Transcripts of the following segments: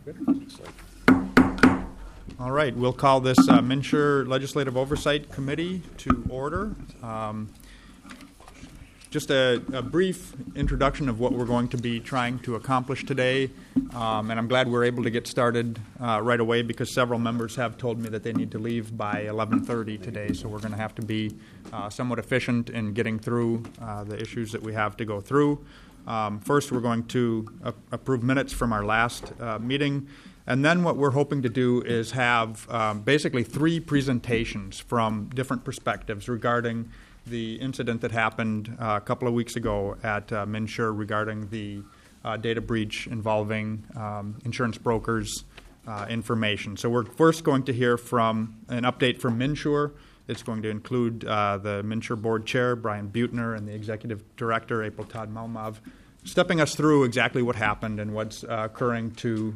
Good. All right, we'll call this MNsure Legislative Oversight Committee to order. Just a brief introduction of what we're going to be trying to accomplish today, and I'm glad we're able to get started right away because several members have told me that they need to leave by 11:30 today, so we're going to have to be somewhat efficient in getting through the issues that we have to go through. First, we're going to approve minutes from our last meeting, and then what we're hoping to do is have basically three presentations from different perspectives regarding the incident that happened a couple of weeks ago at MNsure regarding the data breach involving insurance brokers' information. So we're first going to hear from an update from MNsure. It's going to include the MNsure Board Chair, Brian Buettner, and the Executive Director, April Todd Malmov, stepping us through exactly what happened and what's occurring to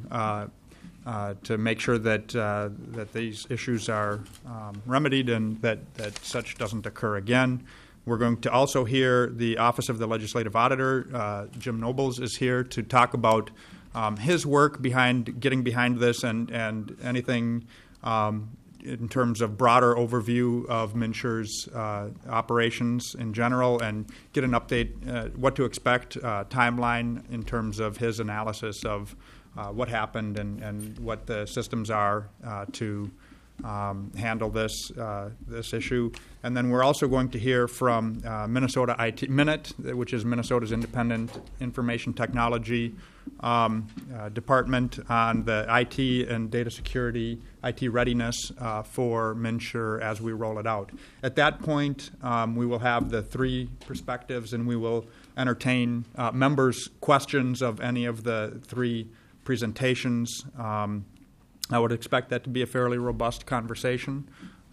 make sure that these issues are remedied and that such doesn't occur again. We're going to also hear the Office of the Legislative Auditor. Jim Nobles is here to talk about his work getting behind this and anything in terms of broader overview of MNsure's operations in general, and get an update what to expect, timeline in terms of his analysis of what happened and what the systems are to handle this issue. And then we're also going to hear from Minnesota IT Minute, which is Minnesota's independent information technology department, on the IT and data security, IT readiness for MNsure as we roll it out. At that point, we will have the three perspectives, and we will entertain members' questions of any of the three presentations. I would expect that to be a fairly robust conversation,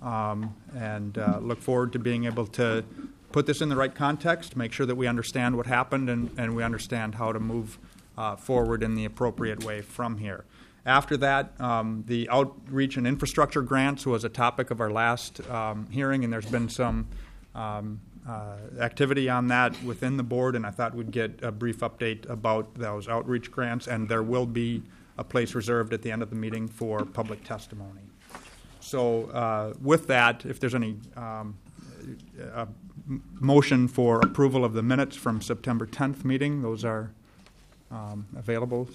and look forward to being able to put this in the right context, make sure that we understand what happened and we understand how to move forward in the appropriate way from here. After that, the outreach and infrastructure grants was a topic of our last hearing, and there's been some activity on that within the board, and I thought we'd get a brief update about those outreach grants, and there will be a place reserved at the end of the meeting for public testimony. So with that, if there's any motion for approval of the minutes from September 10th meeting, those are available.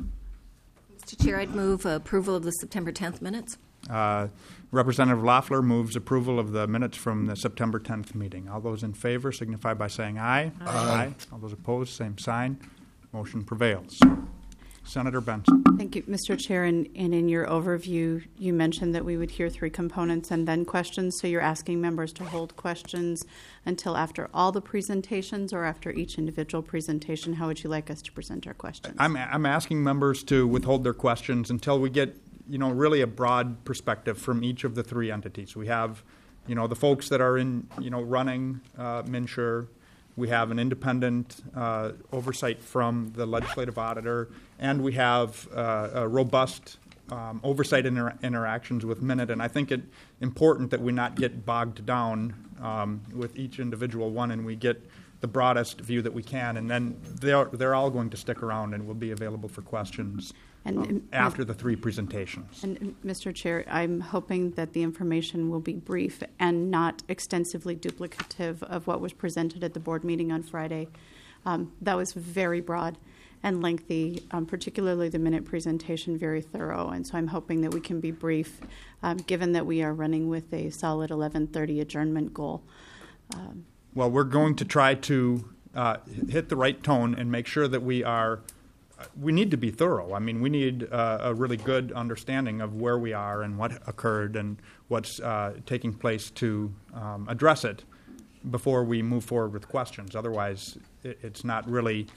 Mr. Chair, I'd move approval of the September 10th minutes. Representative Loeffler moves approval of the minutes from the September 10th meeting. All those in favor signify by saying aye. Aye. All those opposed, same sign. Motion prevails. Senator Benson. Thank you, Mr. Chair. And in your overview, you mentioned that we would hear three components and then questions. So you're asking members to hold questions until after all the presentations or after each individual presentation? How would you like us to present our questions? I'm asking members to withhold their questions until we get really a broad perspective from each of the three entities. We have, the folks that are in, running MNsure. We have an independent oversight from the legislative auditor, and we have a robust oversight interactions with Minute. And I think it's important that we not get bogged down with each individual one, and we get the broadest view that we can. And then they're all going to stick around and will be available for questions after the three presentations. And Mr. Chair, I'm hoping that the information will be brief and not extensively duplicative of what was presented at the board meeting on Friday. That was very broad and lengthy, particularly the Minute presentation, very thorough. And so I'm hoping that we can be brief, given that we are running with a solid 11:30 adjournment goal. Well, we're going to try to hit the right tone and make sure that we need to be thorough. I mean, we need a really good understanding of where we are and what occurred and what's taking place to address it before we move forward with questions. Otherwise, it's not really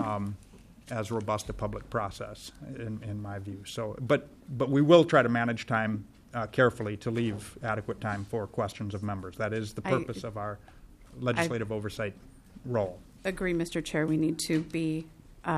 as robust a public process, in my view. So, but we will try to manage time carefully to leave adequate time for questions of members. That is the purpose of our legislative oversight role. Agree, Mr. Chair. We need to be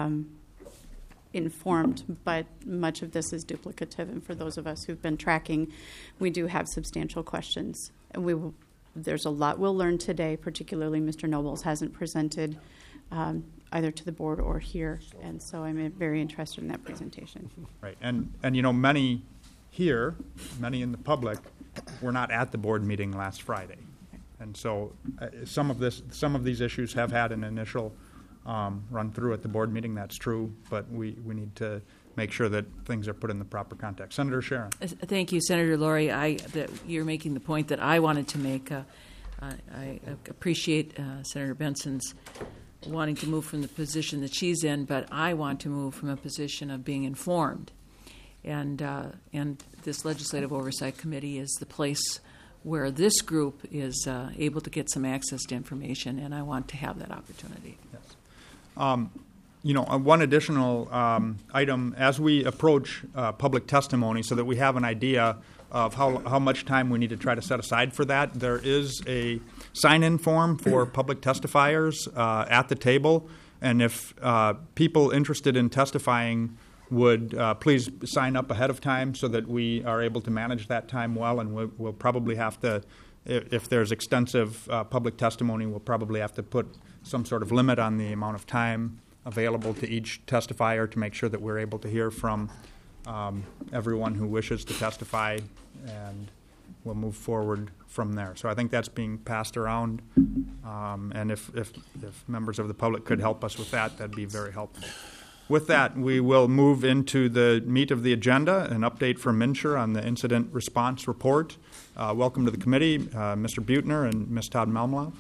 informed, but much of this is duplicative. And for those of us who've been tracking, we do have substantial questions. And there's a lot we'll learn today, particularly Mr. Nobles hasn't presented either to the board or here. And so I'm very interested in that presentation. Right, and many here, many in the public, were not at the board meeting last Friday, and so some of these issues have had an initial run through at the board meeting. That's true, but we need to make sure that things are put in the proper context. Senator Sharon. Thank you, Senator Laurie. That you're making the point that I wanted to make. I appreciate Senator Benson's wanting to move from the position that she's in, but I want to move from a position of being informed. And this Legislative Oversight Committee is the place where this group is able to get some access to information, and I want to have that opportunity. Yes. One additional item, as we approach public testimony so that we have an idea of how much time we need to try to set aside for that, there is a sign-in form for public testifiers at the table. And if people interested in testifying would please sign up ahead of time so that we are able to manage that time well. And we'll probably have to, if there's extensive public testimony, we'll probably have to put some sort of limit on the amount of time available to each testifier to make sure that we're able to hear from everyone who wishes to testify, and we'll move forward from there. So I think that's being passed around, and if members of the public could help us with that, that'd be very helpful. With that, we will move into the meat of the agenda, an update from MNsure on the incident response report. Welcome to the committee, Mr. Buettner and Ms. Todd Malmlove.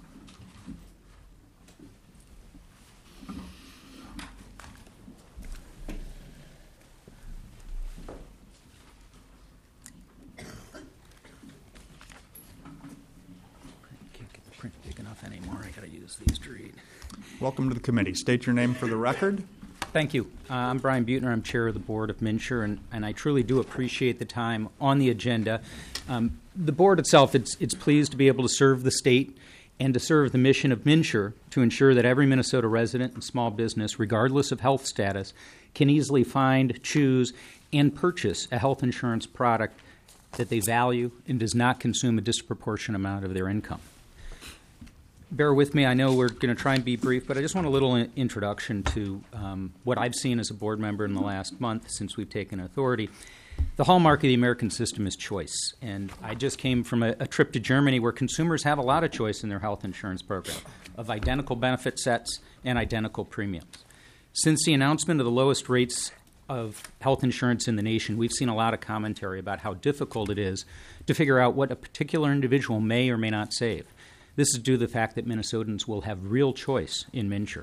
Anymore. I got to use these to read. Welcome to the committee. State your name for the record. Thank you. I'm Brian Buettner. I'm chair of the board of MNsure, and I truly do appreciate the time on the agenda. The board itself, it's pleased to be able to serve the state and to serve the mission of MNsure to ensure that every Minnesota resident and small business, regardless of health status, can easily find, choose, and purchase a health insurance product that they value and does not consume a disproportionate amount of their income. Bear with me. I know we're going to try and be brief, but I just want a little introduction to what I've seen as a board member in the last month since we've taken authority. The hallmark of the American system is choice, and I just came from a trip to Germany where consumers have a lot of choice in their health insurance program of identical benefit sets and identical premiums. Since the announcement of the lowest rates of health insurance in the nation, we've seen a lot of commentary about how difficult it is to figure out what a particular individual may or may not save. This is due to the fact that Minnesotans will have real choice in MNsure.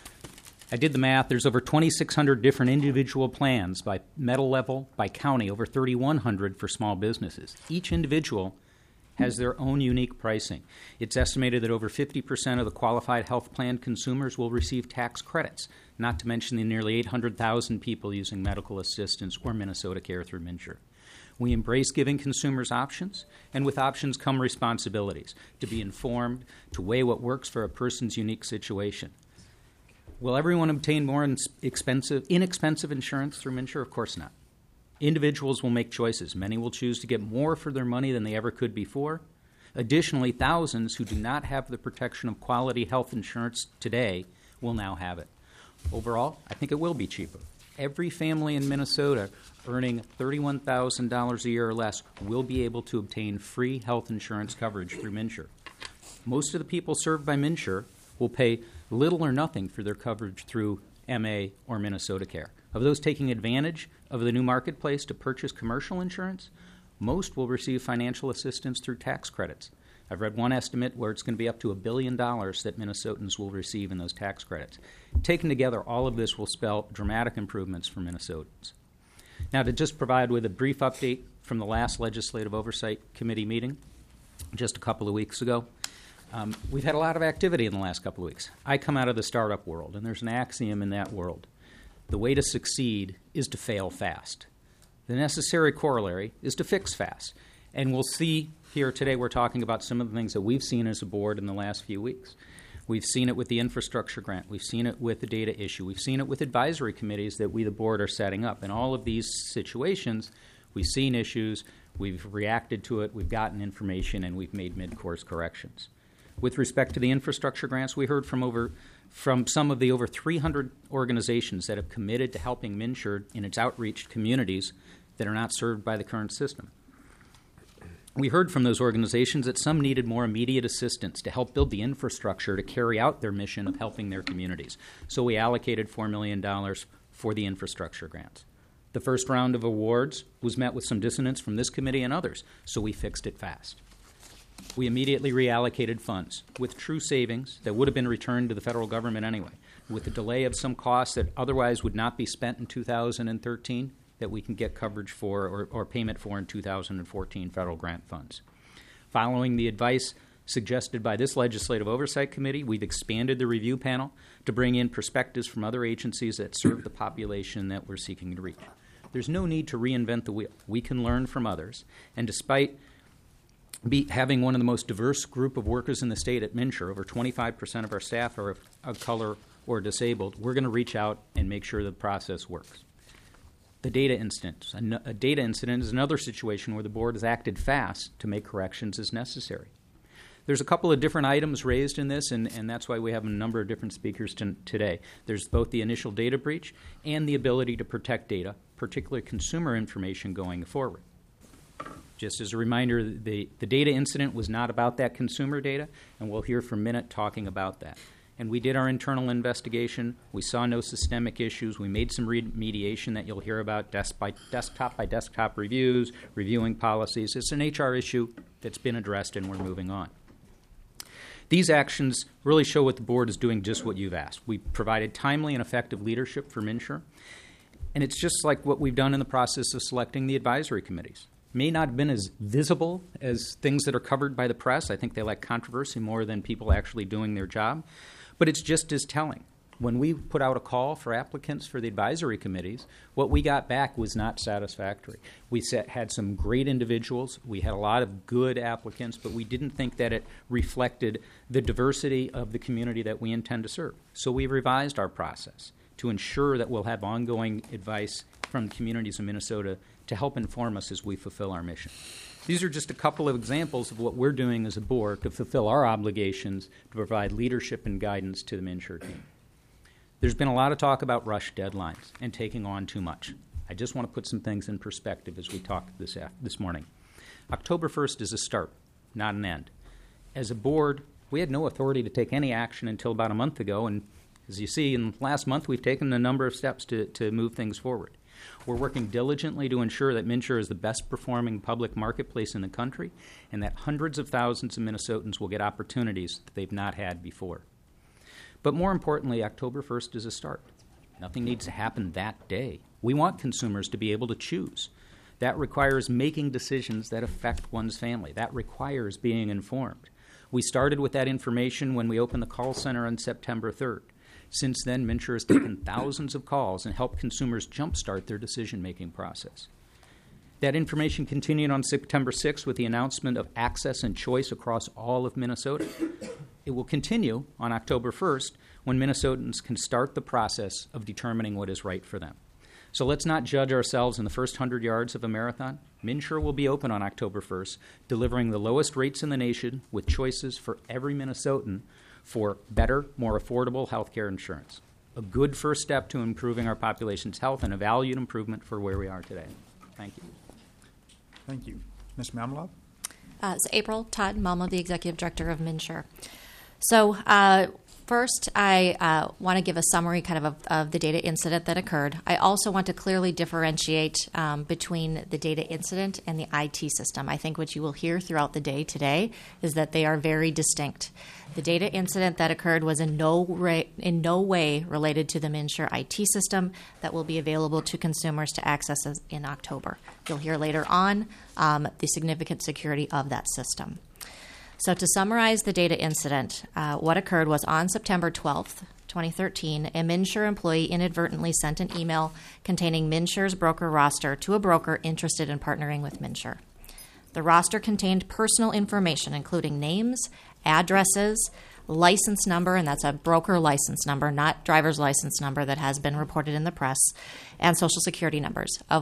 I did the math. There's over 2,600 different individual plans by metal level, by county, over 3,100 for small businesses. Each individual has their own unique pricing. It's estimated that over 50% of the qualified health plan consumers will receive tax credits, not to mention the nearly 800,000 people using medical assistance or Minnesota Care through MNsure. We embrace giving consumers options, and with options come responsibilities to be informed, to weigh what works for a person's unique situation. Will everyone obtain more inexpensive insurance through MNsure? Of course not. Individuals will make choices. Many will choose to get more for their money than they ever could before. Additionally, thousands who do not have the protection of quality health insurance today will now have it. Overall, I think it will be cheaper. Every family in Minnesota earning $31,000 a year or less will be able to obtain free health insurance coverage through MNsure. Most of the people served by MNsure will pay little or nothing for their coverage through MA or Minnesota Care. Of those taking advantage of the new marketplace to purchase commercial insurance, most will receive financial assistance through tax credits. I've read one estimate where it's going to be up to $1 billion that Minnesotans will receive in those tax credits. Taken together, all of this will spell dramatic improvements for Minnesotans. Now, to just provide with a brief update from the last Legislative Oversight Committee meeting just a couple of weeks ago, we've had a lot of activity in the last couple of weeks. I come out of the startup world, and there's an axiom in that world. The way to succeed is to fail fast. The necessary corollary is to fix fast. And we'll see here today we're talking about some of the things that we've seen as a board in the last few weeks. We've seen it with the infrastructure grant. We've seen it with the data issue. We've seen it with advisory committees that we, the board, are setting up. In all of these situations, we've seen issues, we've reacted to it, we've gotten information, and we've made mid-course corrections. With respect to the infrastructure grants, we heard from over from some of the over 300 organizations that have committed to helping MNsure in its outreach communities that are not served by the current system. We heard from those organizations that some needed more immediate assistance to help build the infrastructure to carry out their mission of helping their communities. So we allocated $4 million for the infrastructure grants. The first round of awards was met with some dissonance from this committee and others, so we fixed it fast. We immediately reallocated funds with true savings that would have been returned to the federal government anyway, with the delay of some costs that otherwise would not be spent in 2013 that we can get coverage for or payment for in 2014 federal grant funds. Following the advice suggested by this Legislative Oversight Committee, we've expanded the review panel to bring in perspectives from other agencies that serve the population that we're seeking to reach. There's no need to reinvent the wheel. We can learn from others, and despite having one of the most diverse group of workers in the state at MNsure, over 25% of our staff are of color or disabled, we're going to reach out and make sure the process works. The data incident. A data incident is another situation where the board has acted fast to make corrections as necessary. There's a couple of different items raised in this, and that's why we have a number of different speakers today. There's both the initial data breach and the ability to protect data, particularly consumer information going forward. Just as a reminder, the data incident was not about that consumer data, and we'll hear from Minute talking about that. And we did our internal investigation. We saw no systemic issues. We made some remediation that you'll hear about, desktop by desktop reviews, reviewing policies. It's an HR issue that's been addressed, and we're moving on. These actions really show what the board is doing, just what you've asked. We provided timely and effective leadership for MNsure, and it's just like what we've done in the process of selecting the advisory committees. May not have been as visible as things that are covered by the press. I think they like controversy more than people actually doing their job. But it's just as telling. When we put out a call for applicants for the advisory committees, what we got back was not satisfactory. We had some great individuals. We had a lot of good applicants, but we didn't think that it reflected the diversity of the community that we intend to serve. So we revised our process to ensure that we'll have ongoing advice from communities in Minnesota to help inform us as we fulfill our mission. These are just a couple of examples of what we're doing as a board to fulfill our obligations to provide leadership and guidance to the MNsure team. There's been a lot of talk about rush deadlines and taking on too much. I just want to put some things in perspective as we talk this morning. October 1st is a start, not an end. As a board, we had no authority to take any action until about a month ago, and as you see, in the last month, we've taken a number of steps to move things forward. We're working diligently to ensure that MNsure is the best performing public marketplace in the country and that hundreds of thousands of Minnesotans will get opportunities that they've not had before. But more importantly, October 1st is a start. Nothing needs to happen that day. We want consumers to be able to choose. That requires making decisions that affect one's family. That requires being informed. We started with that information when we opened the call center on September 3rd. Since then, MNsure has taken thousands of calls and helped consumers jumpstart their decision-making process. That information continued on September 6th with the announcement of access and choice across all of Minnesota. It will continue on October 1st when Minnesotans can start the process of determining what is right for them. So let's not judge ourselves in the first 100 yards of a marathon. MNsure will be open on October 1st, delivering the lowest rates in the nation with choices for every Minnesotan for better, more affordable health care insurance. A good first step to improving our population's health and a valued improvement for where we are today. Thank you. Thank you. Ms. Mamlov? So April Todd Malma, the Executive Director of MNsure. So first, I want to give a summary kind of the data incident that occurred. I also want to clearly differentiate between the data incident and the IT system. I think what you will hear throughout the day today is that they are very distinct. The data incident that occurred was in no way related to the MNsure IT system that will be available to consumers to access in October. You'll hear later on the significant security of that system. So to summarize the data incident, what occurred was on September 12th, 2013, a MNsure employee inadvertently sent an email containing MNsure's broker roster to a broker interested in partnering with MNsure. The roster contained personal information, including names, addresses, license number, and that's a broker license number, not driver's license number that has been reported in the press, and social security numbers of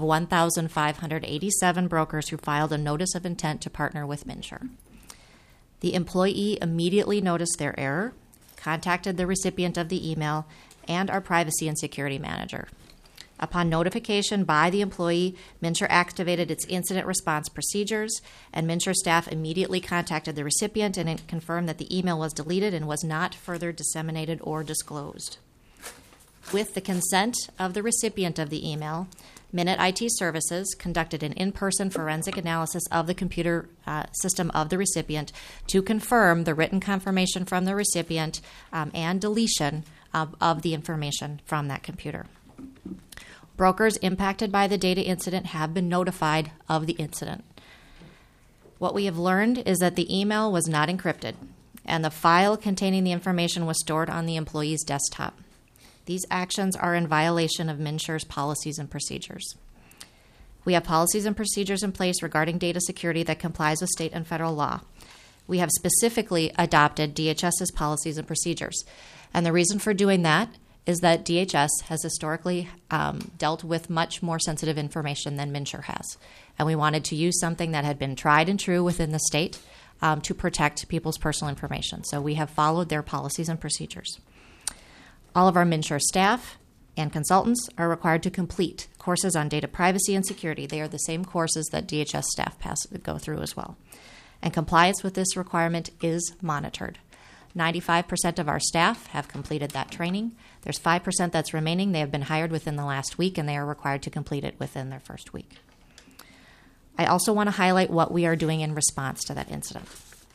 1,587 brokers who filed a notice of intent to partner with MNsure. The employee immediately noticed their error, contacted the recipient of the email and our privacy and security manager. Upon notification by the employee, MNsure activated its incident response procedures, and MNsure staff immediately contacted the recipient and it confirmed that the email was deleted and was not further disseminated or disclosed. With the consent of the recipient of the email, Minute IT Services conducted an in-person forensic analysis of the computer system of the recipient to confirm the written confirmation from the recipient and deletion of the information from that computer. Brokers impacted by the data incident have been notified of the incident. What we have learned is that the email was not encrypted, and the file containing the information was stored on the employee's desktop. These actions are in violation of MNsure's policies and procedures. We have policies and procedures in place regarding data security that complies with state and federal law. We have specifically adopted DHS's policies and procedures, and the reason for doing that is that DHS has historically dealt with much more sensitive information than MNsure has. And we wanted to use something that had been tried and true within the state to protect people's personal information. So we have followed their policies and procedures. All of our MNsure staff and consultants are required to complete courses on data privacy and security. They are the same courses that DHS staff go through as well. And compliance with this requirement is monitored. 95% of our staff have completed that training. There's 5% that's remaining. They have been hired within the last week, and they are required to complete it within their first week. I also want to highlight what we are doing in response to that incident.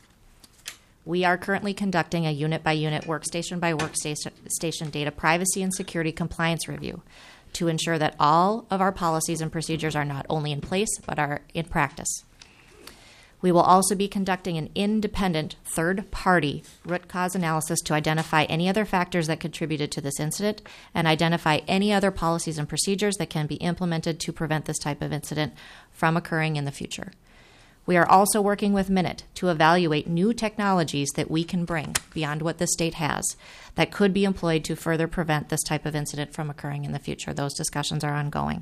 We are currently conducting a unit-by-unit, workstation-by-workstation data privacy and security compliance review to ensure that all of our policies and procedures are not only in place, but are in practice. We will also be conducting an independent third-party root cause analysis to identify any other factors that contributed to this incident and identify any other policies and procedures that can be implemented to prevent this type of incident from occurring in the future. We are also working with Minute to evaluate new technologies that we can bring beyond what the state has that could be employed to further prevent this type of incident from occurring in the future. Those discussions are ongoing.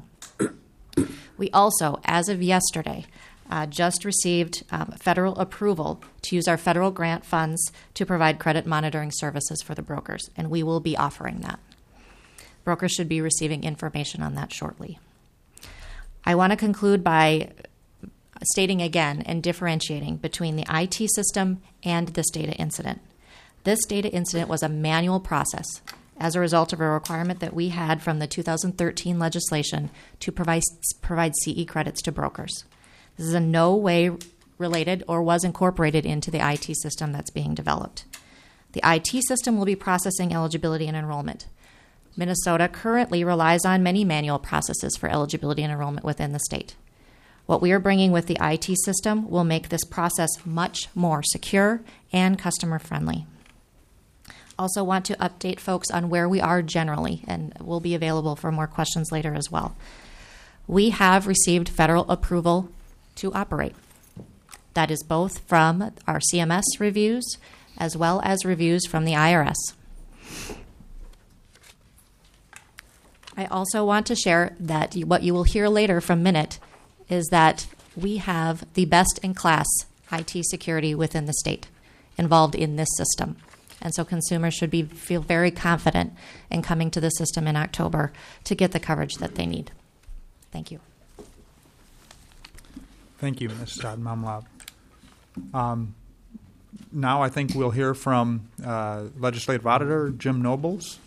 We also, as of yesterday, just received federal approval to use our federal grant funds to provide credit monitoring services for the brokers, and we will be offering that. Brokers should be receiving information on that shortly. I want to conclude by stating again and differentiating between the IT system and this data incident. This data incident was a manual process as a result of a requirement that we had from the 2013 legislation to provide CE credits to brokers. This is in no way related or was incorporated into the IT system that's being developed. The IT system will be processing eligibility and enrollment. Minnesota currently relies on many manual processes for eligibility and enrollment within the state. What we are bringing with the IT system will make this process much more secure and customer-friendly. Also want to update folks on where we are generally, and we'll be available for more questions later as well. We have received federal approval to operate. That is both from our CMS reviews as well as reviews from the IRS. I also want to share that what you will hear later from Minute is that we have the best-in-class IT security within the state involved in this system. And so consumers should feel very confident in coming to the system in October to get the coverage that they need. Thank you. Thank you, Ms. Todd-Momlab. Now I think we'll hear from Legislative Auditor Jim Nobles.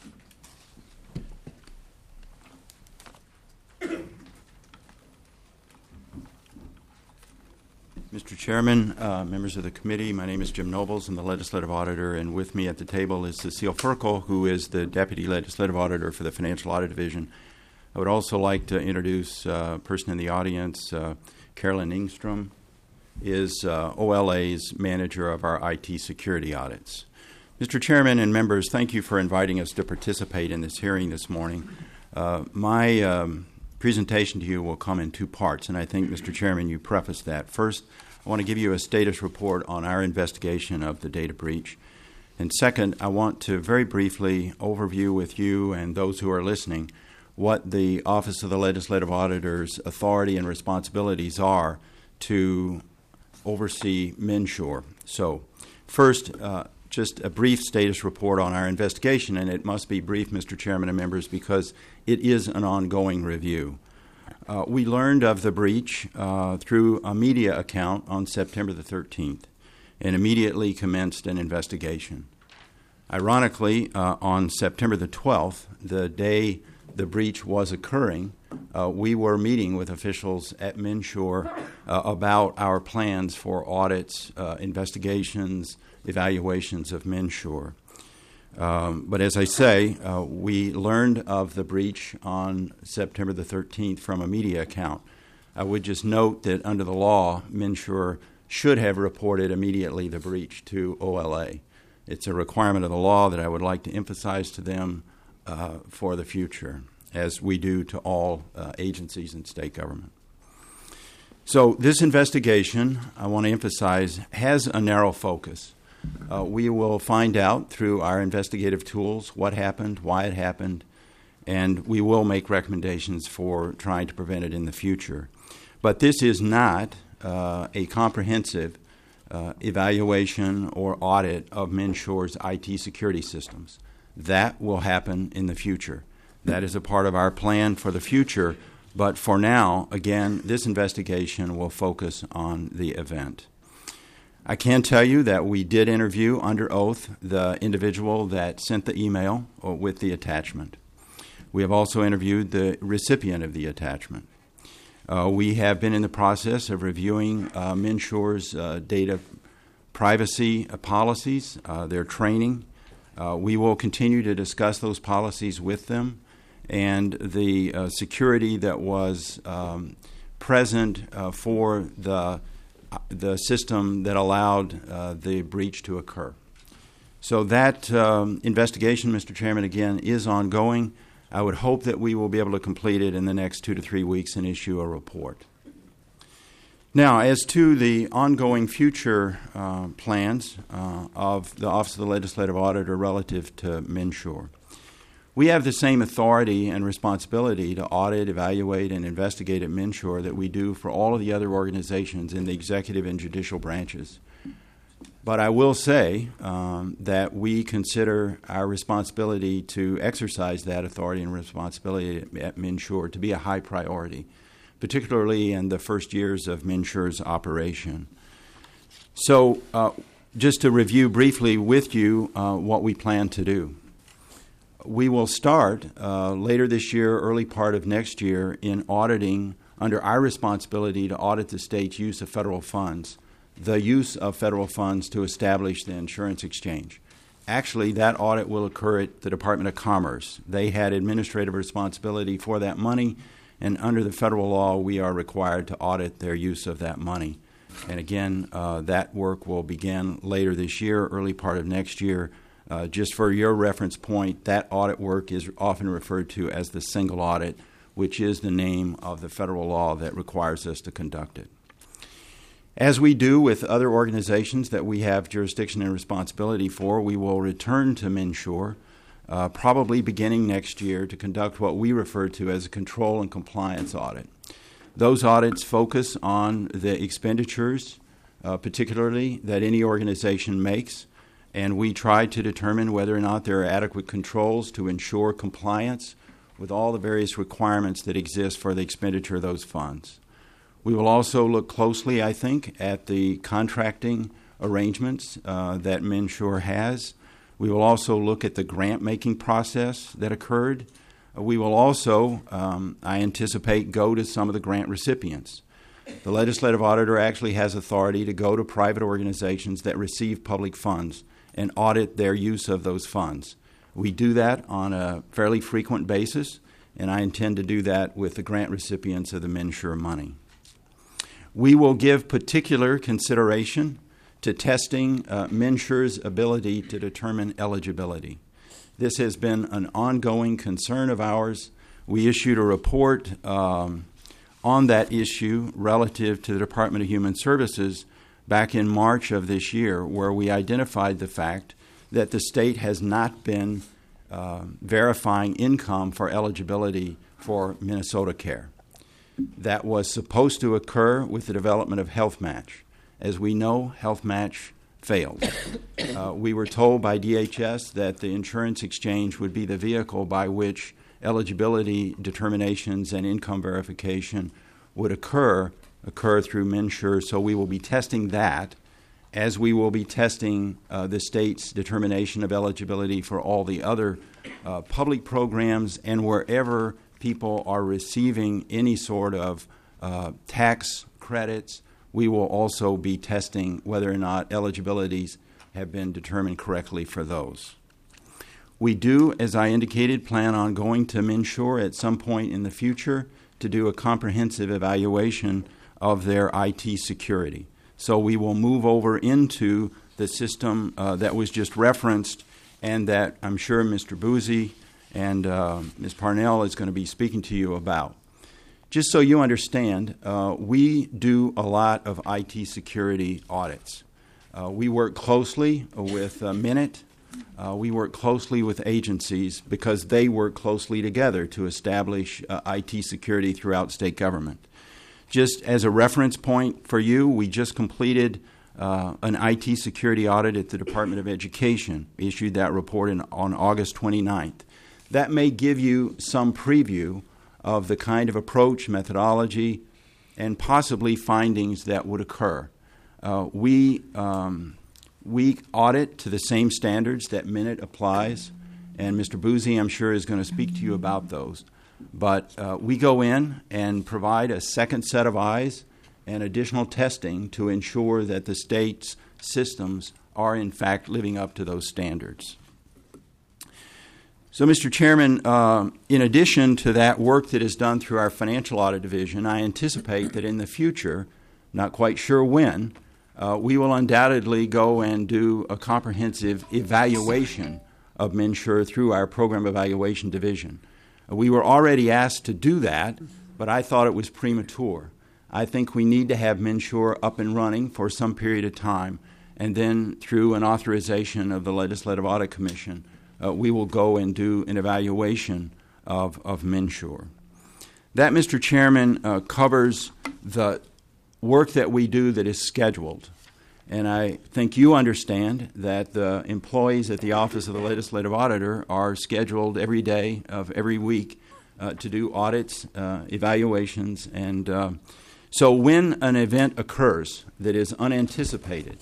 Mr. Chairman, members of the committee, my name is Jim Nobles. I'm the Legislative Auditor, and with me at the table is Cecile Furkel, who is the Deputy Legislative Auditor for the Financial Audit Division. I would also like to introduce a person in the audience, Carolyn Ingstrom, is OLA's manager of our IT security audits. Mr. Chairman and members, thank you for inviting us to participate in this hearing this morning. My presentation to you will come in two parts, and I think, Mr. Chairman, you prefaced that. First, I want to give you a status report on our investigation of the data breach. And second, I want to very briefly overview with you and those who are listening what the Office of the Legislative Auditor's authority and responsibilities are to oversee MNsure. So, first, just a brief status report on our investigation, and it must be brief, Mr. Chairman and members, because it is an ongoing review. We learned of the breach through a media account on September the 13th and immediately commenced an investigation. Ironically, on September the 12th, the day the breach was occurring, we were meeting with officials at MNsure about our plans for audits, investigations, evaluations of MNsure. But as I say, we learned of the breach on September the 13th from a media account. I would just note that under the law, MNsure should have reported immediately the breach to OLA. It's a requirement of the law that I would like to emphasize to them for the future, as we do to all agencies in state government. So this investigation, I want to emphasize, has a narrow focus. We will find out through our investigative tools what happened, why it happened, and we will make recommendations for trying to prevent it in the future. But this is not a comprehensive evaluation or audit of MNsure's IT security systems. That will happen in the future. That is a part of our plan for the future. But for now, again, this investigation will focus on the event. I can tell you that we did interview under oath the individual that sent the email with the attachment. We have also interviewed the recipient of the attachment. We have been in the process of reviewing MNsure's data privacy policies, their training. We will continue to discuss those policies with them and the security that was present for the system that allowed the breach to occur. So that investigation, Mr. Chairman, again, is ongoing. I would hope that we will be able to complete it in the next 2 to 3 weeks and issue a report. Now, as to the ongoing future plans of the Office of the Legislative Auditor relative to MNsure, we have the same authority and responsibility to audit, evaluate, and investigate at MNsure that we do for all of the other organizations in the executive and judicial branches. But I will say that we consider our responsibility to exercise that authority and responsibility at MNsure to be a high priority, particularly in the first years of MNsure's operation. So just to review briefly with you what we plan to do. We will start later this year, early part of next year, in auditing under our responsibility to audit the state's use of federal funds, the use of federal funds to establish the insurance exchange. Actually, that audit will occur at the Department of Commerce. They had administrative responsibility for that money, and under the federal law, we are required to audit their use of that money. And again, that work will begin later this year, early part of next year. Just for your reference point, that audit work is often referred to as the single audit, which is the name of the federal law that requires us to conduct it. As we do with other organizations that we have jurisdiction and responsibility for, we will return to MNsure probably beginning next year to conduct what we refer to as a control and compliance audit. Those audits focus on the expenditures, particularly that any organization makes, and we try to determine whether or not there are adequate controls to ensure compliance with all the various requirements that exist for the expenditure of those funds. We will also look closely, I think, at the contracting arrangements that MNsure has. We will also look at the grant-making process that occurred. We will also, I anticipate, go to some of the grant recipients. The legislative auditor actually has authority to go to private organizations that receive public funds and audit their use of those funds. We do that on a fairly frequent basis, and I intend to do that with the grant recipients of the MNsure money. We will give particular consideration to testing MNsure's ability to determine eligibility. This has been an ongoing concern of ours. We issued a report on that issue relative to the Department of Human Services back in March of this year, where we identified the fact that the state has not been verifying income for eligibility for Minnesota Care. That was supposed to occur with the development of Health Match. As we know, Health Match failed. We were told by DHS that the insurance exchange would be the vehicle by which eligibility determinations and income verification would occur through MNsure, so we will be testing that as we will be testing the state's determination of eligibility for all the other public programs, and wherever people are receiving any sort of tax credits, we will also be testing whether or not eligibilities have been determined correctly for those. We do, as I indicated, plan on going to MNsure at some point in the future to do a comprehensive evaluation of their IT security. So we will move over into the system that was just referenced and that I'm sure Mr. Boozy and Ms. Parnell is going to be speaking to you about. Just so you understand, we do a lot of IT security audits. We work closely with Minute. We work closely with agencies because they work closely together to establish IT security throughout state government. Just as a reference point for you, we just completed an IT security audit at the Department of Education. We issued that report on August 29th. That may give you some preview of the kind of approach, methodology, and possibly findings that would occur. We audit to the same standards that Minute applies, and Mr. Boozy, I'm sure, is going to speak to you about those. But we go in and provide a second set of eyes and additional testing to ensure that the state's systems are, in fact, living up to those standards. So, Mr. Chairman, in addition to that work that is done through our Financial Audit Division, I anticipate that in the future, not quite sure when, we will undoubtedly go and do a comprehensive evaluation of MNsure through our Program Evaluation Division. We were already asked to do that, but I thought it was premature. I think we need to have MNsure up and running for some period of time, and then through an authorization of the Legislative Audit Commission, we will go and do an evaluation of MNsure. That, Mr. Chairman, covers the work that we do that is scheduled. And I think you understand that the employees at the Office of the Legislative Auditor are scheduled every day of every week to do audits, evaluations, and so when an event occurs that is unanticipated,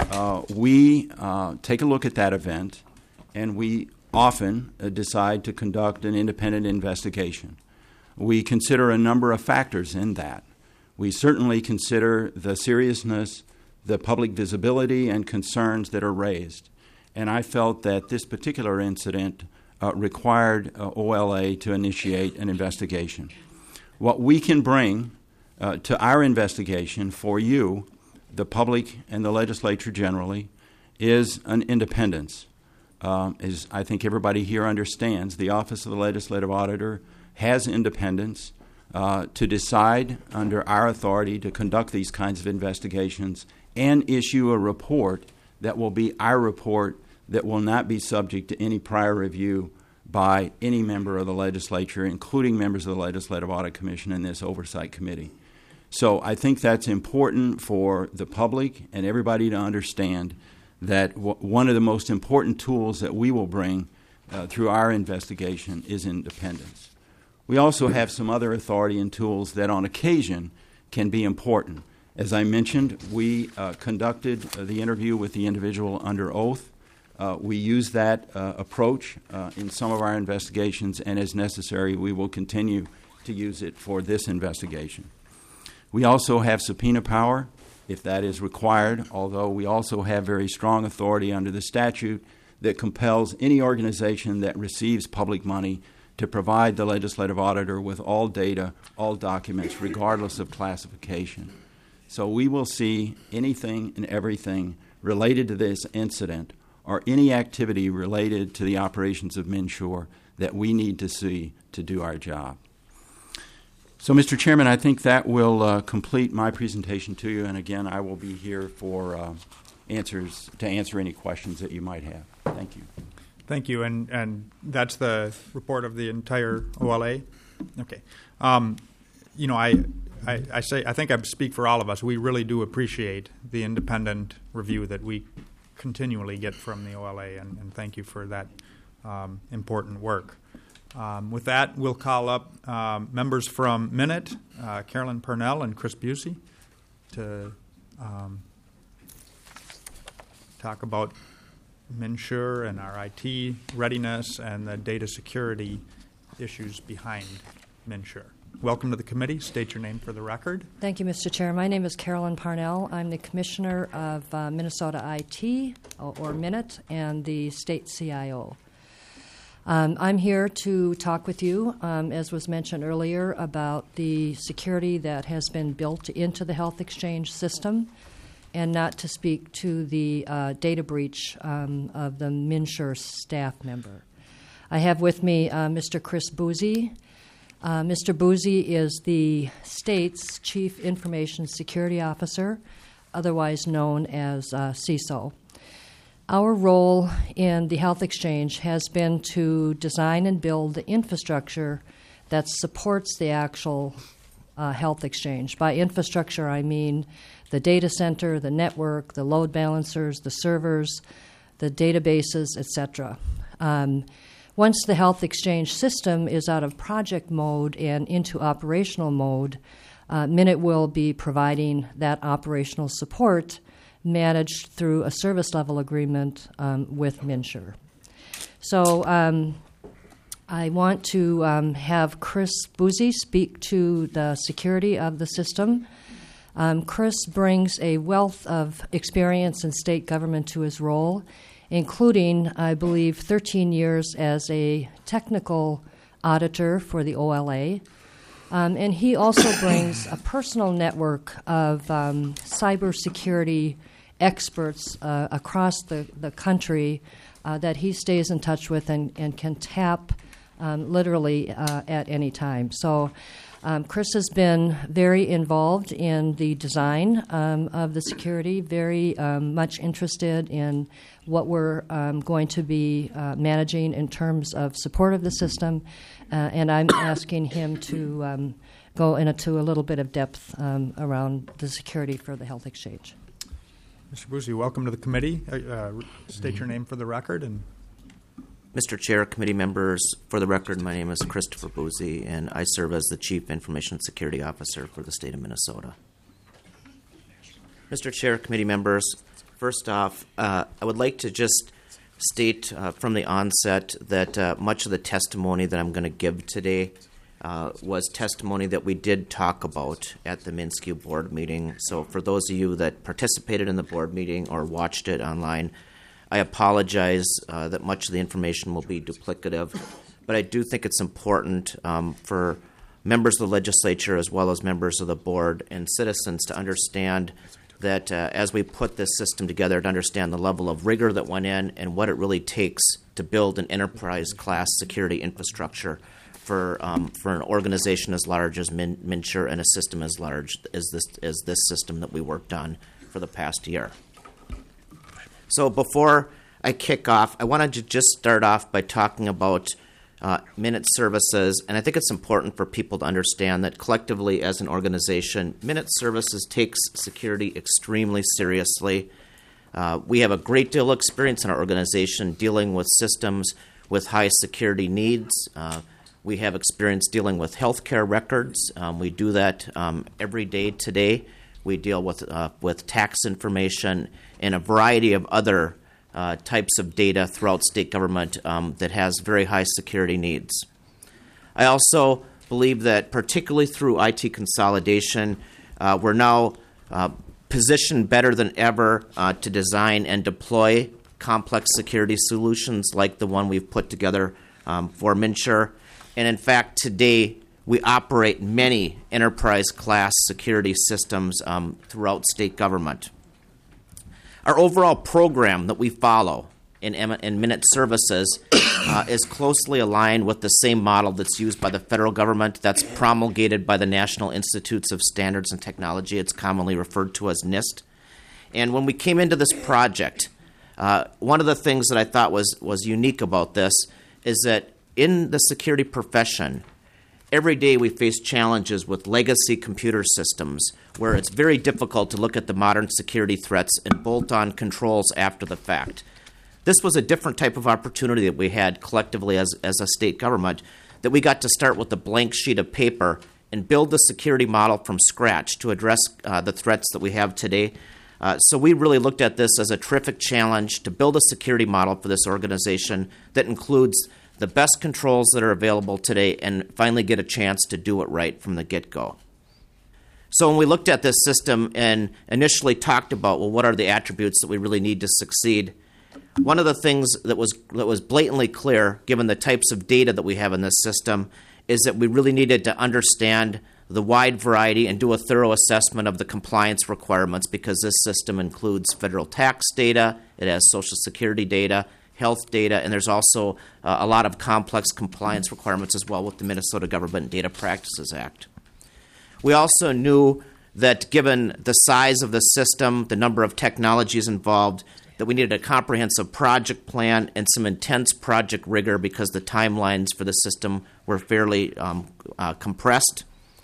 we take a look at that event, and we often decide to conduct an independent investigation. We consider a number of factors in that. We certainly consider the seriousness, the public visibility, and concerns that are raised. And I felt that this particular incident required OLA to initiate an investigation. What we can bring to our investigation for you, the public and the legislature generally, is an independence. As I think everybody here understands, the Office of the Legislative Auditor has independence to decide under our authority to conduct these kinds of investigations and issue a report that will be our report that will not be subject to any prior review by any member of the legislature, including members of the Legislative Audit Commission and this Oversight Committee. So I think that's important for the public and everybody to understand that one of the most important tools that we will bring through our investigation is independence. We also have some other authority and tools that on occasion can be important. As I mentioned, we conducted the interview with the individual under oath. We use that approach in some of our investigations, and as necessary, we will continue to use it for this investigation. We also have subpoena power, if that is required, although we also have very strong authority under the statute that compels any organization that receives public money to provide the legislative auditor with all data, all documents, regardless of classification. So we will see anything and everything related to this incident or any activity related to the operations of MNsure that we need to see to do our job. So, Mr. Chairman, I think that will complete my presentation to you, and again, I will be here for to answer any questions that you might have. Thank you. Thank you, and that's the report of the entire OLA? Okay. I think I speak for all of us. We really do appreciate the independent review that we continually get from the OLA, and thank you for that important work. With that, we'll call up members from Minute, Carolyn Purnell and Chris Busey, to talk about MNsure and our IT readiness and the data security issues behind MNsure. Welcome to the committee. State your name for the record. Thank you, Mr. Chair. My name is Carolyn Parnell. I'm the Commissioner of Minnesota IT, or Minute, and the state CIO. I'm here to talk with you, as was mentioned earlier, about the security that has been built into the health exchange system, and not to speak to the data breach of the MNsure staff member. I have with me Mr. Chris Busey. Mr. Busey is the state's Chief Information Security Officer, otherwise known as CISO. Our role in the health exchange has been to design and build the infrastructure that supports the actual health exchange. By infrastructure, I mean the data center, the network, the load balancers, the servers, the databases, etc. Once the health exchange system is out of project mode and into operational mode, Minute will be providing that operational support managed through a service level agreement with MNsure. So I want to have Chris Busey speak to the security of the system. Chris brings a wealth of experience in state government to his role, including, I believe, 13 years as a technical auditor for the OLA. And he also brings a personal network of cybersecurity experts across the country that he stays in touch with and can tap literally at any time. So Chris has been very involved in the design of the security, very much interested in what we're going to be managing in terms of support of the system, and I'm asking him to go into a little bit of depth around the security for the health exchange. Mr. Busey, welcome to the committee. State your name for the record. And Mr. Chair, committee members, for the record, my name is Christopher Busey, and I serve as the Chief Information Security Officer for the state of Minnesota. Mr. Chair, committee members, first off, I would like to just state from the onset that much of the testimony that I'm going to give today was testimony that we did talk about at the MnSCU board meeting. So for those of you that participated in the board meeting or watched it online, I apologize that much of the information will be duplicative, but I do think it's important for members of the legislature as well as members of the board and citizens to understand that as we put this system together, to understand the level of rigor that went in and what it really takes to build an enterprise-class security infrastructure for an organization as large as MNsure and a system as large as this system that we worked on for the past year. So before I kick off, I wanted to just start off by talking about Minute Services, and I think it's important for people to understand that collectively as an organization, Minute Services takes security extremely seriously. We have a great deal of experience in our organization dealing with systems with high security needs. We have experience dealing with healthcare records. We do that every day today. We deal with tax information and a variety of other types of data throughout state government that has very high security needs. I also believe that particularly through IT consolidation, we're now positioned better than ever to design and deploy complex security solutions like the one we've put together for MNsure. And in fact, today, we operate many enterprise-class security systems throughout state government. Our overall program that we follow in Minute Services is closely aligned with the same model that's used by the federal government, that's promulgated by the National Institutes of Standards and Technology. It's commonly referred to as NIST. And when we came into this project, one of the things that I thought was unique about this is that in the security profession, every day we face challenges with legacy computer systems where it's very difficult to look at the modern security threats and bolt on controls after the fact. This was a different type of opportunity that we had collectively as a state government, that we got to start with a blank sheet of paper and build the security model from scratch to address the threats that we have today. So we really looked at this as a terrific challenge to build a security model for this organization that includes the best controls that are available today and finally get a chance to do it right from the get-go. So when we looked at this system and initially talked about, well, what are the attributes that we really need to succeed, one of the things that was blatantly clear, given the types of data that we have in this system, is that we really needed to understand the wide variety and do a thorough assessment of the compliance requirements, because this system includes federal tax data, it has Social Security data, health data, and there's also a lot of complex compliance requirements as well with the Minnesota Government Data Practices Act. We also knew that given the size of the system, the number of technologies involved, that we needed a comprehensive project plan and some intense project rigor because the timelines for the system were fairly compressed.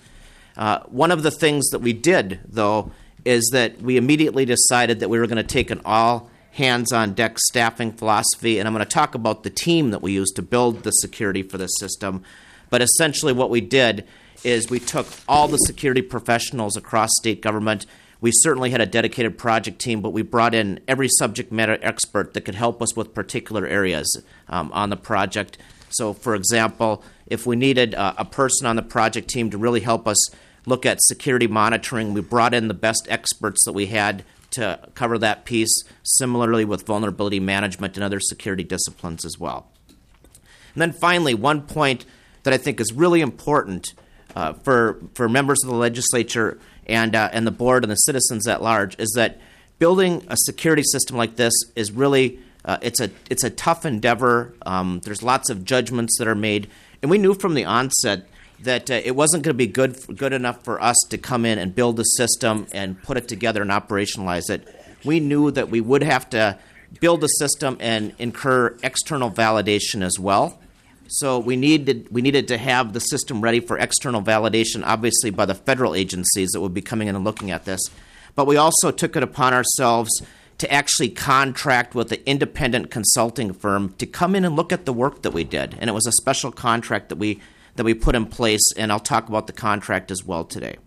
One of the things that we did, though, is that we immediately decided that we were going to take an all hands-on-deck staffing philosophy, and I'm going to talk about the team that we used to build the security for this system. But essentially what we did is we took all the security professionals across state government. We certainly had a dedicated project team, but we brought in every subject matter expert that could help us with particular areas on the project. So, for example, if we needed a person on the project team to really help us look at security monitoring, we brought in the best experts that we had to cover that piece, similarly with vulnerability management and other security disciplines as well. And then finally, one point that I think is really important for members of the legislature and the board and the citizens at large is that building a security system like this is really it's a tough endeavor. There's lots of judgments that are made, and we knew from the onset that it wasn't going to be good enough for us to come in and build a system and put it together and operationalize it. We knew that we would have to build a system and incur external validation as well. So we needed to have the system ready for external validation, obviously by the federal agencies that would be coming in and looking at this. But we also took it upon ourselves to actually contract with an independent consulting firm to come in and look at the work that we did. And it was a special contract that we put in place, and I'll talk about the contract as well today.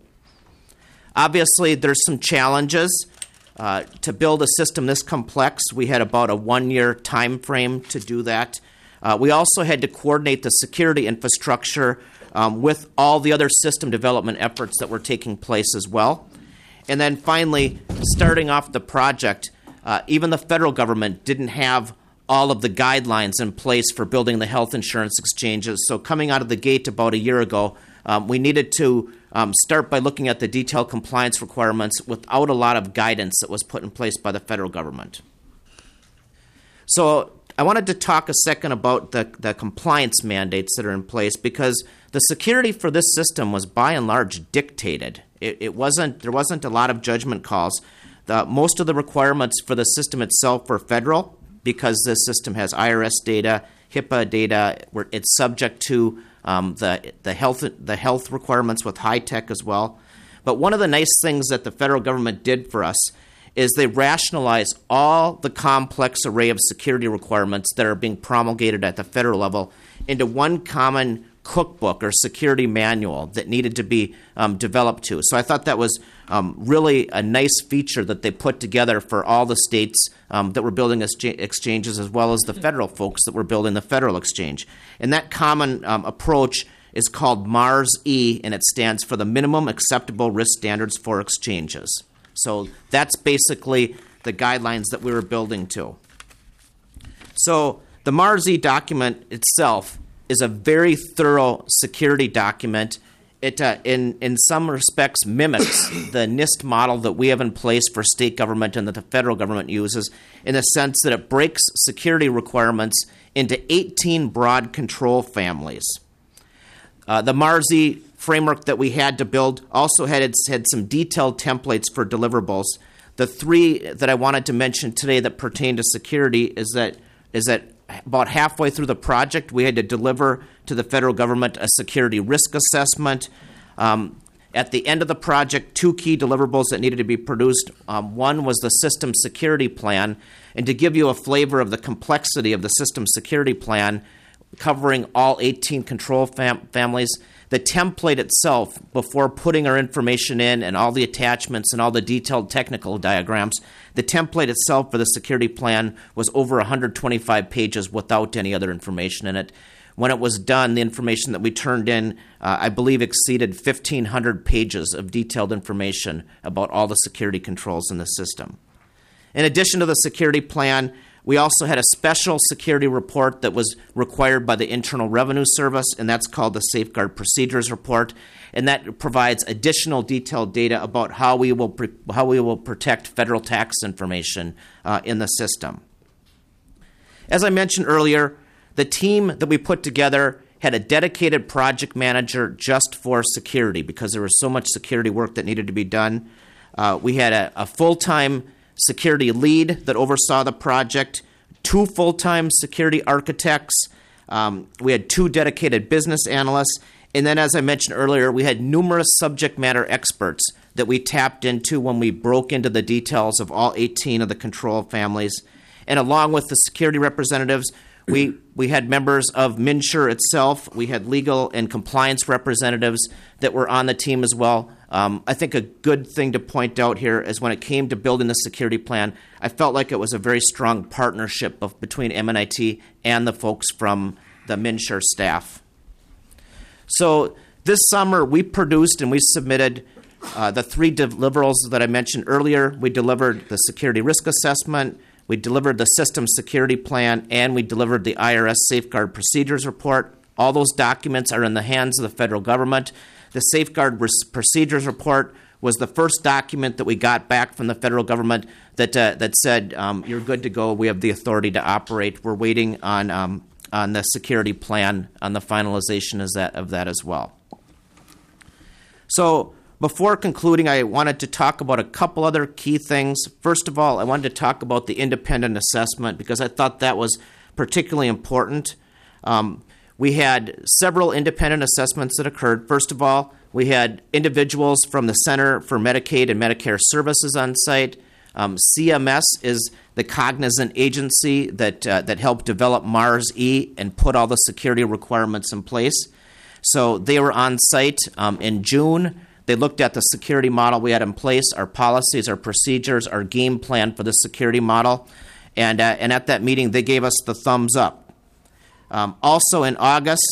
Obviously, there's some challenges. To build a system this complex, we had about a 1-year time frame to do that. We also had to coordinate the security infrastructure with all the other system development efforts that were taking place as well. And then finally, starting off the project, even the federal government didn't have all of the guidelines in place for building the health insurance exchanges. So coming out of the gate about a year ago, we needed to start by looking at the detailed compliance requirements without a lot of guidance that was put in place by the federal government. So I wanted to talk a second about the compliance mandates that are in place, because the security for this system was by and large dictated. There wasn't a lot of judgment calls. Most of the requirements for the system itself were federal, because this system has IRS data, HIPAA data. It's subject to the health requirements with high tech as well. But one of the nice things that the federal government did for us is they rationalize all the complex array of security requirements that are being promulgated at the federal level into one common cookbook or security manual that needed to be developed to. So I thought that was really a nice feature that they put together for all the states that were building exchanges, as well as the federal folks that were building the federal exchange. And that common approach is called MARS-E, and it stands for the Minimum Acceptable Risk Standards for Exchanges. So that's basically the guidelines that we were building to. So the MARS-E document itself is a very thorough security document. It, in some respects, mimics the NIST model that we have in place for state government and that the federal government uses, in the sense that it breaks security requirements into 18 broad control families. The MARS-E framework that we had to build also had some detailed templates for deliverables. The three that I wanted to mention today that pertain to security is that about halfway through the project, we had to deliver to the federal government a security risk assessment. At the end of the project, 2 key deliverables that needed to be produced. One was the system security plan. And to give you a flavor of the complexity of the system security plan, covering all 18 control families, the template itself, before putting our information in and all the attachments and all the detailed technical diagrams, the template itself for the security plan was over 125 pages without any other information in it. When it was done, the information that we turned in, I believe, exceeded 1,500 pages of detailed information about all the security controls in the system. In addition to the security plan, we also had a special security report that was required by the Internal Revenue Service, and that's called the Safeguard Procedures Report, and that provides additional detailed data about how we will protect federal tax information in the system. As I mentioned earlier, the team that we put together had a dedicated project manager just for security because there was so much security work that needed to be done. We had a full-time security lead that oversaw the project, 2 full-time security architects. We had 2 dedicated business analysts. And then, as I mentioned earlier, we had numerous subject matter experts that we tapped into when we broke into the details of all 18 of the control families. And along with the security representatives, we had members of MNsure itself. We had legal and compliance representatives that were on the team as well. I think a good thing to point out here is when it came to building the security plan, I felt like it was a very strong partnership between MNIT and the folks from the MNsure staff. So this summer, we produced and we submitted the 3 deliverables that I mentioned earlier. We delivered the security risk assessment, we delivered the system security plan, and we delivered the IRS Safeguard Procedures Report. All those documents are in the hands of the federal government. The Safeguard Procedures Report was the first document that we got back from the federal government that said, you're good to go, we have the authority to operate. We're waiting on the security plan, on the finalization of that as well. So before concluding, I wanted to talk about a couple other key things. First of all, I wanted to talk about the independent assessment because I thought that was particularly important. We had several independent assessments that occurred. First of all, we had individuals from the Center for Medicaid and Medicare Services on site. CMS is the cognizant agency that helped develop MARS-E and put all the security requirements in place. So they were on site in June. They looked at the security model we had in place, our policies, our procedures, our game plan for the security model. And at that meeting, they gave us the thumbs up. Also in August,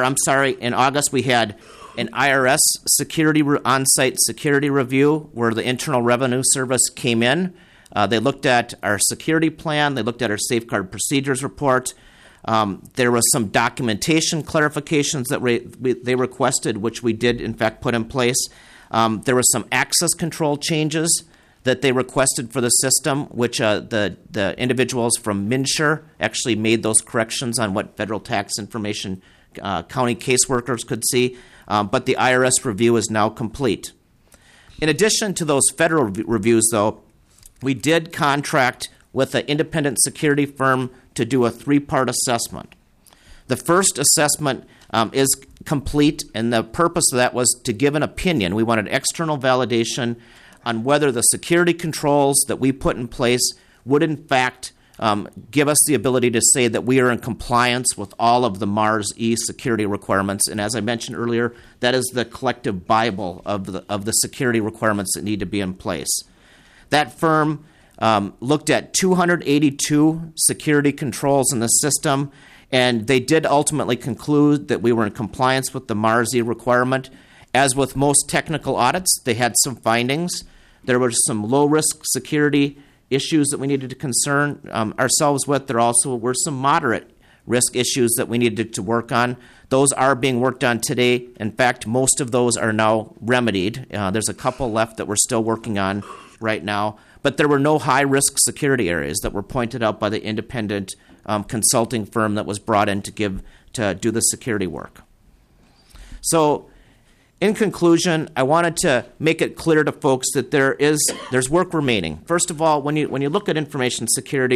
we had an IRS on-site security review where the Internal Revenue Service came in. They looked at our security plan. They looked at our Safeguard Procedures Report. There was some documentation clarifications that they requested, which we did, in fact, put in place. There were some access control changes that they requested for the system, which the individuals from MNsure actually made those corrections on what federal tax information county caseworkers could see. But the IRS review is now complete. In addition to those federal reviews, though, we did contract with an independent security firm to do a 3-part assessment. The first assessment is complete, and the purpose of that was to give an opinion. We wanted external validation on whether the security controls that we put in place would, in fact, give us the ability to say that we are in compliance with all of the MARS-E security requirements. And as I mentioned earlier, that is the collective Bible of the security requirements that need to be in place. That firm looked at 282 security controls in the system, and they did ultimately conclude that we were in compliance with the MARS-E requirement. As with most technical audits, they had some findings. There were some low-risk security issues that we needed to concern ourselves with. There also were some moderate risk issues that we needed to work on. Those are being worked on today. In fact, most of those are now remedied. There's a couple left that we're still working on right now. But there were no high-risk security areas that were pointed out by the independent consulting firm that was brought in to do the security work. So, in conclusion, I wanted to make it clear to folks that there's work remaining. First of all, when you look at information security,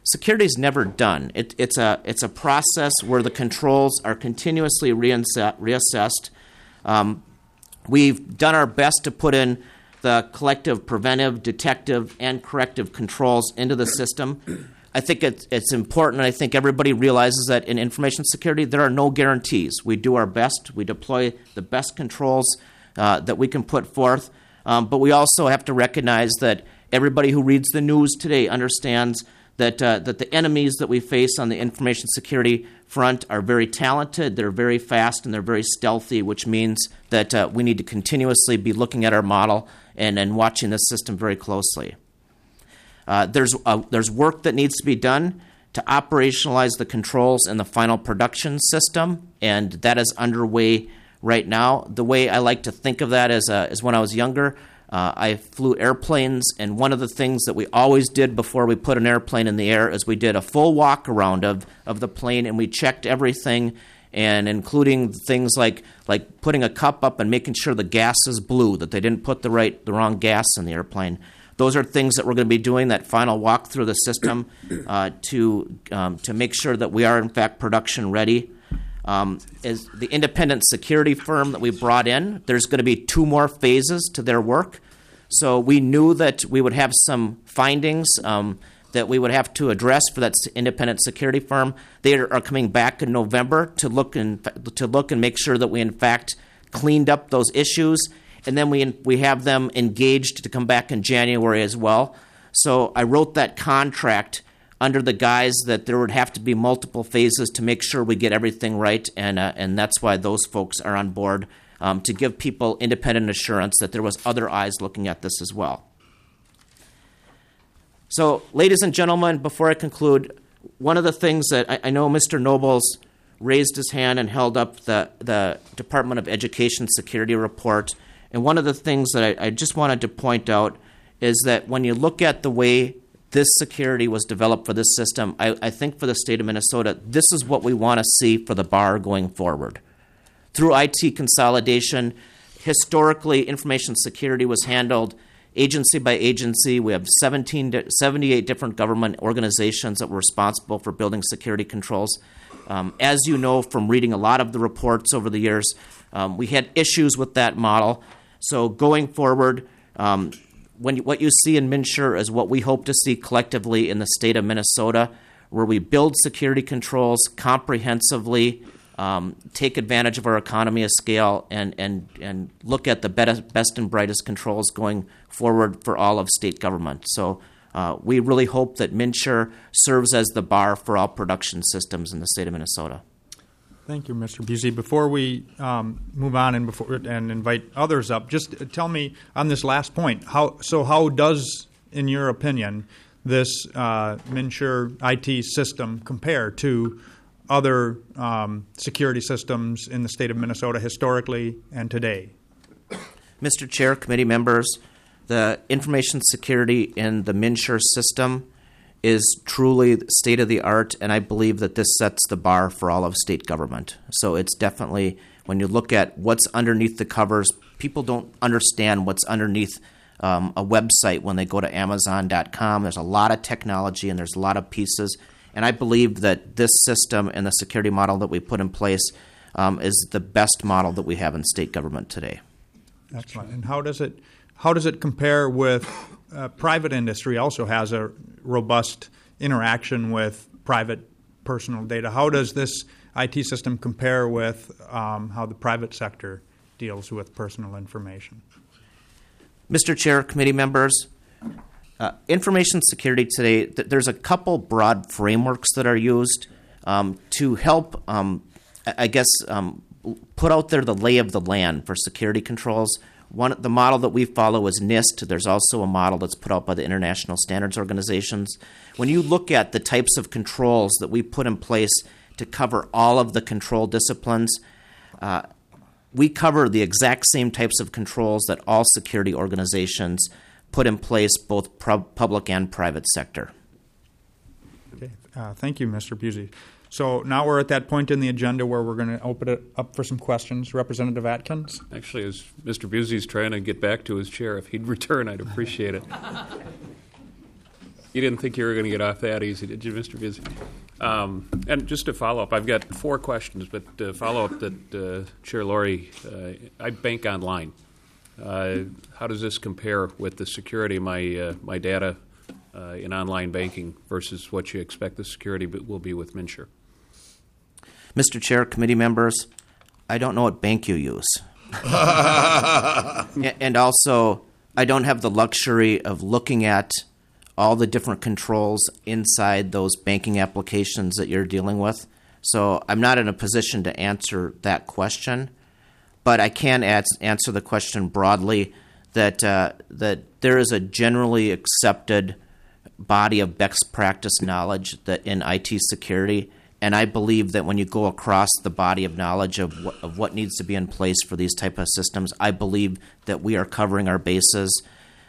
security is never done. It's a process where the controls are continuously reassessed. We've done our best to put in the collective preventive, detective, and corrective controls into the system. I think it's important, and I think everybody realizes that in information security, there are no guarantees. We do our best. We deploy the best controls that we can put forth. But we also have to recognize that everybody who reads the news today understands that the enemies that we face on the information security front are very talented, they're very fast, and they're very stealthy, which means that we need to continuously be looking at our model and watching this system very closely. There's work that needs to be done to operationalize the controls in the final production system, and that is underway right now. The way I like to think of that is when I was younger, I flew airplanes, and one of the things that we always did before we put an airplane in the air is we did a full walk around of the plane, and we checked everything, and including things like putting a cup up and making sure the gas is blue, that they didn't put the wrong gas in the airplane. Those are things that we're going to be doing, that final walk through the system to make sure that we are, in fact, production ready. Is the independent security firm that we brought in, there's going to be 2 more phases to their work. So we knew that we would have some findings that we would have to address for that independent security firm. They are coming back in November to look and make sure that we, in fact, cleaned up those issues. And then we have them engaged to come back in January as well. So I wrote that contract under the guise that there would have to be multiple phases to make sure we get everything right, and that's why those folks are on board, to give people independent assurance that there was other eyes looking at this as well. So, ladies and gentlemen, before I conclude, one of the things that I know Mr. Nobles raised his hand and held up the Department of Education security report, and one of the things that I just wanted to point out is that when you look at the way this security was developed for this system, I think for the state of Minnesota, this is what we want to see for the bar going forward. Through IT consolidation, historically, information security was handled agency by agency. We have 78 different government organizations that were responsible for building security controls. As you know from reading a lot of the reports over the years, we had issues with that model. So going forward, what you see in MNsure is what we hope to see collectively in the state of Minnesota, where we build security controls comprehensively, take advantage of our economy of scale, and look at the best and brightest controls going forward for all of state government. So we really hope that MNsure serves as the bar for all production systems in the state of Minnesota. Thank you, Mr. Busey. Before we move on and invite others up, just tell me on this last point, how does, in your opinion, this MNsure IT system compare to other security systems in the state of Minnesota historically and today? Mr. Chair, committee members, the information security in the MNsure system is truly state-of-the-art, and I believe that this sets the bar for all of state government. So it's definitely, when you look at what's underneath the covers, people don't understand what's underneath a website when they go to Amazon.com. There's a lot of technology and there's a lot of pieces, and I believe that this system and the security model that we put in place is the best model that we have in state government today. Excellent. And how does it compare with private industry? Also has a robust interaction with private personal data. How does this IT system compare with how the private sector deals with personal information? Mr. Chair, committee members, information security today, there's a couple broad frameworks that are used to help, put out there the lay of the land for security controls. The model that we follow is NIST. There's also a model that's put out by the International Standards Organizations. When you look at the types of controls that we put in place to cover all of the control disciplines, we cover the exact same types of controls that all security organizations put in place, both public and private sector. Okay. Thank you, Mr. Busey. So now we're at that point in the agenda where we're going to open it up for some questions. Representative Atkins? Actually, as Mr. Busey's trying to get back to his chair, if he'd return, I'd appreciate it. You didn't think you were going to get off that easy, did you, Mr. Busey? And just to follow up, I've got 4 questions, but to follow up that Chair Laurie, I bank online. How does this compare with the security of my data in online banking versus what you expect the security will be with MNsure? Mr. Chair, committee members, I don't know what bank you use. And also, I don't have the luxury of looking at all the different controls inside those banking applications that you're dealing with. So I'm not in a position to answer that question, but I can answer the question broadly that there is a generally accepted body of best practice knowledge that in IT security, and I believe that when you go across the body of knowledge of what needs to be in place for these type of systems, I believe that we are covering our bases.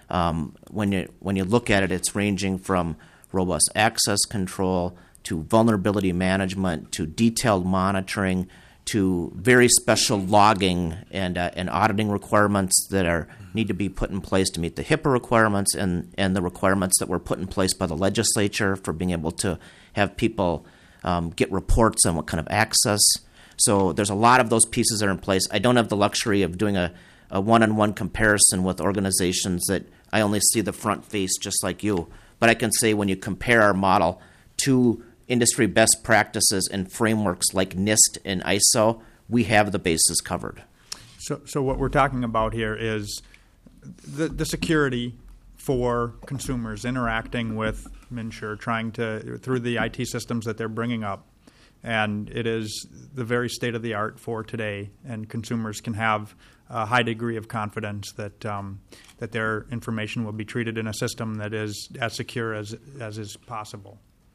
When you look at it, it's ranging from robust access control to vulnerability management to detailed monitoring to very special logging and auditing requirements that need to be put in place to meet the HIPAA requirements and the requirements that were put in place by the legislature for being able to have people get reports on what kind of access. So there's a lot of those pieces that are in place. I don't have the luxury of doing a one-on-one comparison with organizations that I only see the front face just like you. But I can say when you compare our model to industry best practices and frameworks like NIST and ISO, we have the bases covered. So what we're talking about here is the security for consumers interacting with MNsure, trying to, through the IT systems that they're bringing up. And it is the very state of the art for today, and consumers can have a high degree of confidence that that their information will be treated in a system that is as secure as is possible.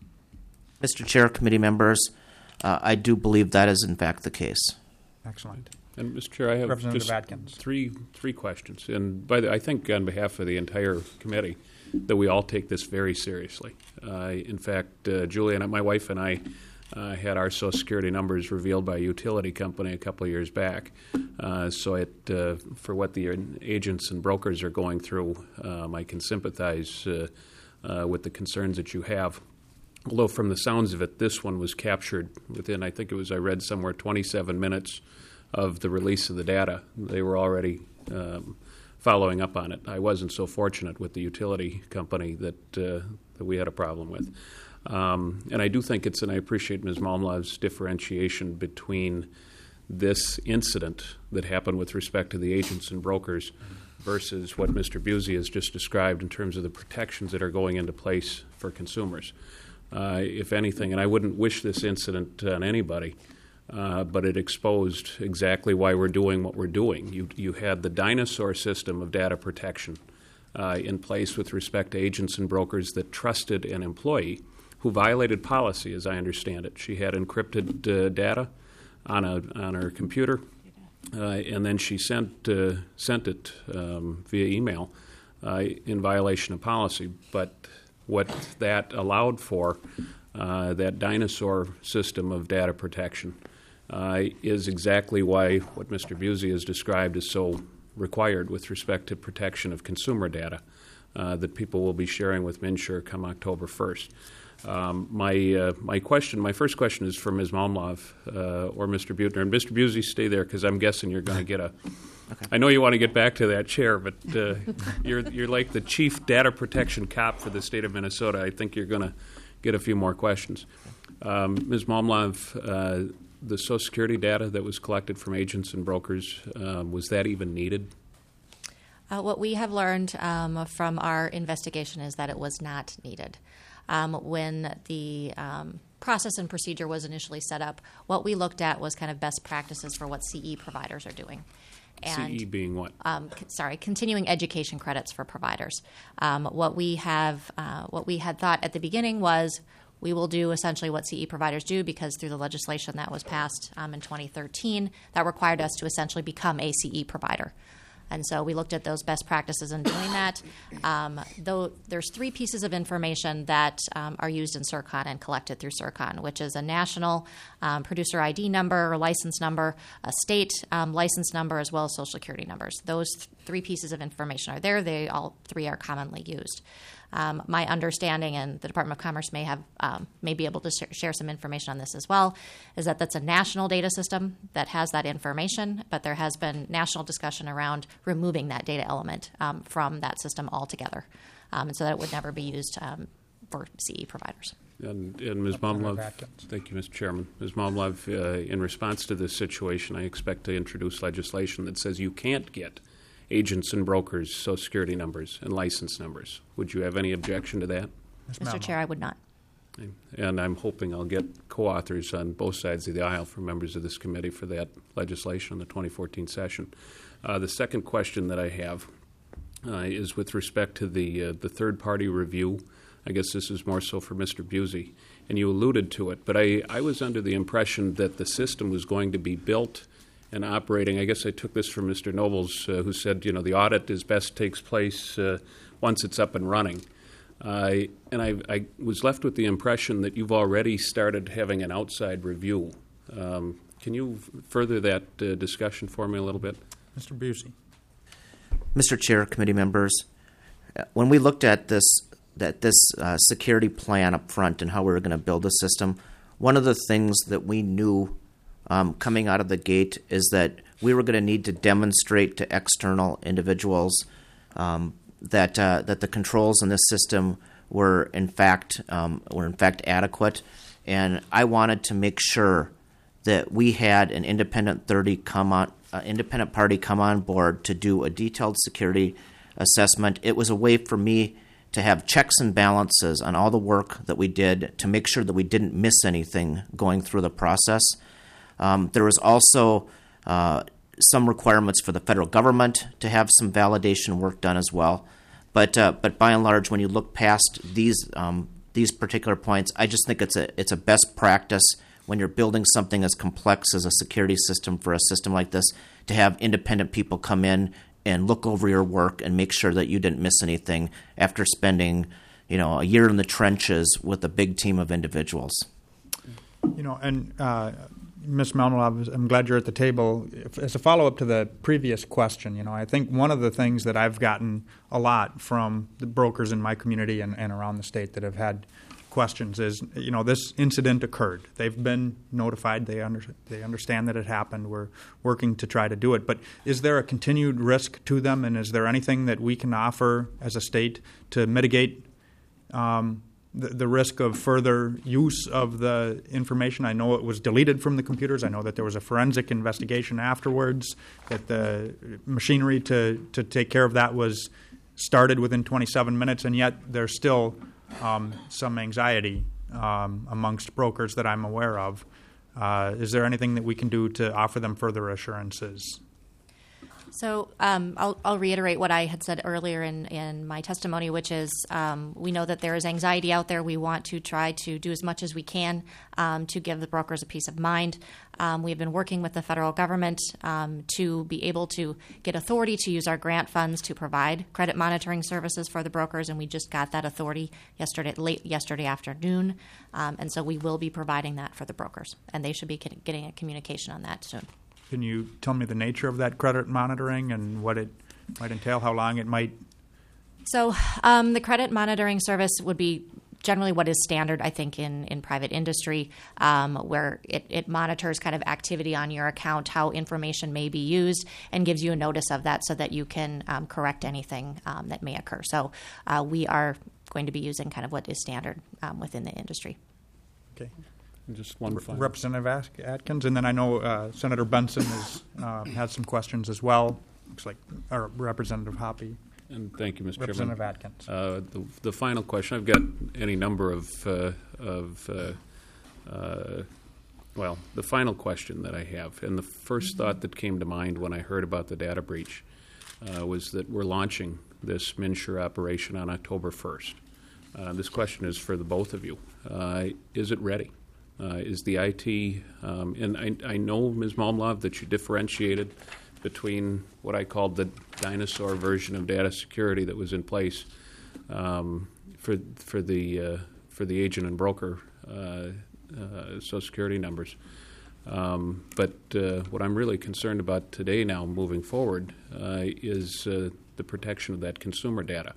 Mr. Chair, committee members, I do believe that is in fact the case. Excellent. And Mr. Chair, I have Representative just Atkins. three questions. And I think on behalf of the entire committee that we all take this very seriously. In fact, Julie and my wife and I had our Social Security numbers revealed by a utility company a couple of years back. So for what the agents and brokers are going through, I can sympathize with the concerns that you have. Although from the sounds of it, this one was captured within, I think it was, I read somewhere, 27 minutes of the release of the data. They were already following up on it. I wasn't so fortunate with the utility company that we had a problem with. And I do think and I appreciate Ms. Malmlov's differentiation between this incident that happened with respect to the agents and brokers versus what Mr. Busey has just described in terms of the protections that are going into place for consumers. If anything, and I wouldn't wish this incident on anybody, but it exposed exactly why we're doing what we're doing. You had the dinosaur system of data protection in place with respect to agents and brokers that trusted an employee who violated policy, as I understand it. She had encrypted data on her computer, and then she sent it via email in violation of policy. But what that allowed for, that dinosaur system of data protection, is exactly why what Mr. Busey has described is so required with respect to protection of consumer data that people will be sharing with MNsure come October 1st. My first question is for Ms. Malmlov or Mr. Buettner. And Mr. Busey, stay there because I'm guessing you're going to get Okay. I know you want to get back to that chair, but you're like the chief data protection cop for the state of Minnesota. I think you're going to get a few more questions. Ms. Malmlov, the Social Security data that was collected from agents and brokers, was that even needed? What we have learned from our investigation is that it was not needed. When the process and procedure was initially set up, what we looked at was kind of best practices for what CE providers are doing. And, CE being what? Continuing education credits for providers. What we had thought at the beginning was we will do essentially what CE providers do because through the legislation that was passed in 2013, that required us to essentially become a CE provider. And so we looked at those best practices in doing that. Though there's 3 pieces of information that are used in CERCON and collected through CERCON, which is a national producer ID number or license number, a state license number, as well as Social Security numbers. Those 3 pieces of information are there. They all 3 are commonly used. My understanding, and the Department of Commerce may be able to share some information on this as well, is that that's a national data system that has that information, but there has been national discussion around removing that data element from that system altogether, and so that it would never be used for CE providers. And Ms. Momlove, thank you, Mr. Chairman. Ms. Momlove, in response to this situation, I expect to introduce legislation that says you can't get agents and brokers' Social Security numbers and license numbers. Would you have any objection to that? Mr. Chair, I would not. And I'm hoping I'll get co-authors on both sides of the aisle from members of this committee for that legislation in the 2014 session. The second question that I have is with respect to the third-party review. I guess this is more so for Mr. Busey, and you alluded to it, but I was under the impression that the system was going to be built and operating. I guess I took this from Mr. Nobles, who said, the audit is best takes place once it's up and running. And I was left with the impression that you've already started having an outside review. Can you further that discussion for me a little bit? Mr. Busey. Mr. Chair, committee members, when we looked at this security plan up front and how we were going to build a system, one of the things that we knew coming out of the gate is that we were going to need to demonstrate to external individuals that the controls in this system were in fact adequate, and I wanted to make sure that we had an independent party come on board to do a detailed security assessment. It was a way for me to have checks and balances on all the work that we did to make sure that we didn't miss anything going through the process. There was also some requirements for the federal government to have some validation work done as well. But by and large, when you look past these particular points, I just think it's a best practice when you're building something as complex as a security system for a system like this to have independent people come in and look over your work and make sure that you didn't miss anything after spending a year in the trenches with a big team of individuals. And Ms. Momlove, I'm glad you're at the table. As a follow-up to the previous question, I think one of the things that I've gotten a lot from the brokers in my community and around the state that have had questions is, this incident occurred. They've been notified. They understand that it happened. We're working to try to do it. But is there a continued risk to them, and is there anything that we can offer as a state to mitigate the risk of further use of the information? I know it was deleted from the computers. I know that there was a forensic investigation afterwards, that the machinery to take care of that was started within 27 minutes, and yet there's still some anxiety amongst brokers that I'm aware of. Is there anything that we can do to offer them further assurances? So I'll reiterate what I had said earlier in my testimony, which is we know that there is anxiety out there. We want to try to do as much as we can to give the brokers a peace of mind. We've been working with the federal government to be able to get authority to use our grant funds to provide credit monitoring services for the brokers, and we just got that authority late yesterday afternoon. And so we will be providing that for the brokers, and they should be getting a communication on that soon. Can you tell me the nature of that credit monitoring and what it might entail, how long it might? So the credit monitoring service would be generally what is standard, I think, in private industry, where it monitors kind of activity on your account, how information may be used, and gives you a notice of that so that you can correct anything that may occur. So we are going to be using kind of what is standard within the industry. Okay. Just one final. Representative Atkins, and then I know Senator Benson has some questions as well. Looks like Representative Hoppe. And thank you, Mr. Representative Chairman. Atkins. The final question, I've got any number the final question that I have, and the first thought that came to mind when I heard about the data breach was that we're launching this MNsure operation on October 1st. This question is for the both of you. Is it ready? Is the IT, and I know, Ms. Momlove, that you differentiated between what I called the dinosaur version of data security that was in place for the agent and broker Social Security numbers. But what I'm really concerned about today now moving forward is the protection of that consumer data.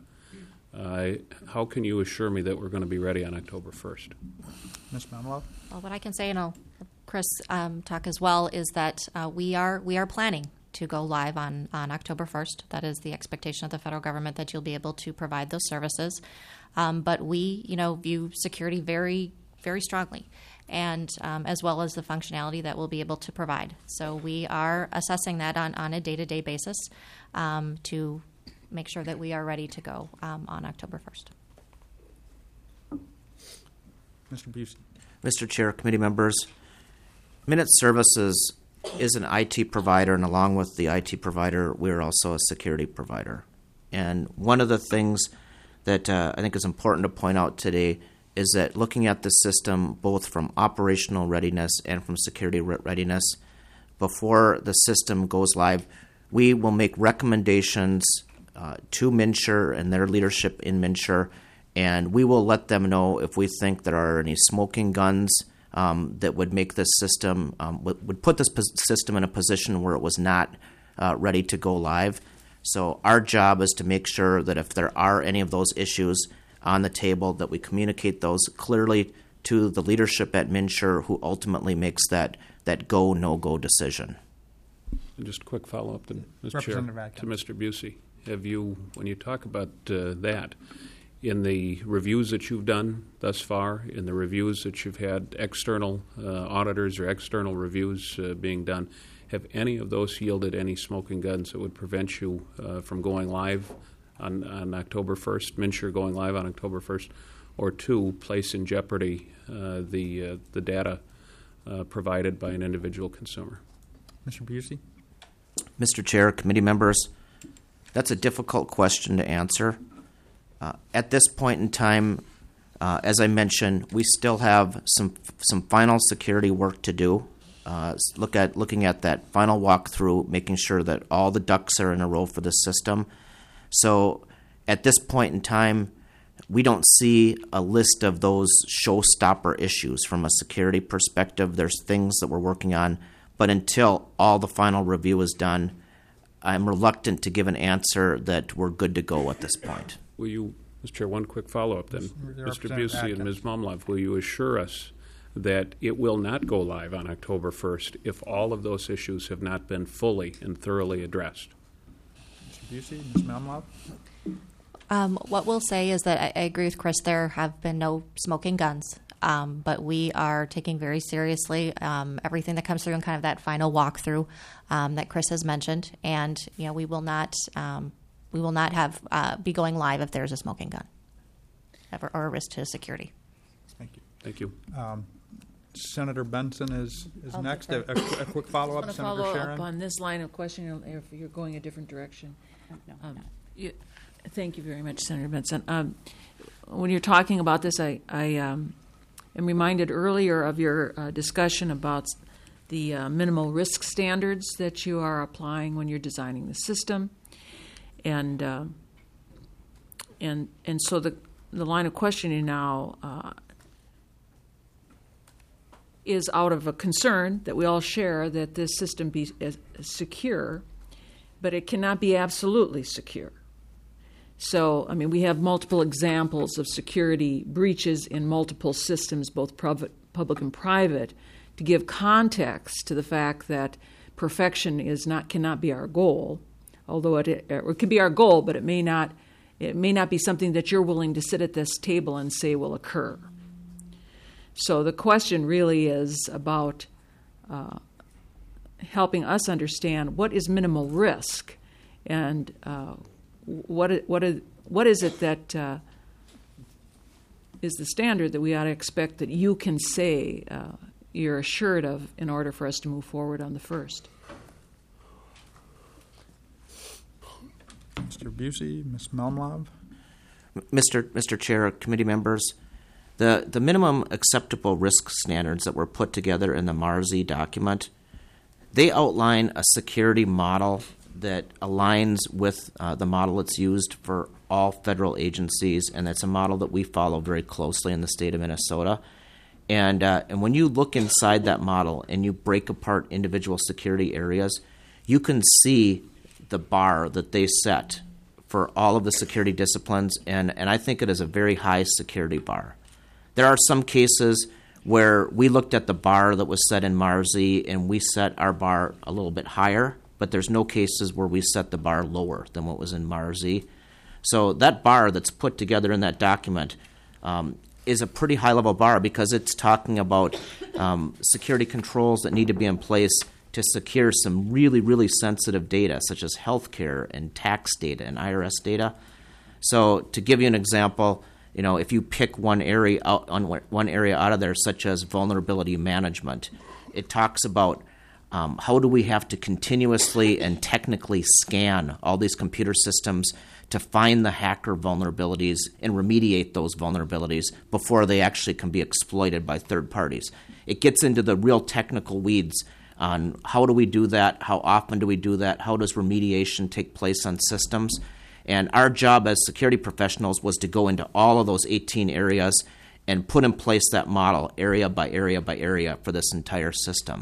How can you assure me that we're going to be ready on October 1st? Ms. Mamlov? Well, what I can say, and I'll Chris talk as well, is that we are planning to go live on October 1st. That is the expectation of the federal government, that you'll be able to provide those services. But we, view security very, very strongly, and as well as the functionality that we'll be able to provide. So we are assessing that on a day-to-day basis to make sure that we are ready to go on October 1st. Mr. Busey? Mr. Chair, committee members, Minute Services is an IT provider, and along with the IT provider, we're also a security provider. And one of the things that I think is important to point out today is that looking at the system both from operational readiness and from security readiness, before the system goes live, we will make recommendations to MNsure and their leadership in MNsure, and we will let them know if we think there are any smoking guns that would make this system, would put this system in a position where it was not ready to go live. So our job is to make sure that if there are any of those issues on the table, that we communicate those clearly to the leadership at MNsure, who ultimately makes that go, no-go decision. And just a quick follow-up to Mr. Chair, to Mr. Busey. Have you, when you talk about that, in the reviews that you've done thus far, in the reviews that you've had external auditors or external reviews being done, have any of those yielded any smoking guns that would prevent you from going live on October 1st, MNsure going live on October 1st, or two, place in jeopardy the data provided by an individual consumer? Mr. Busey? Mr. Chair, committee members, that's a difficult question to answer. At this point in time, as I mentioned, we still have some final security work to do. Looking at that final walkthrough, making sure that all the ducks are in a row for the system. So at this point in time, we don't see a list of those showstopper issues from a security perspective. There's things that we're working on, but until all the final review is done, I'm reluctant to give an answer that we're good to go at this point. Will you, Mr. Chair, one quick follow-up then. Mr. Busey and Ms. Momlov, will you assure us that it will not go live on October 1st if all of those issues have not been fully and thoroughly addressed? Mr. Busey, Ms. Mamlov? What we'll say is that I agree with Chris. There have been no smoking guns, but we are taking very seriously everything that comes through in kind of that final walkthrough that Chris has mentioned, and we will not have be going live if there's a smoking gun or a risk to security. Thank you. Thank you. Senator Benson is I'll next. defer. A quick follow-up, I Senator follow Sharon. up on this line of questioning if you're going a different direction. Thank you very much, Senator Benson. When you're talking about this, I am reminded earlier of your discussion about the minimal risk standards that you are applying when you're designing the system, and so the line of questioning now is out of a concern that we all share that this system be secure, but it cannot be absolutely secure. So, we have multiple examples of security breaches in multiple systems, both public and private, to give context to the fact that perfection cannot be our goal. Although it could be our goal, but it may not be something that you're willing to sit at this table and say will occur. So the question really is about helping us understand what is minimal risk, and what is it that is the standard that we ought to expect that you can say you're assured of in order for us to move forward on the first. Mr. Busey, Ms. Melmlov. Mr. Chair, committee members, the minimum acceptable risk standards that were put together in the MARSI document, They outline a security model that aligns with the model that's used for all federal agencies, and that's a model that we follow very closely in the state of Minnesota. And when you look inside that model and you break apart individual security areas, you can see the bar that they set for all of the security disciplines, and I think it is a very high security bar. There are some cases where we looked at the bar that was set in MARZ and we set our bar a little bit higher, but there's no cases where we set the bar lower than what was in MARZ. So that bar that's put together in that document is a pretty high-level bar because it's talking about security controls that need to be in place to secure some really, really sensitive data, such as healthcare and tax data and IRS data. So to give you an example, if you pick one area out of there, such as vulnerability management, it talks about how do we have to continuously and technically scan all these computer systems to find the hacker vulnerabilities and remediate those vulnerabilities before they actually can be exploited by third parties. It gets into the real technical weeds on how do we do that, how often do we do that, how does remediation take place on systems. And our job as security professionals was to go into all of those 18 areas and put in place that model area by area by area for this entire system.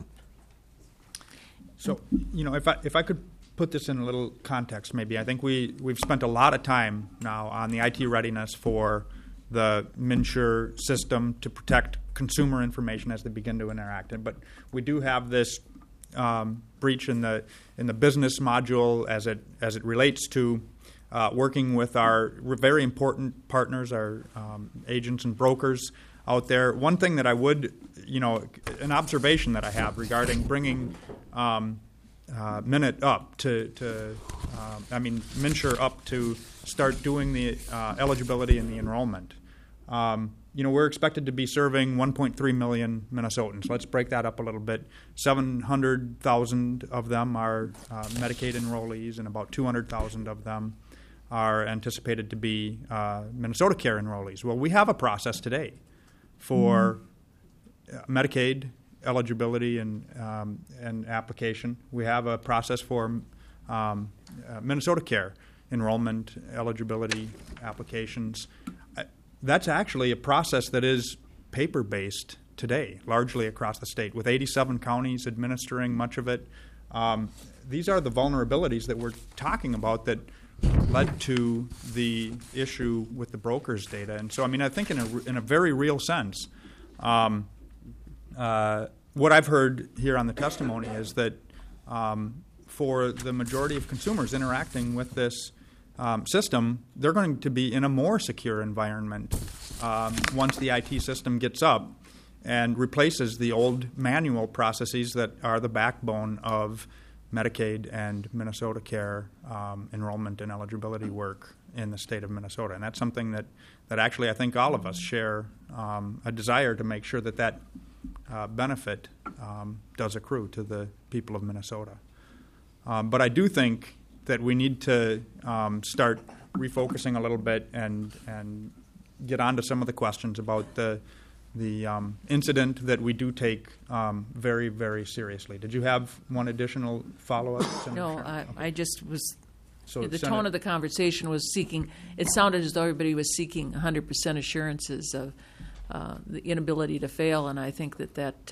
So, if I could put this in a little context, maybe I think we've spent a lot of time now on the IT readiness for the MNsure system to protect consumer information as they begin to interact. But we do have this breach in the business module as it relates to working with our very important partners, our agents and brokers out there. One thing that I would, an observation that I have regarding bringing MNsure up to start doing the eligibility and the enrollment. We're expected to be serving 1.3 million Minnesotans. Let's break that up a little bit. 700,000 of them are Medicaid enrollees, and about 200,000 of them are anticipated to be Minnesota Care enrollees. Well, we have a process today for Medicaid eligibility and application. We have a process for Minnesota Care enrollment, eligibility applications. That's actually a process that is paper-based today, largely across the state, with 87 counties administering much of it. These are the vulnerabilities that we're talking about that led to the issue with the broker's data. And so, I think in a very real sense, what I've heard here on the testimony is that for the majority of consumers interacting with this system, they're going to be in a more secure environment once the IT system gets up and replaces the old manual processes that are the backbone of Medicaid and Minnesota Care enrollment and eligibility work in the state of Minnesota. And that's something that actually I think all of us share a desire to make sure that benefit does accrue to the people of Minnesota. But I do think that we need to start refocusing a little bit and get on to some of the questions about the incident that we do take very, very seriously. Did you have one additional follow-up? No, I just was. So the Senator, tone of the conversation was seeking. It sounded as though everybody was seeking 100% assurances of the inability to fail, and I think that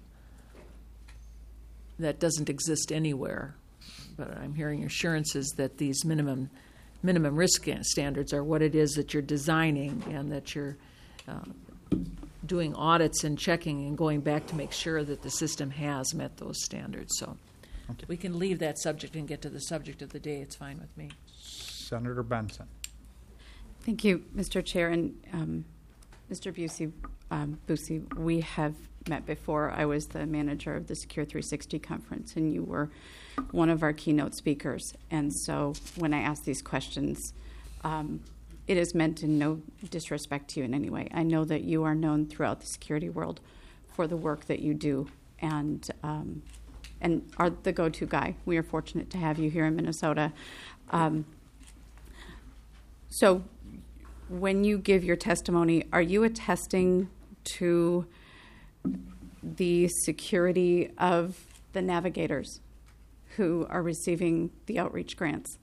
doesn't exist anywhere. But I'm hearing assurances that these minimum risk standards are what it is that you're designing, and that you're doing audits and checking and going back to make sure that the system has met those standards. So okay. We can leave that subject and get to the subject of the day. It's fine with me. Senator Benson. Thank you, Mr. Chair. And Mr. Busey, we have met before. I was the manager of the Secure 360 conference, and you were one of our keynote speakers. And so when I ask these questions, it is meant in no disrespect to you in any way. I know that you are known throughout the security world for the work that you do, and are the go-to guy. We are fortunate to have you here in Minnesota. So when you give your testimony, are you attesting to the security of the navigators who are receiving the outreach grants?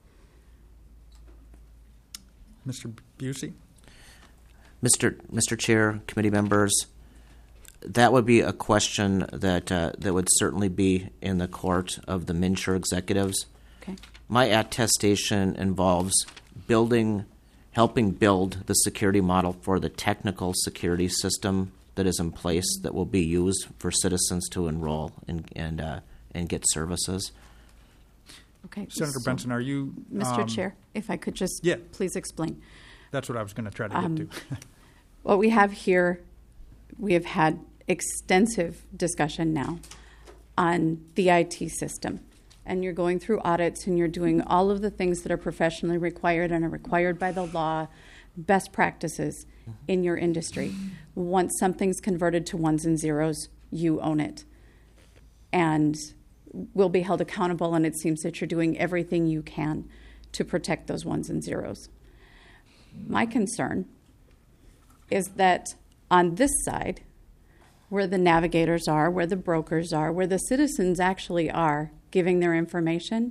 Mr. Busey? Mr. Chair, committee members, that would be a question that would certainly be in the court of the MNsure executives. Okay. My attestation involves helping build the security model for the technical security system that is in place that will be used for citizens to enroll and get services. Okay. Senator so, Benson, are you... Mr. Chair, if I could just please explain. That's what I was going to try to get to. What we have here, we have had extensive discussion now on the IT system. And you're going through audits and you're doing all of the things that are professionally required and are required by the law, best practices in your industry. Once something's converted to ones and zeros, you own it. And will be held accountable, and it seems that you're doing everything you can to protect those ones and zeros. My concern is that on this side, where the navigators are, where the brokers are, where the citizens actually are giving their information,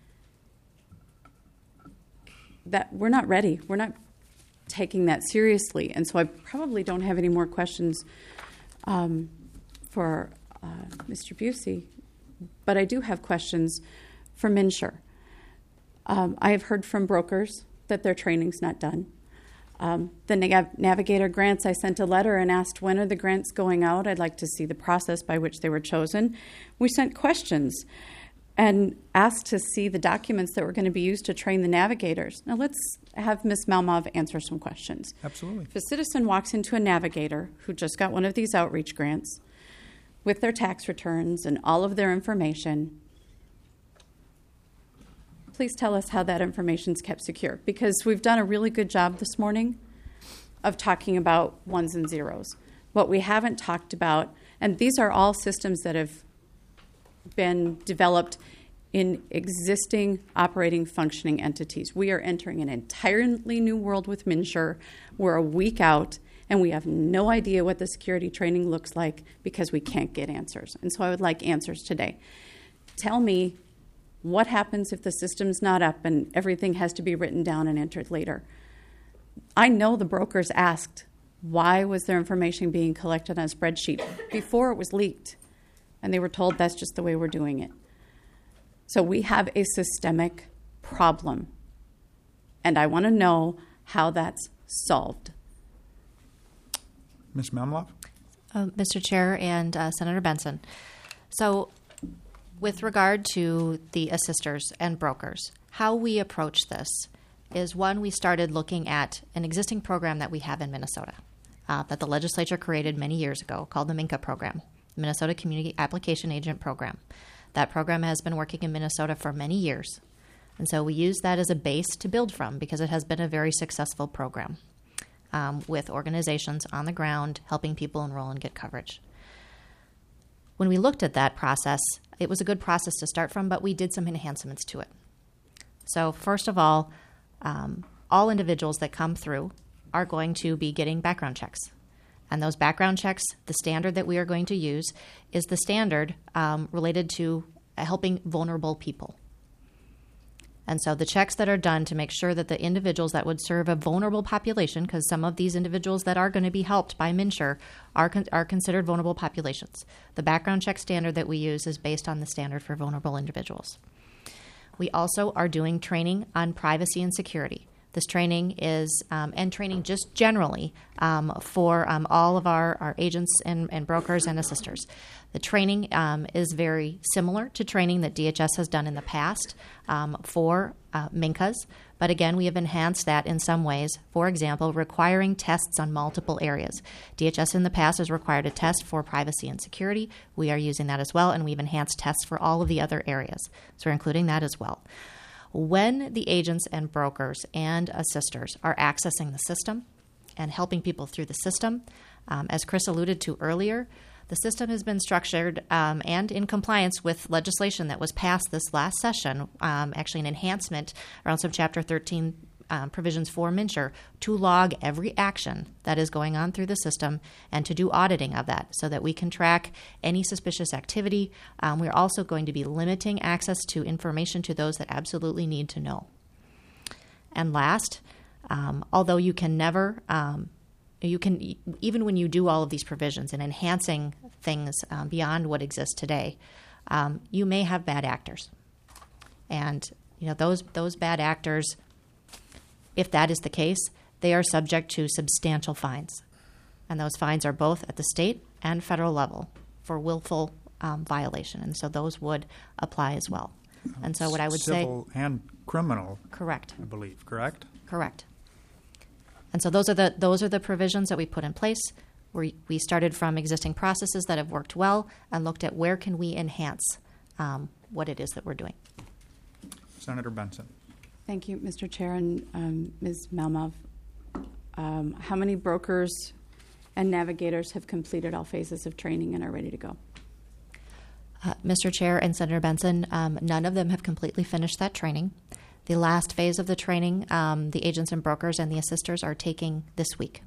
that we're not ready. We're not taking that seriously. And so I probably don't have any more questions for Mr. Busey, but I do have questions for MNsure. I have heard from brokers that their training's not done. The Navigator grants, I sent a letter and asked, when are the grants going out? I'd like to see the process by which they were chosen. We sent questions and asked to see the documents that were going to be used to train the navigators. Now let's have Ms. Malmov answer some questions. Absolutely. If a citizen walks into a navigator who just got one of these outreach grants with their tax returns and all of their information, please tell us how that information is kept secure, because we've done a really good job this morning of talking about ones and zeros. What we haven't talked about, and these are all systems that have been developed in existing operating functioning entities. We are entering an entirely new world with MNsure. We're a week out, and we have no idea what the security training looks like because we can't get answers. And so I would like answers today. Tell me, what happens if the system's not up and everything has to be written down and entered later? I know the brokers asked, why was their information being collected on a spreadsheet before it was leaked? And they were told that's just the way we're doing it. So we have a systemic problem. And I want to know how that's solved. Ms. Mamlov? Mr. Chair and Senator Benson. So with regard to the assisters and brokers, how we approach this is, one, we started looking at an existing program that we have in Minnesota that the legislature created many years ago called the MINCA program, Minnesota Community Application Agent Program. That program has been working in Minnesota for many years. And so we use that as a base to build from because it has been a very successful program with organizations on the ground helping people enroll and get coverage. When we looked at that process, it was a good process to start from, but we did some enhancements to it. So first of all individuals that come through are going to be getting background checks. And those background checks, the standard that we are going to use is the standard related to helping vulnerable people. And so the checks that are done to make sure that the individuals that would serve a vulnerable population, because some of these individuals that are going to be helped by MNsure are considered vulnerable populations. The background check standard that we use is based on the standard for vulnerable individuals. We also are doing training on privacy and security. This training is, and training just generally for all of our agents and brokers and assisters. The training is very similar to training that DHS has done in the past for MNCAs, but again, we have enhanced that in some ways. For example, requiring tests on multiple areas. DHS in the past has required a test for privacy and security. We are using that as well, and we've enhanced tests for all of the other areas. So we're including that as well. When the agents and brokers and assisters are accessing the system and helping people through the system, as Chris alluded to earlier, the system has been structured and in compliance with legislation that was passed this last session, actually an enhancement around some Chapter 13 provisions for MNsure to log every action that is going on through the system and to do auditing of that so that we can track any suspicious activity. We're also going to be limiting access to information to those that absolutely need to know. And last, although you can never, even when you do all of these provisions and enhancing things beyond what exists today, you may have bad actors. And those bad actors, if that is the case, they are subject to substantial fines. And those fines are both at the state and federal level for willful violation. And so those would apply as well. And so what I would say... Civil and criminal. Correct. I believe, correct? Correct. And so those are the provisions that we put in place. We started from existing processes that have worked well and looked at where can we enhance what it is that we're doing. Senator Benson. Thank you, Mr. Chair, and Ms. Malmov. How many brokers and navigators have completed all phases of training and are ready to go? Mr. Chair and Senator Benson, none of them have completely finished that training. The last phase of the training, the agents and brokers and the assisters are taking this week.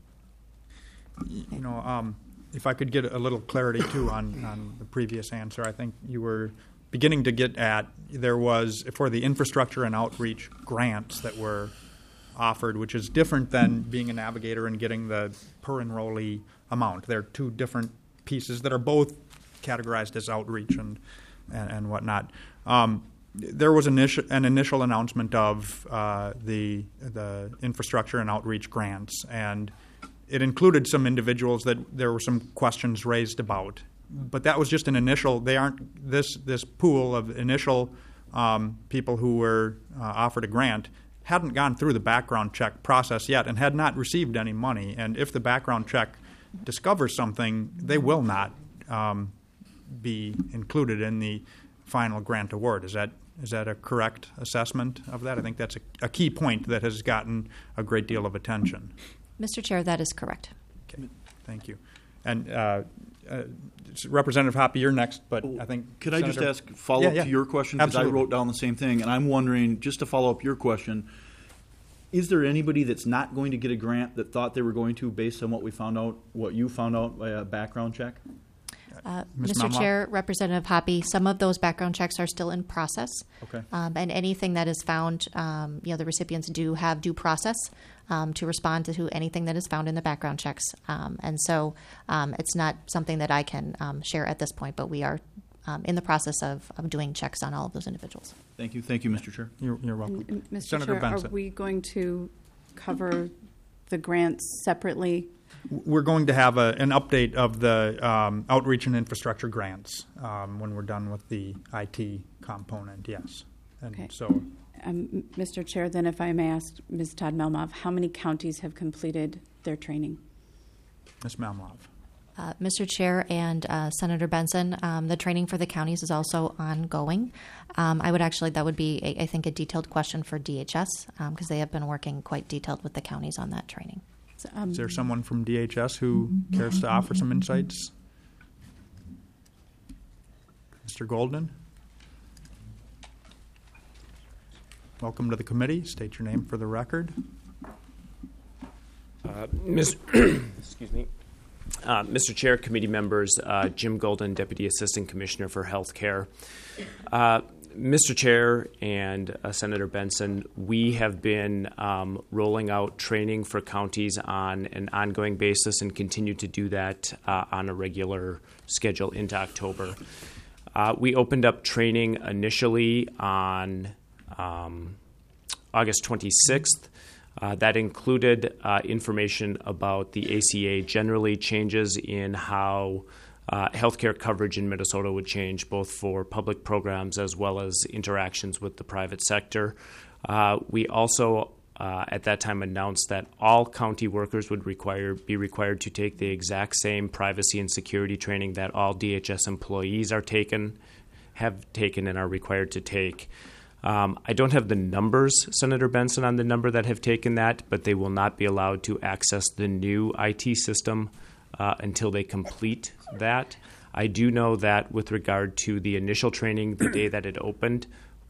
If I could get a little clarity, too, on the previous answer, I think you were beginning to get at, there was, for the infrastructure and outreach grants that were offered, which is different than being a navigator and getting the per enrollee amount. They're two different pieces that are both categorized as outreach and whatnot. There was an initial announcement of the infrastructure and outreach grants, and it included some individuals that there were some questions raised about. But that was just an initial. They aren't this pool of initial people who were offered a grant hadn't gone through the background check process yet and had not received any money. And if the background check discovers something, they will not be included in the final grant award. Is that a correct assessment of that? I think that's a key point that has gotten a great deal of attention. Mr. Chair, that is correct. Okay, thank you. And Representative Hoppe, you're next, but I think could Senator... I just ask follow up to your question, because I wrote down the same thing, and I'm wondering, just to follow up your question, is there anybody that's not going to get a grant that thought they were going to, based on what you found out by a background check? Mr. Chair, Representative Hoppe, some of those background checks are still in process. Okay. And anything that is found, the recipients do have due process to respond to anything that is found in the background checks. And so it's not something that I can share at this point, but we are in the process of doing checks on all of those individuals. Thank you. Thank you, Mr. Chair. You're welcome. Mr. Senator Chair, Benson. are we going to cover the grants separately? We're going to have an update of the outreach and infrastructure grants when we're done with the IT component, yes. And okay. So, Mr. Chair, then if I may ask Ms. Todd Malmov, how many counties have completed their training? Ms. Malmov. Mr. Chair and Senator Benson, the training for the counties is also ongoing. That would be, I think, a detailed question for DHS because they have been working quite detailed with the counties on that training. Is there someone from DHS who cares to offer some insights? Mr. Golden? Welcome to the committee. State your name for the record. Excuse me. Mr. Chair, committee members, Jim Golden, Deputy Assistant Commissioner for Health Care. Mr. Chair and Senator Benson, we have been rolling out training for counties on an ongoing basis and continue to do that on a regular schedule into October. We opened up training initially on August 26th. That included information about the ACA, generally changes in how healthcare coverage in Minnesota would change, both for public programs as well as interactions with the private sector. We also, at that time, announced that all county workers would be required to take the exact same privacy and security training that all DHS employees have taken and are required to take. I don't have the numbers, Senator Benson, on the number that have taken that, but they will not be allowed to access the new IT system until they complete that. I do know that with regard to the initial training, the day that it opened,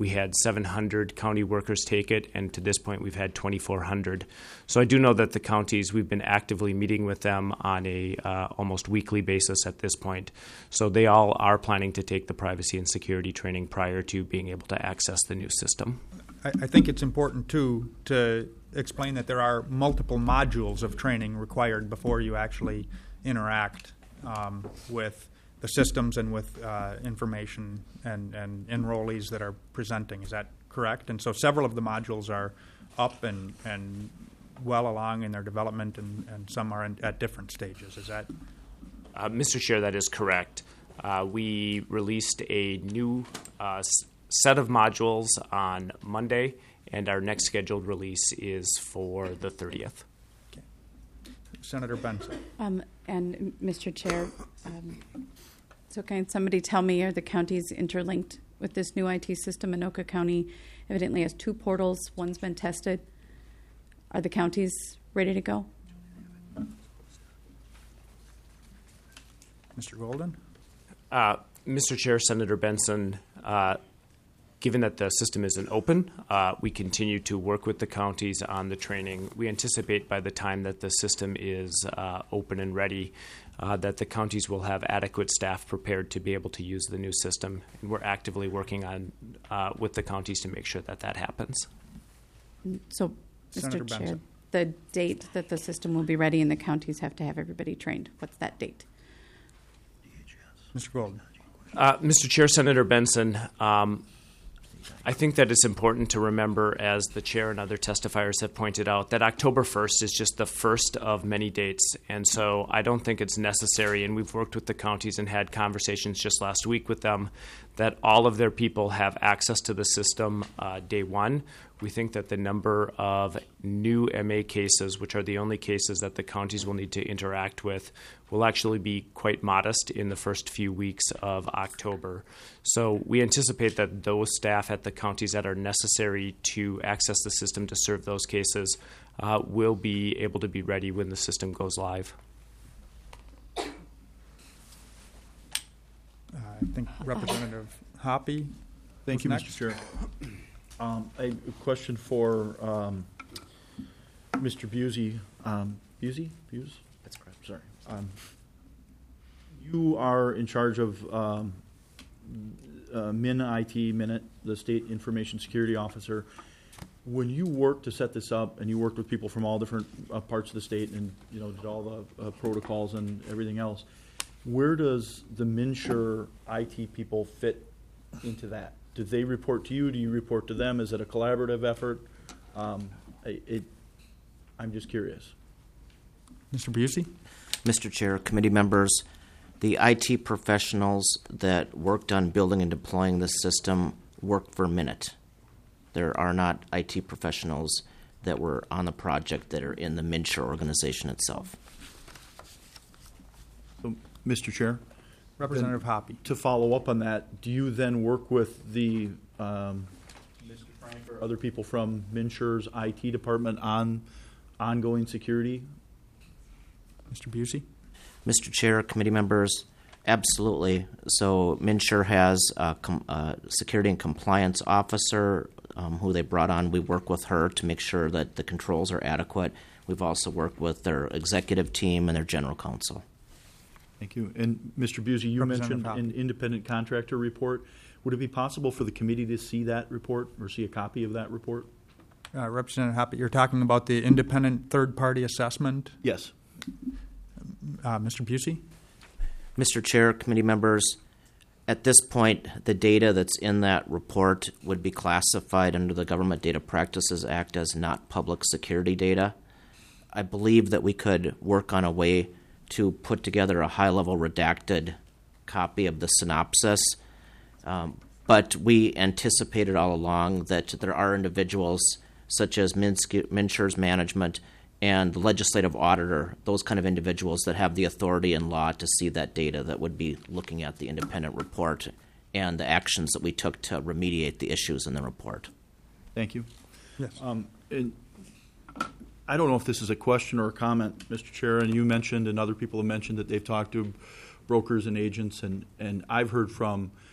we had 700 county workers take it, and to this point we've had 2,400. So I do know that the counties, we've been actively meeting with them on a almost weekly basis at this point. So they all are planning to take the privacy and security training prior to being able to access the new system. I think it's important, too, to explain that there are multiple modules of training required before you actually interact with the systems and with information and enrollees that are presenting. Is that correct? And so several of the modules are up and well along in their development, and some are at different stages. Is that? Mr. Chair, that is correct. We released a new set of modules on Monday, and our next scheduled release is for the 30th. Okay. Senator Benson. And Mr. Chair, so can somebody tell me, are the counties interlinked with this new IT system? Anoka County evidently has 2 portals. One's been tested. Are the counties ready to go? Mr. Golden? Mr. Chair, Senator Benson, given that the system isn't open, we continue to work with the counties on the training. We anticipate by the time that the system is open and ready that the counties will have adequate staff prepared to be able to use the new system. And we're actively working on with the counties to make sure that that happens. So, Senator Mr. Chair, Benson. the date that the system will be ready and the counties have to have everybody trained, what's that date? Mr. Golden. Mr. Chair, Senator Benson, I think that it's important to remember, as the chair and other testifiers have pointed out, that October 1st is just the first of many dates. And so I don't think it's necessary, and we've worked with the counties and had conversations just last week with them, that all of their people have access to the system day one. We think that the number of new MA cases, which are the only cases that the counties will need to interact with, will actually be quite modest in the first few weeks of October. So we anticipate that those staff at the counties that are necessary to access the system to serve those cases will be able to be ready when the system goes live. I think Representative Hoppe. Thank you, next. Mr. Chair. A question for Mr. Busey. Busey? That's correct. Sorry. You are in charge of Minute, the State Information Security Officer. When you worked to set this up, and you worked with people from all different parts of the state, and did all the protocols and everything else, where does the MNsure IT people fit into that? Do they report to you? Do you report to them? Is it a collaborative effort? I'm just curious. Mr. Busey? Mr. Chair, committee members, the IT professionals that worked on building and deploying this system worked for Minute. There are not IT professionals that were on the project that are in the MNsure organization itself. So, Mr. Chair? Representative Hoppe. To follow up on that, do you then work with the Mr. Frank or other people from MNsure's IT department on ongoing security? Mr. Busey? Mr. Chair, committee members, absolutely. So MNsure has a security and compliance officer who they brought on. We work with her to make sure that the controls are adequate. We've also worked with their executive team and their general counsel. Thank you. And Mr. Busey, you mentioned an independent contractor report. Would it be possible for the committee to see that report or see a copy of that report? Representative Hoppe, you're talking about the independent third-party assessment? Yes. Mr. Busey? Mr. Chair, committee members, at this point, the data that's in that report would be classified under the Government Data Practices Act as not public security data. I believe that we could work on a way to put together a high-level redacted copy of the synopsis. But we anticipated all along that there are individuals such as MNsure's management and the legislative auditor, those kind of individuals that have the authority in law to see that data, that would be looking at the independent report and the actions that we took to remediate the issues in the report. Thank you. Yes. And I don't know if this is a question or a comment, Mr. Chair, and you mentioned and other people have mentioned that they've talked to brokers and agents, and I've heard from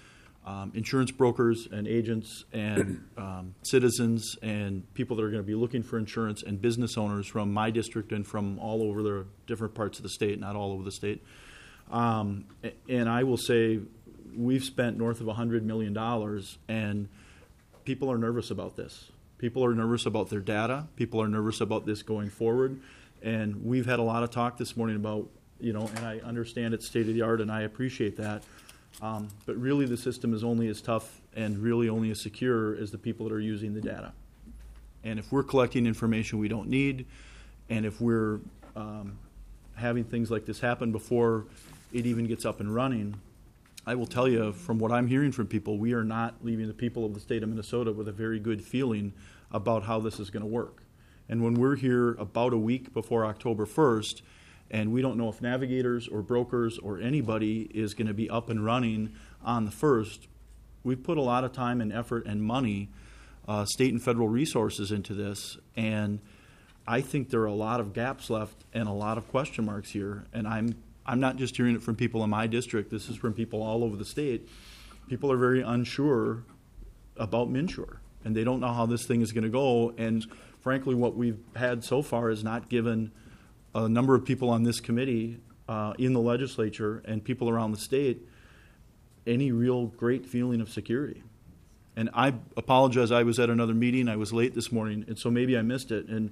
insurance brokers and agents and citizens and people that are going to be looking for insurance and business owners from my district and from all over the different parts of the state, not all over the state. And I will say we've spent north of $100 million, and people are nervous about this. People are nervous about their data. People are nervous about this going forward. And we've had a lot of talk this morning about, and I understand it's state of the art, and I appreciate that. But really the system is only as tough and really only as secure as the people that are using the data. And if we're collecting information we don't need, and if we're having things like this happen before it even gets up and running, I will tell you from what I'm hearing from people, we are not leaving the people of the state of Minnesota with a very good feeling about how this is going to work. And when we're here about a week before October 1st, and we don't know if navigators or brokers or anybody is going to be up and running on the 1st, we've put a lot of time and effort and money, state and federal resources into this, and I think there are a lot of gaps left and a lot of question marks here. And I'm not just hearing it from people in my district. This is from people all over the state. People are very unsure about MNsure, and they don't know how this thing is going to go. And frankly, what we've had so far is not given a number of people on this committee in the legislature and people around the state any real great feeling of security. And I apologize, I was at another meeting, I was late this morning, and so maybe I missed it. And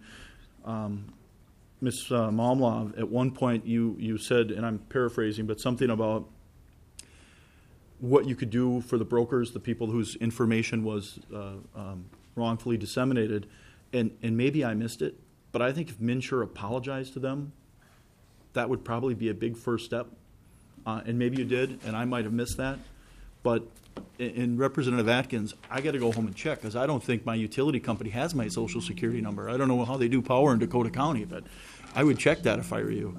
Ms. Malmlov, at one point you said, and I'm paraphrasing, but something about what you could do for the brokers, the people whose information was wrongfully disseminated, and maybe I missed it, but I think if MNsure apologized to them, that would probably be a big first step. And maybe you did, and I might have missed that. But in Representative Atkins, I got to go home and check because I don't think my utility company has my Social Security number. I don't know how they do power in Dakota County, but I would check that if I were you.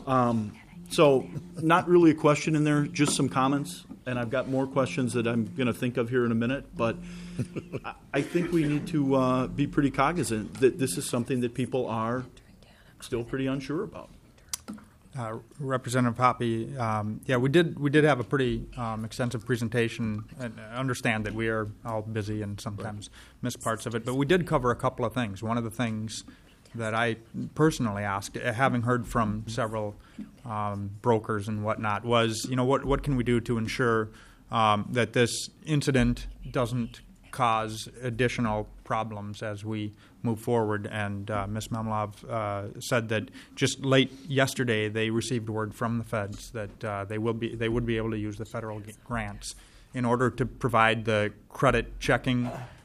So not really a question in there, just some comments. And I've got more questions that I'm going to think of here in a minute. But I think we need to be pretty cognizant that this is something that people are still pretty unsure about. Representative Hoppe, we did have a pretty extensive presentation. And I understand that we are all busy and sometimes miss parts of it, but we did cover a couple of things. One of the things that I personally asked, having heard from several brokers and whatnot, was, what can we do to ensure that this incident doesn't cause additional problems as we move forward. And Ms. Memlov said that just late yesterday they received word from the feds that they would be able to use the federal grants in order to provide the credit checking,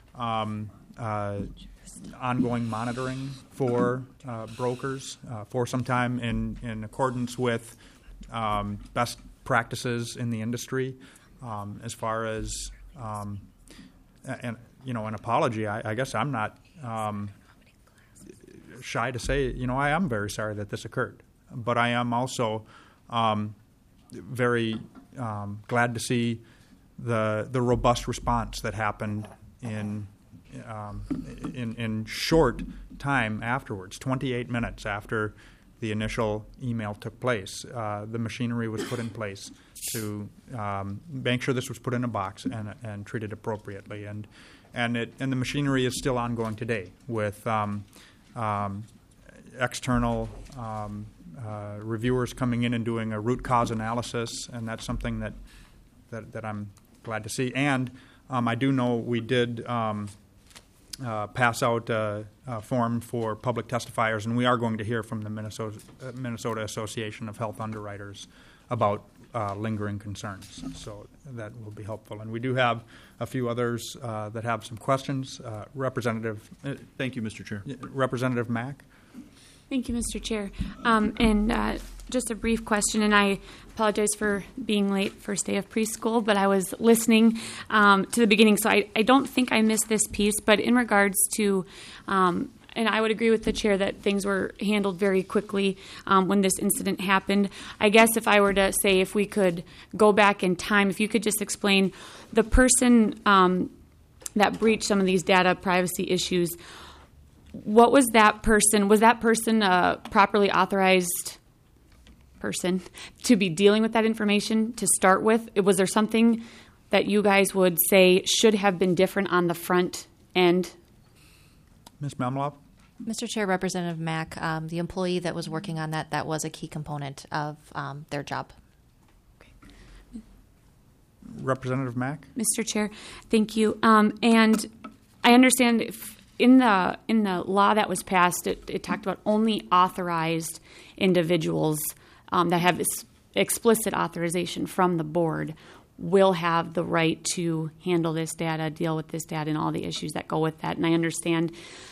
ongoing monitoring for brokers for some time in accordance with best practices in the industry, as far as an apology. I guess I'm not shy to say, I am very sorry that this occurred. But I am also very glad to see the robust response that happened in short time afterwards, 28 minutes after the initial email took place. The machinery was put in place to make sure this was put in a box and treated appropriately. And the machinery is still ongoing today with external reviewers coming in and doing a root cause analysis, and that's something that I'm glad to see. And I do know we did pass out a form for public testifiers, and we are going to hear from the Minnesota Association of Health Underwriters about lingering concerns. So that will be helpful. And we do have a few others that have some questions. Representative. Thank you, Mr. Chair. Representative Mack. Thank you, Mr. Chair. And just a brief question, and I apologize for being late, first day of preschool, but I was listening to the beginning, so I don't think I missed this piece. But in regards to, and I would agree with the chair that things were handled very quickly when this incident happened. I guess if I were to say if we could go back in time, if you could just explain the person that breached some of these data privacy issues, what was that person? Was that person a properly authorized person to be dealing with that information to start with? Was there something that you guys would say should have been different on the front end? Ms. Memlov? Mr. Chair, Representative Mack, the employee that was working on that was a key component of their job. Representative Mack? Mr. Chair, thank you. And I understand in the law that was passed, it talked about only authorized individuals that have explicit authorization from the board will have the right to handle this data, deal with this data, and all the issues that go with that. And I understand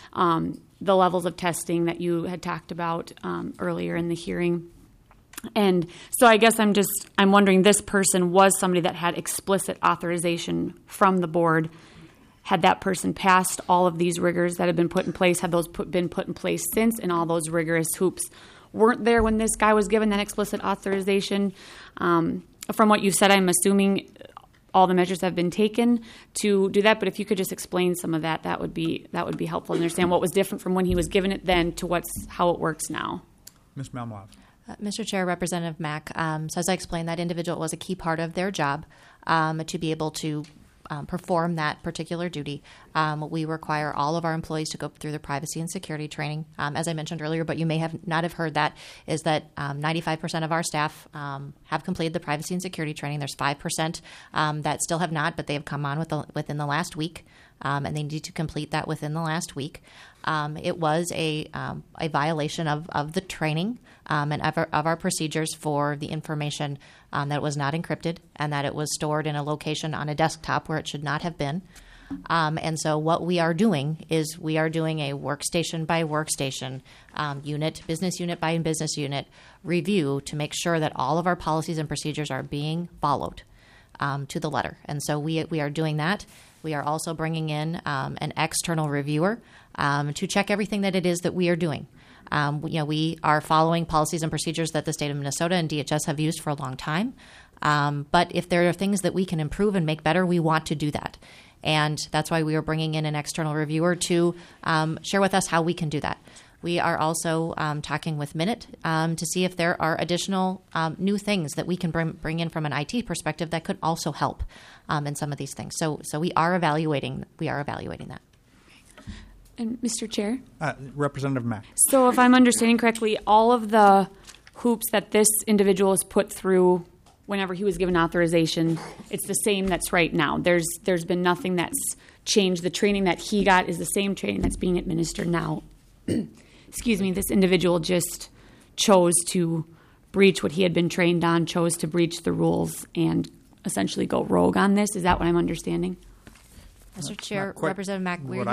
the levels of testing that you had talked about earlier in the hearing. And so I guess I'm wondering, this person was somebody that had explicit authorization from the board. Had that person passed all of these rigors that have been put in place? Have those been put in place since, and all those rigorous hoops weren't there when this guy was given that explicit authorization? From what you've said, I'm assuming all the measures have been taken to do that. But if you could just explain some of that, that would be helpful to understand what was different from when he was given it then to how it works now. Ms. Memlov? Mr. Chair, Representative Mack, so as I explained, that individual was a key part of their job to be able to perform that particular duty. We require all of our employees to go through the privacy and security training. As I mentioned earlier, but you may not have heard that, is that 95% of our staff have completed the privacy and security training. There's 5% that still have not, but they have come on within the last week, and they need to complete that within the last week. It was a violation of the training and of our procedures for the information that it was not encrypted and that it was stored in a location on a desktop where it should not have been. And so what we are doing is we are doing a workstation by workstation, business unit by business unit review to make sure that all of our policies and procedures are being followed to the letter. And so we are doing that. We are also bringing in an external reviewer to check everything that it is that we are doing. We are following policies and procedures that the state of Minnesota and DHS have used for a long time. But if there are things that we can improve and make better, we want to do that. And that's why we are bringing in an external reviewer to share with us how we can do that. We are also talking with Minute to see if there are additional new things that we can bring in from an IT perspective that could also help in some of these things. So we are evaluating that. And Mr. Chair? Representative Mack. So if I'm understanding correctly, all of the hoops that this individual has put through whenever he was given authorization, it's the same that's right now. There's been nothing that's changed. The training that he got is the same training that's being administered now. Excuse me, this individual just chose to breach what he had been trained on, chose to breach the rules and essentially go rogue on this. Is that what I'm understanding? Mr. Chair, Representative Mack, we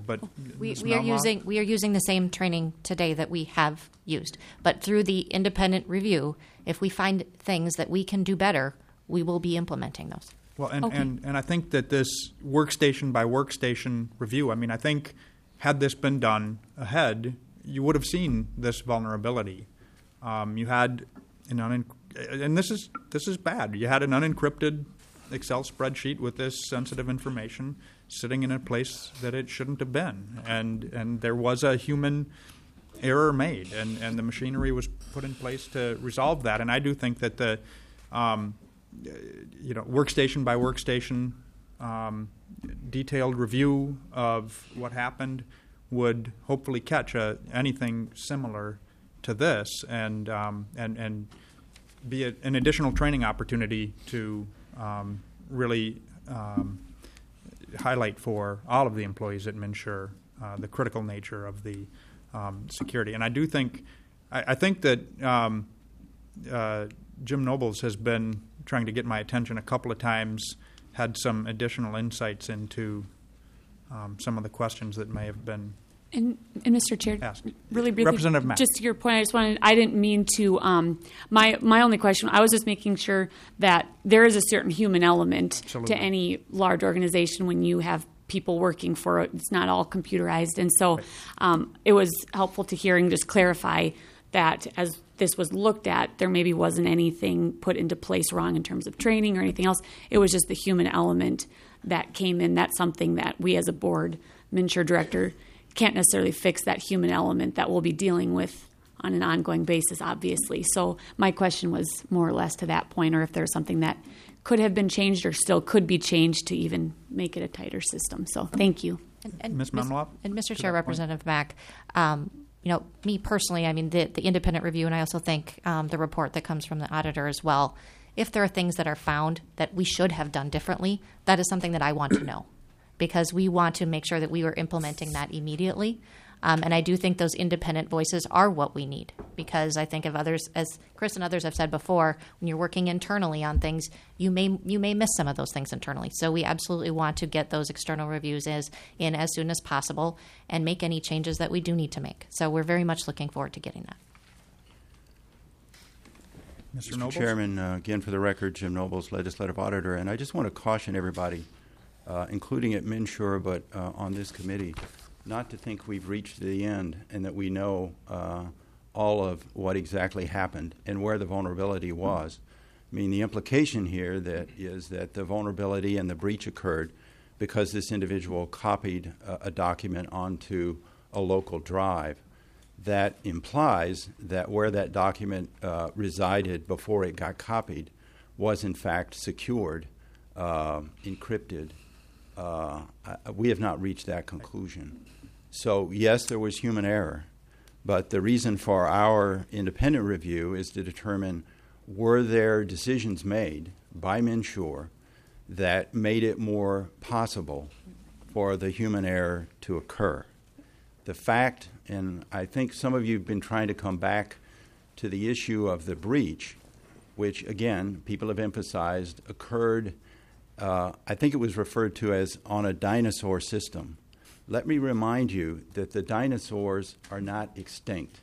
are using the same training today that we have used. But through the independent review, if we find things that we can do better, we will be implementing those. Well, and I think that this workstation by workstation review, I think had this been done ahead, you would have seen this vulnerability. You had and this is bad. You had an unencrypted Excel spreadsheet with this sensitive information sitting in a place that it shouldn't have been, and there was a human error made, and the machinery was put in place to resolve that. And I do think that the workstation by workstation detailed review of what happened would hopefully catch anything similar to this, and be an additional training opportunity to really highlight for all of the employees at MNsure the critical nature of the security. And I do think, I think that Jim Nobles has been trying to get my attention a couple of times, had some additional insights into some of the questions that may have been And Mr. Chair, asked. Really briefly, Representative Mack. just to your point, I didn't mean to, my only question, I was just making sure that there is a certain human element Absolutely. to any large organization when you have people working for it. It's not all computerized. And so it was helpful to hear and just clarify that as this was looked at, there maybe wasn't anything put into place wrong in terms of training or anything else. It was just the human element that came in. That's something that we as a board, MNsure director, can't necessarily fix, that human element that we'll be dealing with on an ongoing basis, obviously. So my question was more or less to that point, or if there's something that could have been changed or still could be changed to even make it a tighter system. So thank you. Ms. Memlop? And Mr. Chair, Representative Mack, me personally, I mean, the independent review, and I also think the report that comes from the auditor as well, if there are things that are found that we should have done differently, that is something that I want to know, because we want to make sure that we were implementing that immediately. And I do think those independent voices are what we need, because I think of others, as Chris and others have said before, when you're working internally on things, you may miss some of those things internally. So we absolutely want to get those external reviews in as soon as possible and make any changes that we do need to make. So we're very much looking forward to getting that. Mr. Nobles? Chairman, again for the record, Jim Nobles, Legislative Auditor, and I just want to caution everybody, including at MNsure, but on this committee, not to think we've reached the end and that we know all of what exactly happened and where the vulnerability was. I mean, the implication here is that the vulnerability and the breach occurred because this individual copied a document onto a local drive. That implies that where that document resided before it got copied was in fact secured, encrypted. We have not reached that conclusion. So yes, there was human error, but the reason for our independent review is to determine, were there decisions made by MNsure that made it more possible for the human error to occur. The fact, and I think some of you have been trying to come back to the issue of the breach, which again, people have emphasized occurred, I think it was referred to as on a dinosaur system. Let me remind you that the dinosaurs are not extinct.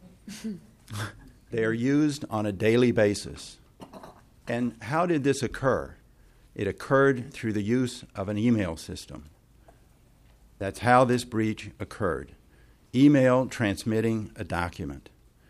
They are used on a daily basis. And how did this occur? It occurred through the use of an email system. That's how this breach occurred. Email transmitting a document.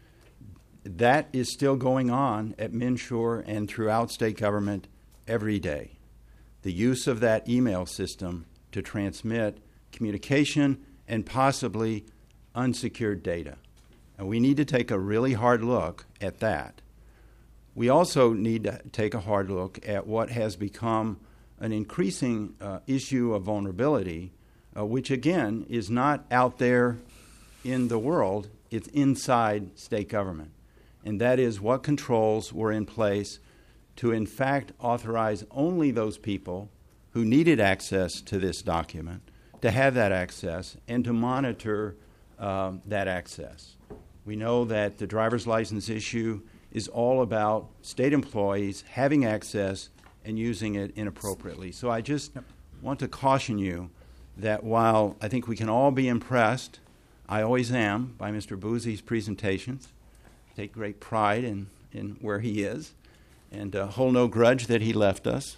That is still going on at MNsure and throughout state government every day. The use of that email system to transmit communication and possibly unsecured data. And we need to take a really hard look at that. We also need to take a hard look at what has become an increasing issue of vulnerability, which again is not out there in the world, it's inside state government. And that is what controls were in place to in fact authorize only those people who needed access to this document to have that access and to monitor that access. We know that the driver's license issue is all about state employees having access and using it inappropriately. So I just want to caution you that while I think we can all be impressed, I always am, by Mr. Boozy's presentations, take great pride in where he is, and hold no grudge that he left us,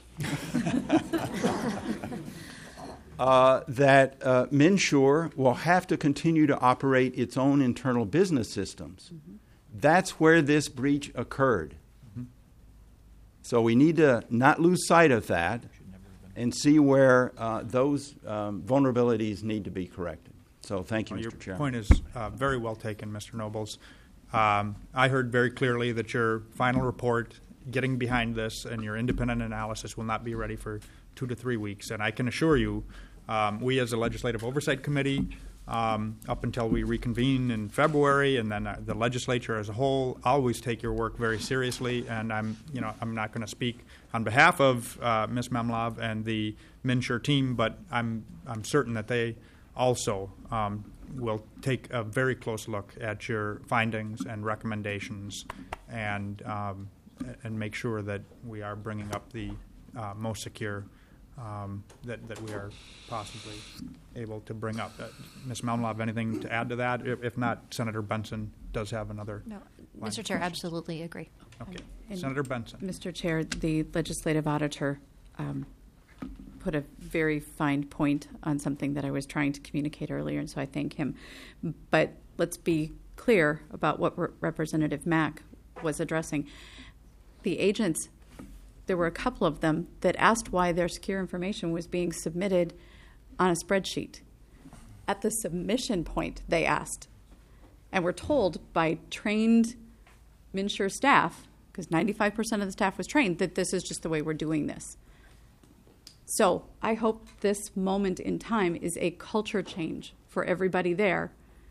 that MNsure will have to continue to operate its own internal business systems. Mm-hmm. That's where this breach occurred. Mm-hmm. So we need to not lose sight of that and see where those vulnerabilities need to be corrected. So thank you, Mr. Chairman. Your point is very well taken, Mr. Nobles. I heard very clearly that your final report, getting behind this, and your independent analysis will not be ready for 2 to 3 weeks. And I can assure you, we as a Legislative Oversight Committee, up until we reconvene in February, and then the legislature as a whole, always take your work very seriously. And I'm not going to speak on behalf of Ms. Memlov and the MNsure team, but I'm certain that they also will take a very close look at your findings and recommendations, and make sure that we are bringing up the most secure that we are possibly able to bring up. Ms. Memlov, anything to add to that? If not, Senator Benson does have another. No, Mr. Chair, absolutely agree. Okay, Senator Benson. Mr. Chair, the legislative auditor put a very fine point on something that I was trying to communicate earlier, and so I thank him. But let's be clear about what Representative Mack was addressing. The agents, there were a couple of them that asked why their secure information was being submitted on a spreadsheet. At the submission point, they asked. And we're told by trained MNsure staff, because 95% of the staff was trained, that this is just the way we're doing this. So I hope this moment in time is a culture change for everybody there,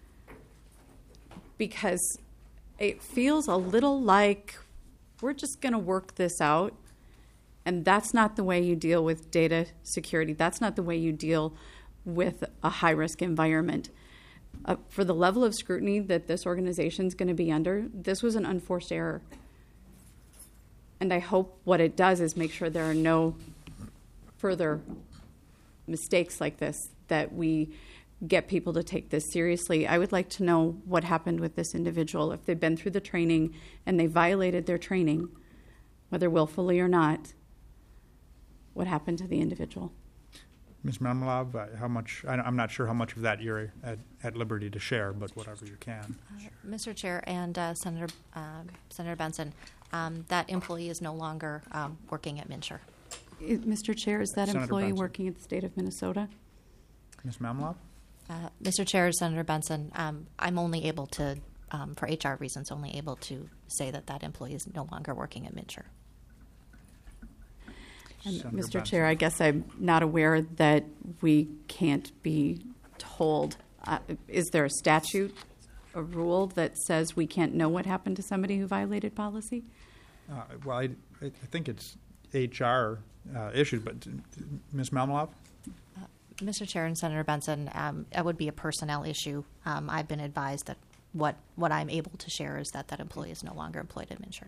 because it feels a little like we're just going to work this out, and that's not the way you deal with data security. That's not the way you deal with a high-risk environment. For the level of scrutiny that this organization is going to be under, this was an unforced error. And I hope what it does is make sure there are no further mistakes like this, that we get people to take this seriously. I would like to know what happened with this individual, if they've been through the training and they violated their training, whether willfully or not, what happened to the individual. Ms. Mamlov, how much? I'm not sure how much of that you're at liberty to share, but whatever you can. Mr. Chair and Senator Benson, that employee is no longer working at MNsure. Mr. Chair, is that Senator employee Benson. working at the state of Minnesota? Ms. Mamlov? Mr. Chair, Senator Benson, I'm only able to, for HR reasons, only able to say that that employee is no longer working at MNsure. And Senator Mr. Benson. Chair, I guess I'm not aware that we can't be told. Is there a statute, a rule that says we can't know what happened to somebody who violated policy? Well, I think it's HR issues, but Ms. Mamlov? Mr. Chair and Senator Benson, it would be a personnel issue. I've been advised that what I'm able to share is that that employee is no longer employed at MNsure.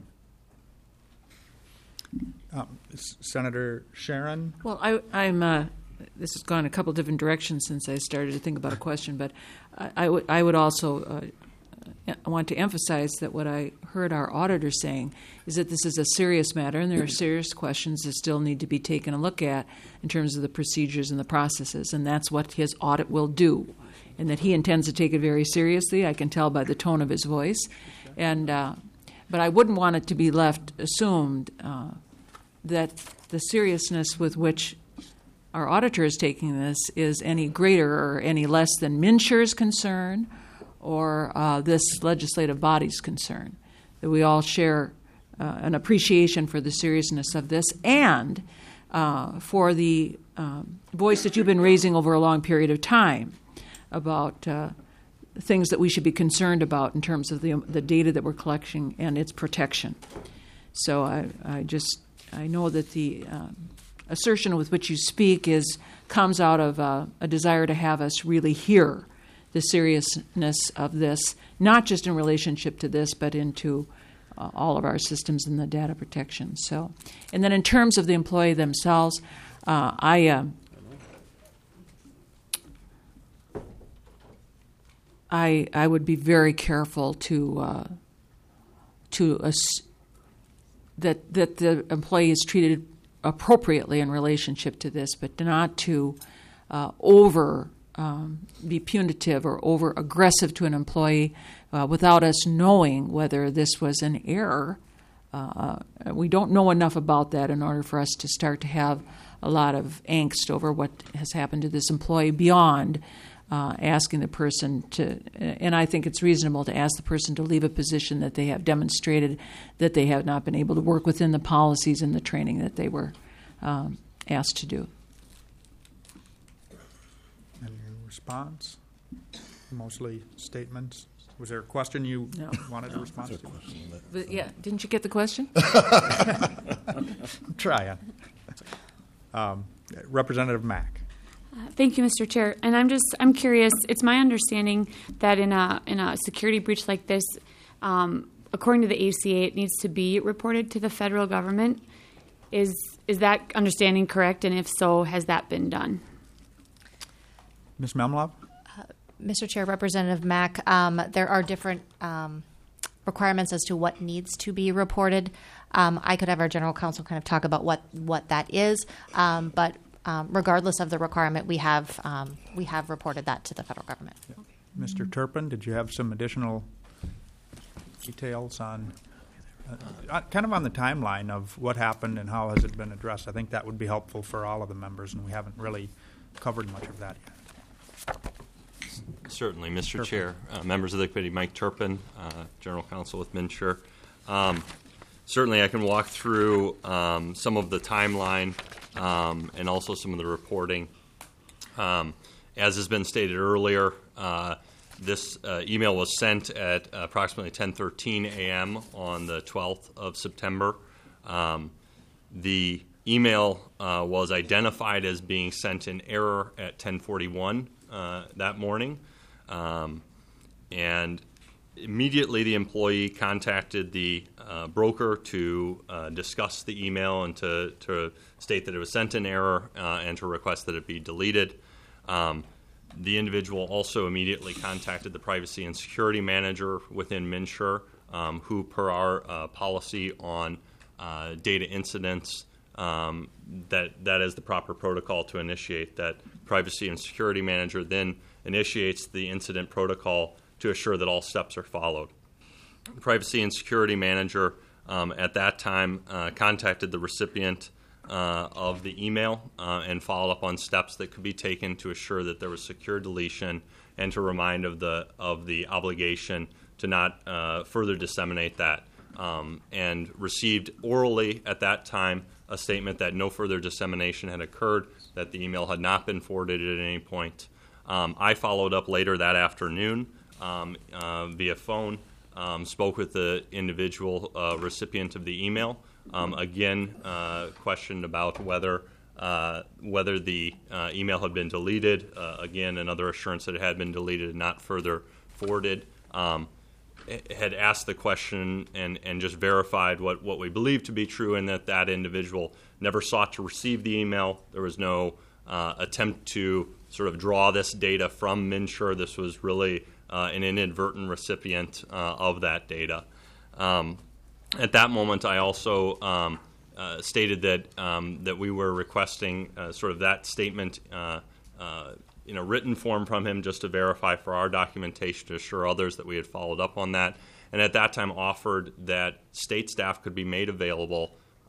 Senator Sharon? Well, I'm. This has gone a couple different directions since I started to think about a question, but I would also want to emphasize that what I heard our auditor saying is that this is a serious matter, and there are serious questions that still need to be taken a look at in terms of the procedures and the processes, and that's what his audit will do, and that he intends to take it very seriously. I can tell by the tone of his voice, and but I wouldn't want it to be left assumed that the seriousness with which our auditor is taking this is any greater or any less than MNsure's concern or this legislative body's concern. That we all share an appreciation for the seriousness of this and for the voice that you've been raising over a long period of time about things that we should be concerned about in terms of the data that we're collecting and its protection. So I know that the assertion with which you speak comes out of a desire to have us really hear the seriousness of this, not just in relationship to this, but into all of our systems and the data protection. So, and then in terms of the employee themselves, I would be very careful that the employee is treated appropriately in relationship to this, but not to be punitive or over aggressive to an employee without us knowing whether this was an error. We don't know enough about that in order for us to start to have a lot of angst over what has happened to this employee beyond asking the person to, and I think it's reasonable to ask the person to leave a position that they have demonstrated that they have not been able to work within the policies and the training that they were asked to do. Any response? Mostly statements. Was there a question you wanted to respond to? But yeah, didn't you get the question? I'm trying. Representative Mack. Thank you, Mr. Chair. And I'm curious. It's my understanding that in a security breach like this, according to the ACA, it needs to be reported to the federal government. Is that understanding correct? And if so, has that been done? Ms. Mamlov? Mr. Chair, Representative Mack, there are different requirements as to what needs to be reported. I could have our general counsel kind of talk about what that is, but regardless of the requirement, we have reported that to the federal government. Yeah. Mr. Turpin, did you have some additional details on kind of on the timeline of what happened and how has it been addressed? I think that would be helpful for all of the members, and we haven't really covered much of that yet. Certainly, Mr. Chair, members of the committee, Mike Turpin, General Counsel with MNsure. Certainly, I can walk through some of the timeline and also some of the reporting. As has been stated earlier, this email was sent at approximately 10:13 a.m. on the 12th of September. The email was identified as being sent in error at 10:41 that morning, and immediately the employee contacted the broker to discuss the email and to state that it was sent in error and to request that it be deleted. The individual also immediately contacted the privacy and security manager within MNsure, who, per our policy on data incidents, that is the proper protocol to initiate. That privacy and security manager then initiates the incident protocol to assure that all steps are followed. The privacy and security manager at that time contacted the recipient of the email and followed up on steps that could be taken to assure that there was secure deletion and to remind of the obligation to not further disseminate that, and received orally at that time a statement that no further dissemination had occurred, that the email had not been forwarded at any point. I followed up later that afternoon via phone, spoke with the individual recipient of the email, again questioned about whether the email had been deleted, again another assurance that it had been deleted and not further forwarded. Had asked the question and just verified what we believe to be true, and that individual never sought to receive the email. There was no attempt to sort of draw this data from MNsure. This was really an inadvertent recipient of that data. At that moment, I also stated that we were requesting sort of that statement in a written form from him, just to verify for our documentation, to assure others that we had followed up on that. And at that time offered that state staff could be made available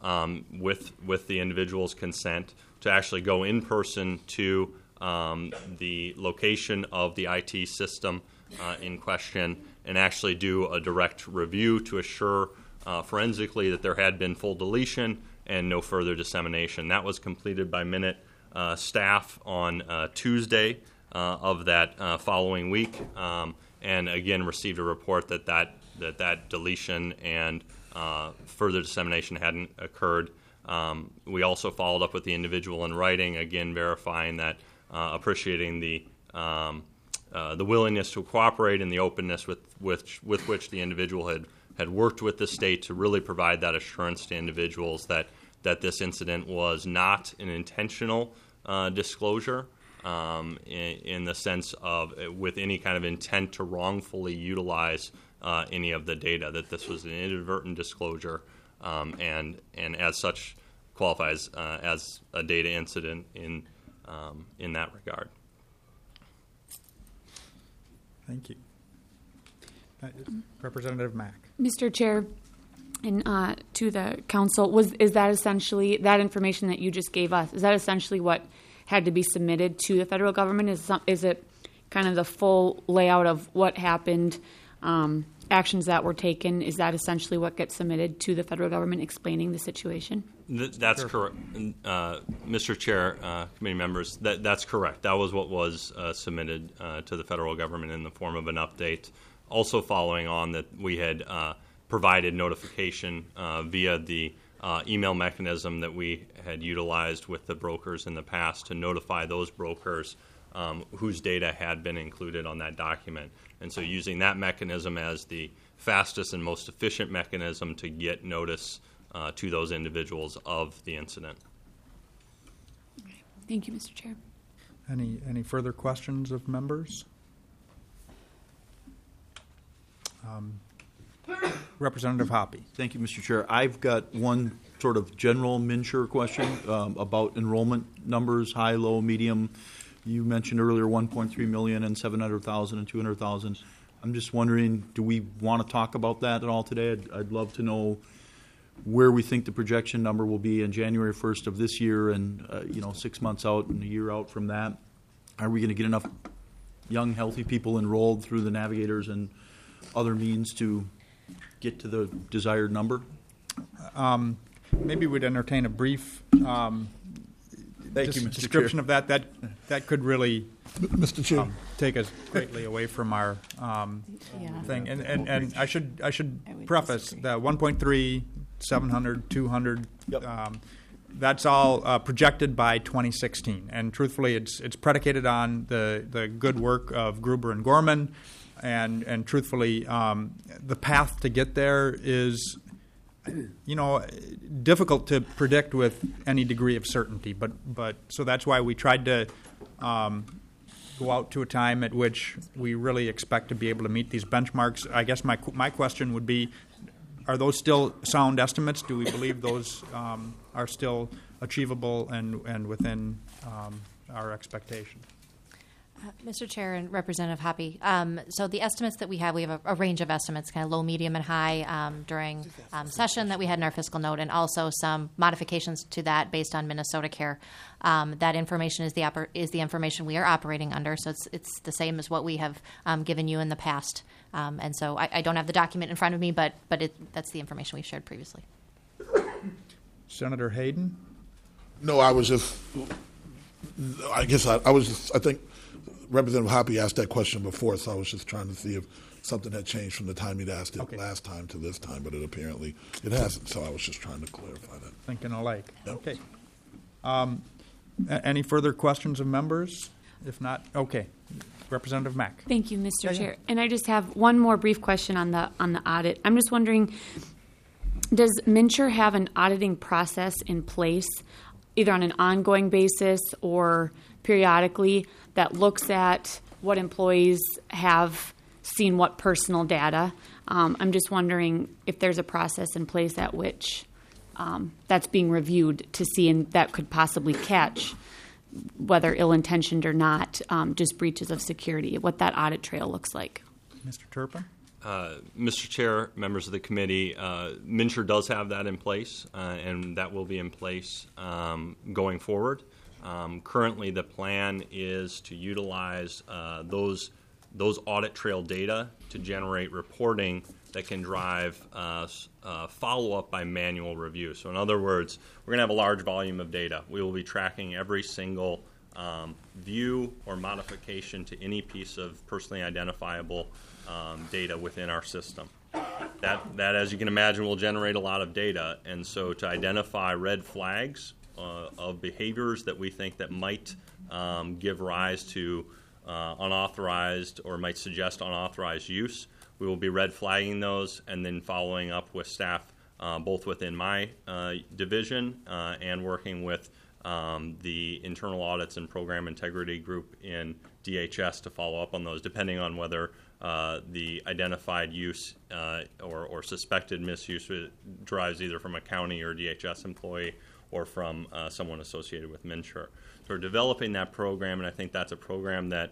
with the individual's consent to actually go in person to the location of the IT system in question and actually do a direct review to assure forensically that there had been full deletion and no further dissemination. That was completed by Minute staff on Tuesday of that following week, and again received a report that deletion and further dissemination hadn't occurred. We also followed up with the individual in writing, again verifying that, appreciating the willingness to cooperate and the openness with which the individual had worked with the state to really provide that assurance to individuals that this incident was not an intentional disclosure in the sense of with any kind of intent to wrongfully utilize any of the data, that this was an inadvertent disclosure and as such qualifies as a data incident in that regard. Thank you. Representative Mack. Mr. Chair, and to the council, is that essentially that information that you just gave us? Is that essentially what had to be submitted to the federal government? Is it kind of the full layout of what happened, actions that were taken? Is that essentially what gets submitted to the federal government, explaining the situation? That's correct, Mr. Chair, committee members. That's correct. That was what was submitted to the federal government in the form of an update. Also, following on that, we had provided notification via the email mechanism that we had utilized with the brokers in the past to notify those brokers whose data had been included on that document. And so using that mechanism as the fastest and most efficient mechanism to get notice to those individuals of the incident. Okay. Thank you, Mr. Chair. Any further questions of members? Representative Hoppe. Thank you, Mr. Chair. I've got one sort of general MNsure question about enrollment numbers, high, low, medium. You mentioned earlier 1.3 million and 700,000 and 200,000. I'm just wondering, do we want to talk about that at all today? I'd love to know where we think the projection number will be in January 1st of this year and 6 months out and a year out from that. Are we going to get enough young, healthy people enrolled through the navigators and other means to get to the desired number? Maybe we'd entertain a brief Thank you, Mr. description Chair. of that. That could really Mr. Chair. take us greatly away from our thing. And I should preface the 1.3, 700, 200. Yep. That's all projected by 2016, and truthfully, it's predicated on the good work of Gruber and Gorman, and truthfully, the path to get there is, difficult to predict with any degree of certainty. But so that's why we tried to go out to a time at which we really expect to be able to meet these benchmarks. I guess my question would be, are those still sound estimates? Do we believe those are still achievable and within our expectation? Mr. Chair and Representative Hoppe, so the estimates that we have a range of estimates, kind of low, medium, and high during session that we had in our fiscal note, and also some modifications to that based on Minnesota Care. That information is the information we are operating under, so it's the same as what we have given you in the past. And so I don't have the document in front of me, but that's the information we've shared previously. Senator Hayden? No, I was just, I think Representative Hoppe asked that question before, so I was just trying to see if something had changed from the time he'd asked it last time to this time, but it hasn't, so I was just trying to clarify that. Thinking alike. Yep. Okay. Any further questions of members? If not, okay. Representative Mack. Thank you, Mr. Chair. And I just have one more brief question on the audit. I'm just wondering, does MNsure have an auditing process in place, either on an ongoing basis or periodically, that looks at what employees have seen, what personal data? I'm just wondering if there's a process in place at which that's being reviewed to see, and that could possibly catch, whether ill-intentioned or not, just breaches of security, what that audit trail looks like. Mr. Turpin? Mr. Chair, members of the committee, MNsure does have that in place, and that will be in place going forward. Currently, the plan is to utilize those audit trail data to generate reporting that can drive follow-up by manual review. So in other words, we're going to have a large volume of data. We will be tracking every single view or modification to any piece of personally identifiable data within our system. That, as you can imagine, will generate a lot of data. And so to identify red flags of behaviors that we think that might give rise to unauthorized or might suggest unauthorized use, we will be red flagging those and then following up with staff both within my division and working with the internal audits and program integrity group in DHS to follow up on those, depending on whether the identified use or suspected misuse derives either from a county or DHS employee or from someone associated with MNsure. So we're developing that program, and I think that's a program that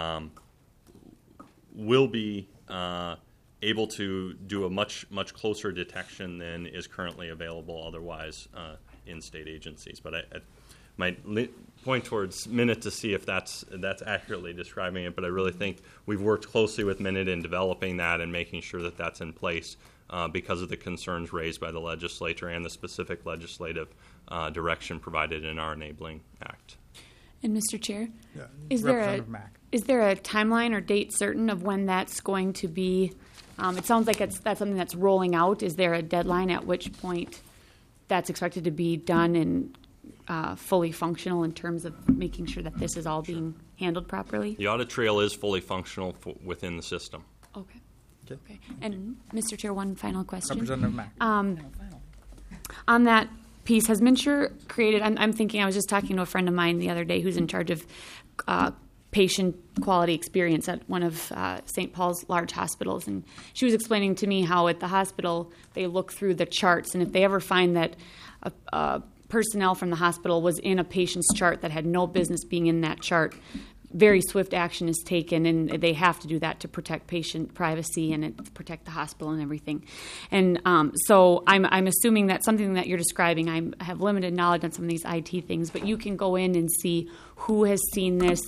will be able to do a much closer detection than is currently available otherwise in state agencies. But I might point towards Minute to see if that's accurately describing it, but I really think we've worked closely with Minute in developing that and making sure that that's in place because of the concerns raised by the legislature and the specific legislative direction provided in our Enabling Act. And Mr. Chair, Yeah. is there a timeline or date certain of when that's going to be? It sounds like that's something that's rolling out. Is there a deadline at which point that's expected to be done and fully functional in terms of making sure that this is all being handled properly? The audit trail is fully functional within the system. Okay. And Mr. Chair, one final question. Representative Mack. On that piece, has MNsure created, I'm thinking, I was just talking to a friend of mine the other day who's in charge of patient quality experience at one of St. Paul's large hospitals, and she was explaining to me how at the hospital they look through the charts, and if they ever find that personnel from the hospital was in a patient's chart that had no business being in that chart, very swift action is taken, and they have to do that to protect patient privacy and protect the hospital and everything. And so I'm assuming that something that you're describing, I have limited knowledge on some of these IT things, but you can go in and see who has seen this.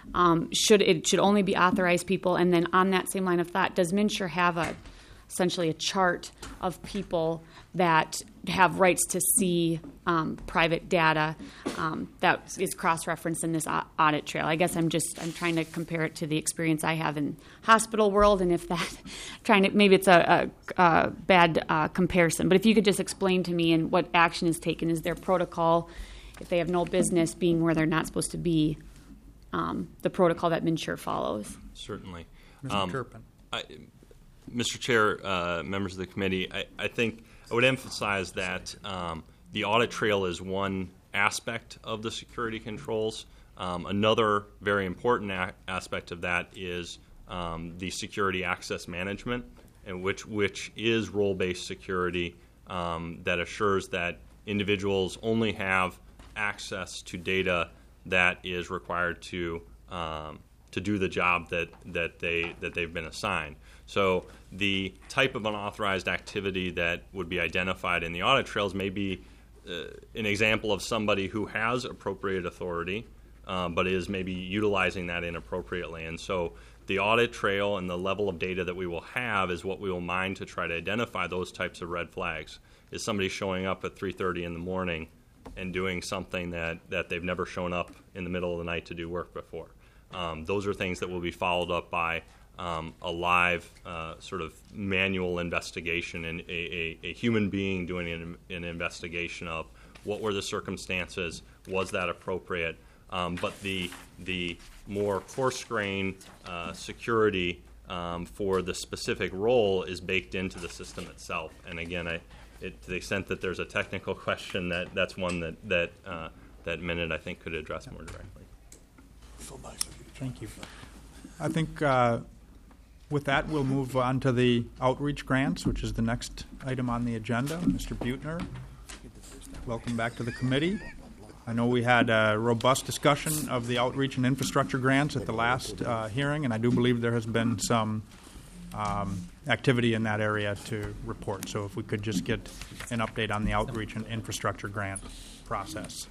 It should only be authorized people, and then on that same line of thought, does MNsure have essentially a chart of people that have rights to see private data that is cross-referenced in this audit trail? I guess I'm trying to compare it to the experience I have in hospital world, and if that maybe it's a bad comparison. But if you could just explain to me and what action is taken, is there protocol if they have no business being where they're not supposed to be? The protocol that MNsure follows. Certainly. Mr. Turpin. Mr. Chair, members of the committee, I think I would emphasize that the audit trail is one aspect of the security controls. Another very important aspect of that is the security access management, and which is role-based security that assures that individuals only have access to data that is required to do the job that they've been assigned. So the type of unauthorized activity that would be identified in the audit trails may be an example of somebody who has appropriate authority, but is maybe utilizing that inappropriately. And so the audit trail and the level of data that we will have is what we will mine to try to identify those types of red flags. Is somebody showing up at 3:30 in the morning and doing something that they've never shown up in the middle of the night to do work before? Those are things that will be followed up by a live sort of manual investigation and a human being doing an investigation of what were the circumstances, was that appropriate? But the more coarse-grained security for the specific role is baked into the system itself. And again, to the extent that there's a technical question, that's one that Minute I think could address more directly. Thank you. I think with that, we'll move on to the outreach grants, which is the next item on the agenda. Mr. Buettner, welcome back to the committee. I know we had a robust discussion of the outreach and infrastructure grants at the last hearing, and I do believe there has been some activity in that area to report. So if we could just get an update on the outreach and infrastructure grant process.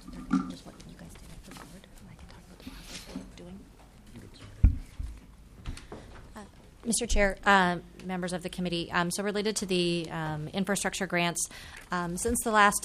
Mr. Chair, members of the committee, so related to the infrastructure grants, since the last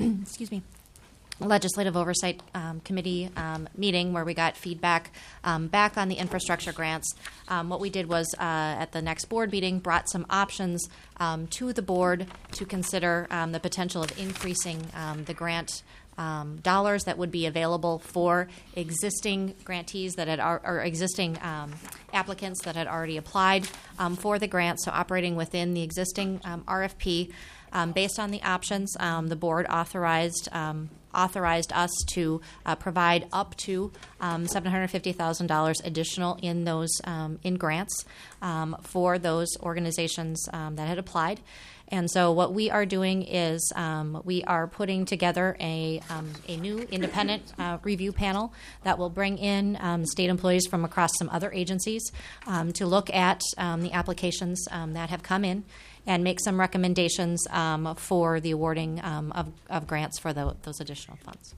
Legislative Oversight Committee meeting where we got feedback back on the infrastructure grants, what we did was at the next board meeting brought some options to the board to consider the potential of increasing the grant dollars that would be available for existing grantees that had or existing applicants that had already applied for the grant. So operating within the existing RFP, based on the options, the board authorized us to provide up to $750,000 additional in those in grants for those organizations that had applied. And so what we are doing is we are putting together a new independent review panel that will bring in state employees from across some other agencies to look at the applications that have come in and make some recommendations for the awarding of grants for those additional funds.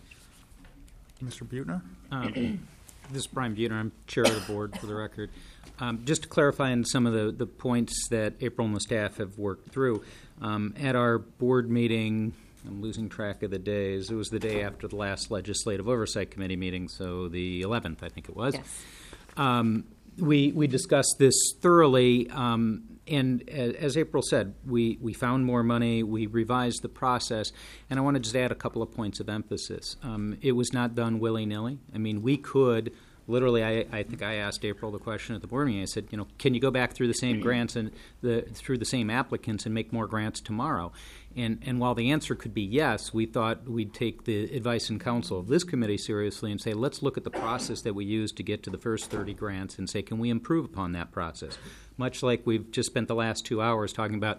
Mr. Buettner? This is Brian Buettner. I'm chair of the board, for the record. Just to clarify on some of the points that April and the staff have worked through, at our board meeting, I'm losing track of the days. It was the day after the last Legislative Oversight Committee meeting, so the 11th, I think it was. Yes. We discussed this thoroughly, and as April said, we found more money, we revised the process, and I want to just add a couple of points of emphasis. It was not done willy-nilly. I mean, we could literally, I think I asked April the question at the board meeting. I said, can you go back through the same grants and through the same applicants and make more grants tomorrow? And while the answer could be yes, we thought we'd take the advice and counsel of this committee seriously and say, let's look at the process that we used to get to the first 30 grants and say, can we improve upon that process? Much like we've just spent the last 2 hours talking about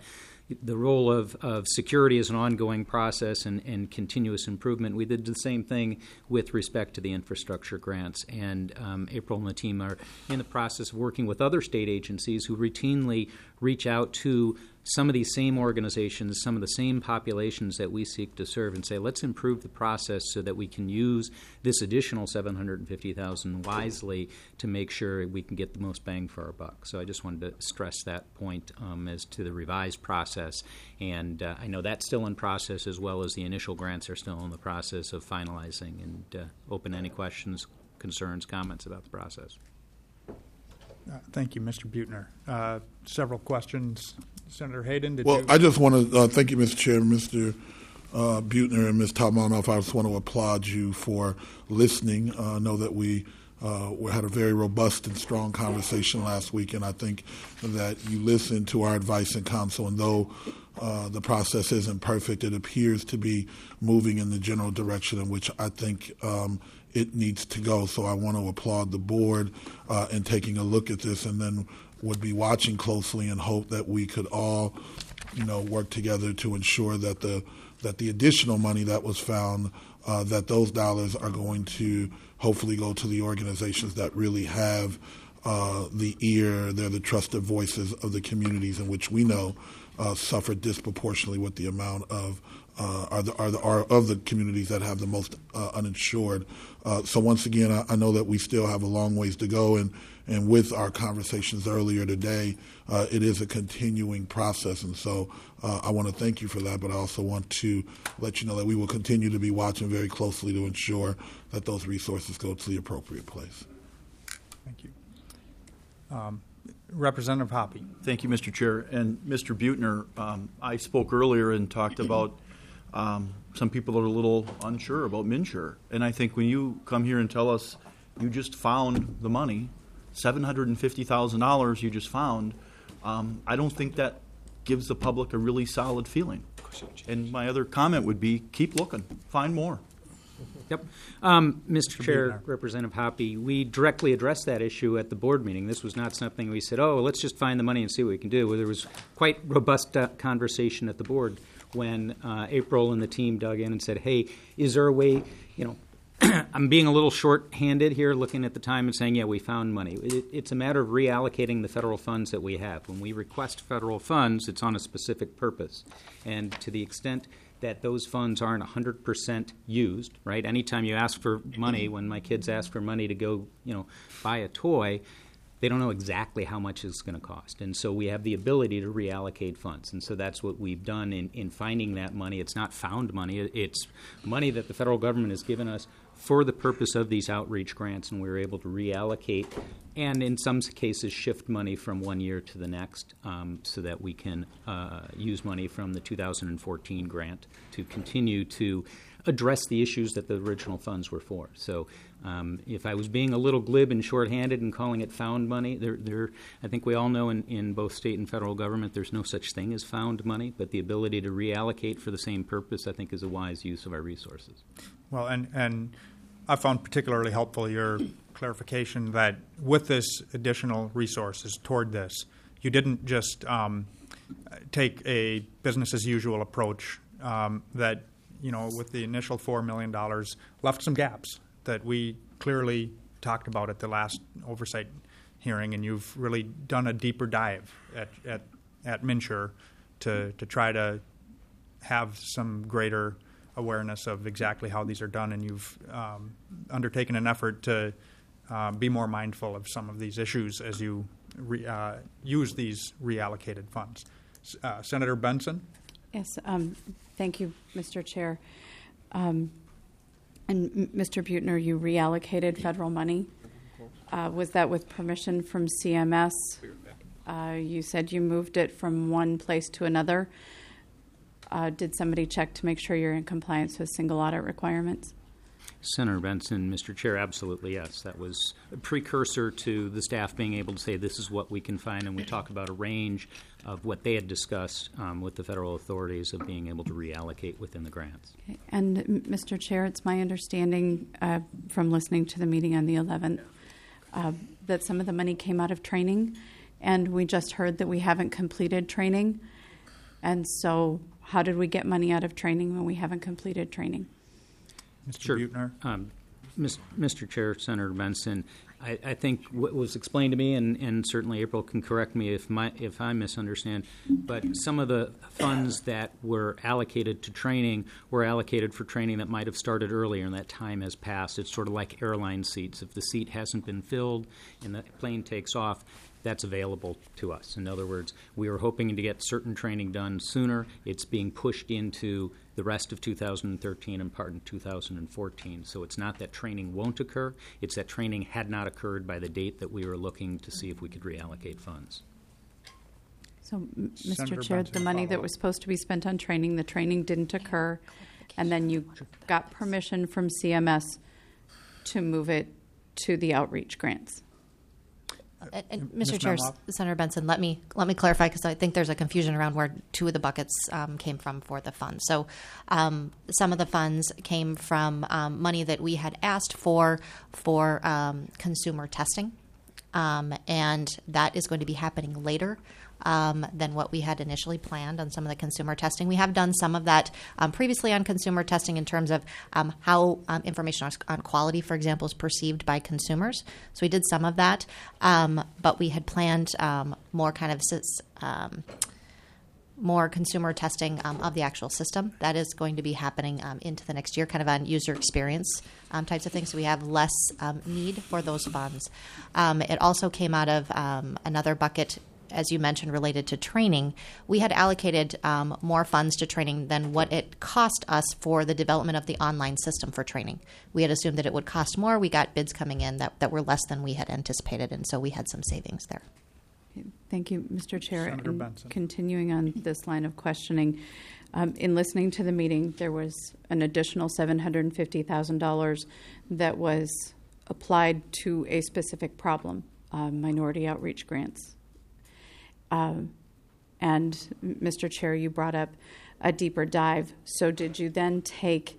the role of security as an ongoing process and continuous improvement. We did the same thing with respect to the infrastructure grants. And April and the team are in the process of working with other state agencies who routinely reach out to some of these same organizations, some of the same populations that we seek to serve, and say, let's improve the process so that we can use this additional $750,000 wisely to make sure we can get the most bang for our buck. So I just wanted to stress that point as to the revised process. And I know that's still in process, as well as the initial grants are still in the process of finalizing. And open any questions, concerns, comments about the process. Thank you, Mr. Buettner. Several questions. Senator Hayden, did well, you? I just want to thank you, Mr. Chair, Mr. Buettner, and Ms. Talmanoff. I just want to applaud you for listening. I know that we had a very robust and strong conversation last week, and I think that you listened to our advice and counsel. And though the process isn't perfect, it appears to be moving in the general direction in which I think it needs to go. So I want to applaud the board in taking a look at this, and then would be watching closely and hope that we could all, work together to ensure that the additional money that was found, that those dollars are going to hopefully go to the organizations that really have the ear. They're the trusted voices of the communities in which we know suffer disproportionately with the amount of of the communities that have the most uninsured. So once again, I know that we still have a long ways to go, and with our conversations earlier today, it is a continuing process. And so I want to thank you for that, but I also want to let you know that we will continue to be watching very closely to ensure that those resources go to the appropriate place. Thank you. Representative Hoppe. Thank you, Mr. Chair. And Mr. Buettner, I spoke earlier and talked about some people are a little unsure about MNsure. And I think when you come here and tell us you just found the money, $750,000 you just found, I don't think that gives the public a really solid feeling. And my other comment would be keep looking, find more. Yep. Mr. Chair, Representative Hoppe, we directly addressed that issue at the board meeting. This was not something we said, let's just find the money and see what we can do. Well, there was quite robust conversation at the board when April and the team dug in and said, hey, is there a way, I'm being a little short-handed here looking at the time and saying, yeah, we found money. It's a matter of reallocating the federal funds that we have. When we request federal funds, it's on a specific purpose. And to the extent that those funds aren't 100% used, right? Anytime you ask for money, when my kids ask for money to go, buy a toy, they don't know exactly how much it's going to cost. And so we have the ability to reallocate funds. And so that's what we've done in finding that money. It's not found money. It's money that the federal government has given us for the purpose of these outreach grants, and we were able to reallocate and in some cases shift money from one year to the next so that we can use money from the 2014 grant to continue to address the issues that the original funds were for. So if I was being a little glib and shorthanded and calling it found money, I think we all know in both state and federal government there's no such thing as found money, but the ability to reallocate for the same purpose I think is a wise use of our resources. Well, and I found particularly helpful your clarification that with this additional resources toward this, you didn't just take a business-as-usual approach that, with the initial $4 million, left some gaps that we clearly talked about at the last oversight hearing, and you've really done a deeper dive at MNsure to try to have some greater awareness of exactly how these are done, and you've undertaken an effort to be more mindful of some of these issues as you use these reallocated funds. Senator Benson? Yes, thank you, Mr. Chair. And Mr. Buettner, you reallocated federal money. Was that with permission from CMS? You said you moved it from one place to another. Did somebody check to make sure you're in compliance with single audit requirements? Senator Benson, Mr. Chair, absolutely yes. That was a precursor to the staff being able to say this is what we can find, and we talk about a range of what they had discussed with the federal authorities of being able to reallocate within the grants. Okay. And Mr. Chair, it's my understanding from listening to the meeting on the 11th that some of the money came out of training, and we just heard that we haven't completed training. And so how did we get money out of training when we haven't completed training? Mr. Sure. Buettner? Mr. Chair, Senator Benson, I think what was explained to me, and certainly April can correct me if I misunderstand, but some of the funds that were allocated to training were allocated for training that might have started earlier and that time has passed. It's sort of like airline seats. If the seat hasn't been filled and the plane takes off, that's available to us. In other words, we were hoping to get certain training done sooner. It's being pushed into the rest of 2013 and part in 2014. So it's not that training won't occur. It's that training had not occurred by the date that we were looking to see if we could reallocate funds. So, Senator Mr. Chair, Benson, the money that follow-up. was supposed to be spent on training, the training didn't occur, and then you got permission from CMS to move it to the outreach grants. And Ms. Mr. Chair, Melmoff? Senator Benson, let me clarify because I think there's a confusion around where two of the buckets came from for the fund. So some of the funds came from money that we had asked for consumer testing, and that is going to be happening later than what we had initially planned on some of the consumer testing. We have done some of that previously on consumer testing in terms of how information on quality, for example, is perceived by consumers. So we did some of that, but we had planned more kind of more consumer testing of the actual system. That is going to be happening into the next year, kind of on user experience types of things. So we have less need for those funds. It also came out of another bucket, as you mentioned, related to training. We had allocated more funds to training than what it cost us for the development of the online system for training. We had assumed that it would cost more. We got bids coming in that were less than we had anticipated, and so we had some savings there. Thank you, Mr. Chair. Senator And Benson. continuing on this line of questioning, in listening to the meeting, there was an additional $750,000 that was applied to a specific problem, minority outreach grants. And Mr. Chair, you brought up a deeper dive. So did you then take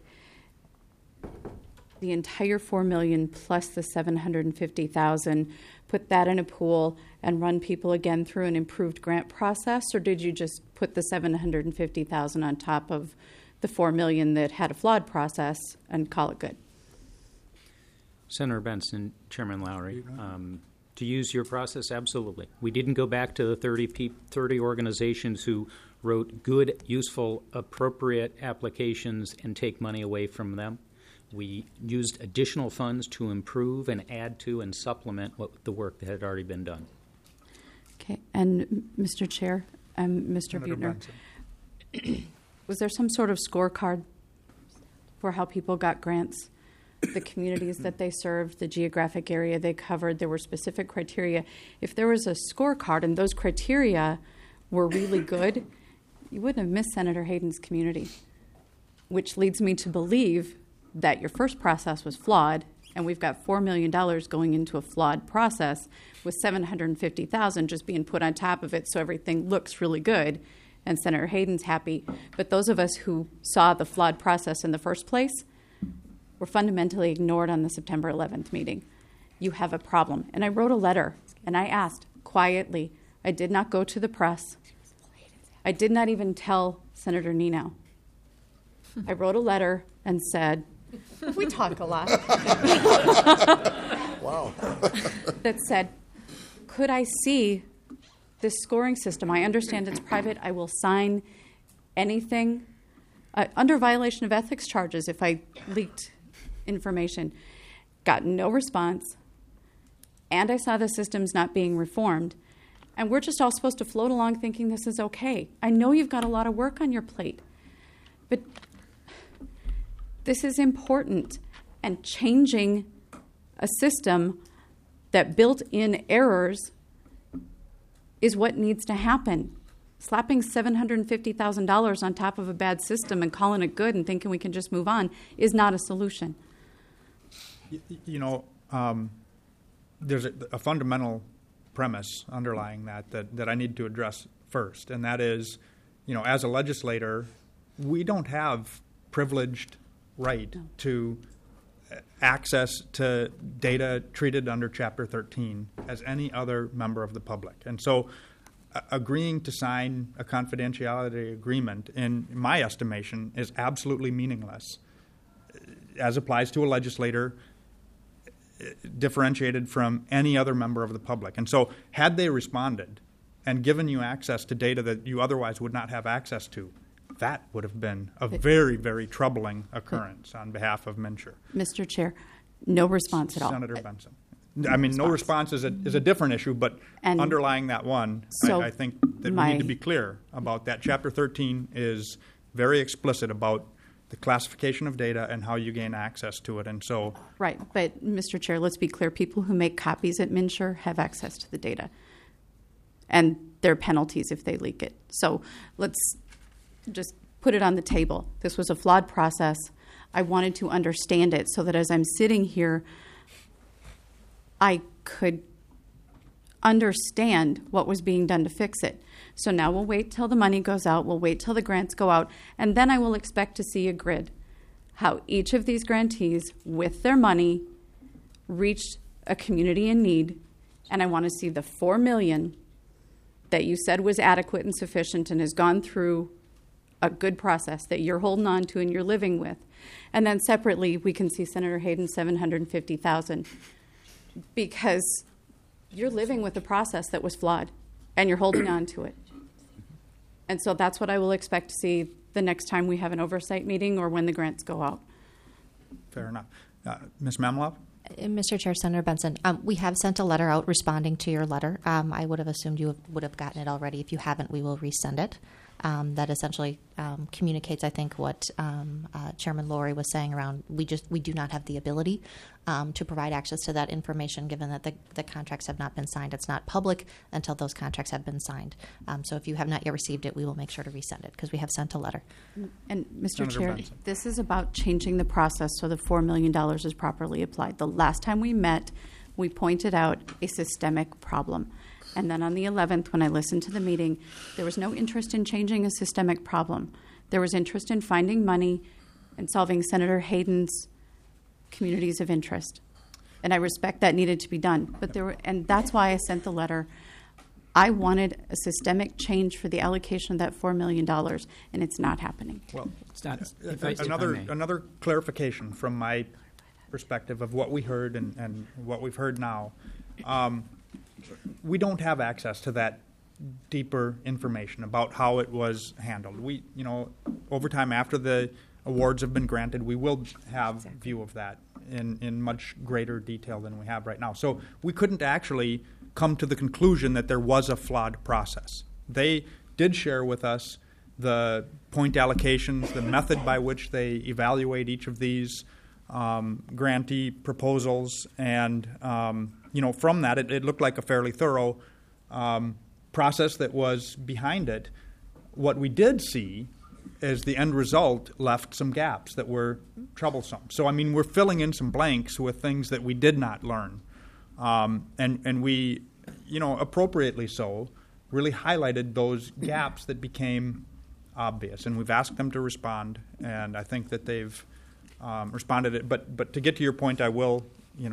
the entire $4 million plus the $750,000, put that in a pool, and run people again through an improved grant process, or did you just put the $750,000 on top of the $4 million that had a flawed process and call it good? Senator Benson, Chairman Lowry, to use your process, absolutely. We didn't go back to the 30 organizations who wrote good, useful, appropriate applications and take money away from them. We used additional funds to improve and add to and supplement the work that had already been done. Okay, and Mr. Chair, Mr. Senator Buettner, Benson. was there some sort of scorecard for how people got grants? The communities that they served, the geographic area they covered, there were specific criteria. If there was a scorecard and those criteria were really good, you wouldn't have missed Senator Hayden's community, which leads me to believe that your first process was flawed, and we've got $4 million going into a flawed process with $750,000 just being put on top of it so everything looks really good and Senator Hayden's happy. But those of us who saw the flawed process in the first place were fundamentally ignored on the September 11th meeting. You have a problem. And I wrote a letter, and I asked quietly. I did not go to the press. I did not even tell Senator Nenow. I wrote a letter and said, we talk a lot. Wow. That said, could I see this scoring system? I understand it's private. I will sign anything under violation of ethics charges if I leaked information. Got no response. And I saw the systems not being reformed. And we're just all supposed to float along thinking this is okay. I know you've got a lot of work on your plate, but this is important. And changing a system that built in errors is what needs to happen. Slapping $750,000 on top of a bad system and calling it good and thinking we can just move on is not a solution. You know, there's a fundamental premise underlying that I need to address first, and that is, you know, as a legislator, we don't have privileged right to access to data treated under Chapter 13 as any other member of the public. And so agreeing to sign a confidentiality agreement, in my estimation, is absolutely meaningless, as applies to a legislator, differentiated from any other member of the public. And so had they responded and given you access to data that you otherwise would not have access to, that would have been a very, very troubling occurrence on behalf of MNsure. Mr. Chair, no response at all. Senator Benson. I mean, no response is a different issue, but And underlying that one, so I think that we need to be clear about that. Chapter 13 is very explicit about the classification of data and how you gain access to it. And so, Right, but Mr. Chair, let's be clear. People who make copies at MNsure have access to the data. And there are penalties if they leak it. So let's just put it on the table. This was a flawed process. I wanted to understand it so that as I'm sitting here, I could understand what was being done to fix it. So now we'll wait till the money goes out, we'll wait till the grants go out, and then I will expect to see a grid. How each of these grantees, with their money, reached a community in need, and I want to see the $4 million that you said was adequate and sufficient and has gone through a good process that you're holding on to and you're living with. And then separately, we can see Senator Hayden's $750,000, because you're living with a process that was flawed and you're holding on to it. And so that's what I will expect to see the next time we have an oversight meeting or when the grants go out. fair enough. Ms. Mamlov? Mr. Chair, Senator Benson, we have sent a letter out responding to your letter. I would have assumed you would have gotten it already. If you haven't, we will resend it. That essentially communicates, I think, what Chairman Laurie was saying around we do not have the ability to provide access to that information, given that the contracts have not been signed. It's not public until those contracts have been signed. So if you have not yet received it, we will make sure to resend it because we have sent a letter. And Mr. Senator Chair, Benson. this is about changing the process so the $4 million is properly applied. The last time we met, we pointed out a systemic problem. And then on the 11th, when I listened to the meeting, there was no interest in changing a systemic problem. There was interest in finding money and solving Senator Hayden's communities of interest. And I respect that needed to be done. But and that's why I sent the letter. I wanted a systemic change for the allocation of that $4 million, and it's not happening. Well, It's not. another clarification from my perspective of what we heard and what we've heard now. We don't have access to that deeper information about how it was handled. Over time, after the awards have been granted, we will have view of that in much greater detail than we have right now. So we couldn't actually come to the conclusion that there was a flawed process. They did share with us the point allocations, the method by which they evaluate each of these grantee proposals, and from that, it looked like a fairly thorough process that was behind it. What we did see is the end result left some gaps that were troublesome. So, we're filling in some blanks with things that we did not learn. And we, appropriately so, really highlighted those gaps that became obvious. And we've asked them to respond, and I think that they've responded. But to get to your point, I will,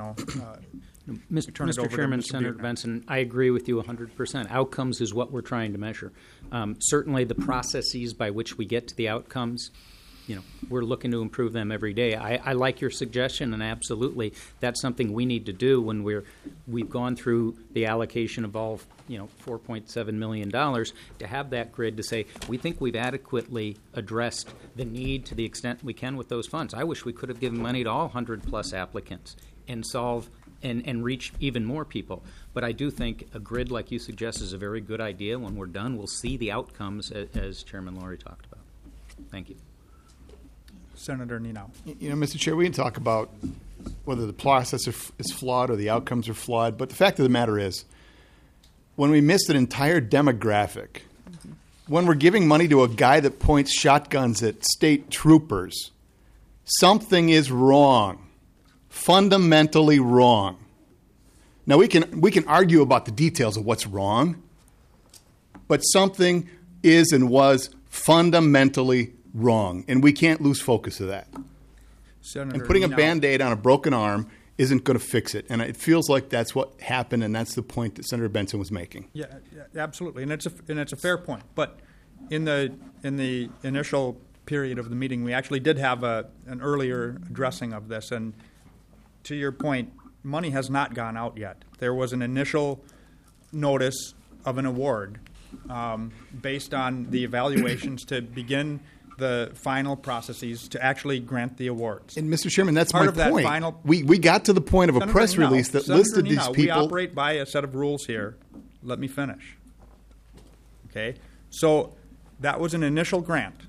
Mr. Chairman, Senator Benson, I agree with you 100%. Outcomes is what we're trying to measure. Certainly the processes by which we get to the outcomes, we're looking to improve them every day. I like your suggestion, and absolutely that's something we need to do when we've gone through the allocation of all $4.7 million, to have that grid to say we think we've adequately addressed the need to the extent we can with those funds. I wish we could have given money to all 100+ applicants and solve and reach even more people. But I do think a grid like you suggest is a very good idea. When we're done, we'll see the outcomes as Chairman Laurie talked about. Thank you. Senator Nino. Mr. Chair, we can talk about whether the process is flawed or the outcomes are flawed, but the fact of the matter is, when we miss an entire demographic, when we're giving money to a guy that points shotguns at state troopers, something is wrong. Fundamentally wrong. Now we can argue about the details of what's wrong, but something is and was fundamentally wrong, and we can't lose focus of that. Senator And putting Nino. a Band-Aid on a broken arm isn't going to fix it. And it feels like that's what happened, and that's the point that Senator Benson was making. Yeah, absolutely, and it's a fair point. But in the initial period of the meeting, we actually did have an earlier addressing of this. And to your point, money has not gone out yet. There was an initial notice of an award based on the evaluations to begin the final processes to actually grant the awards. And Mr. Chairman, that's Part my of that point. final- we got to the point of a Senator press Nino, release that Senator listed Nino, these we people. operate by a set of rules here. Let me finish. Okay? So that was an initial grant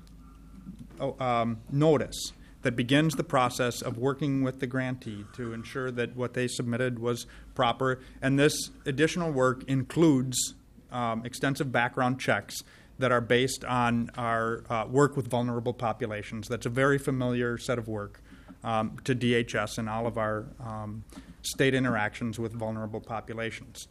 notice that begins the process of working with the grantee to ensure that what they submitted was proper. And this additional work includes extensive background checks that are based on our work with vulnerable populations. That's a very familiar set of work to DHS and all of our state interactions with vulnerable populations.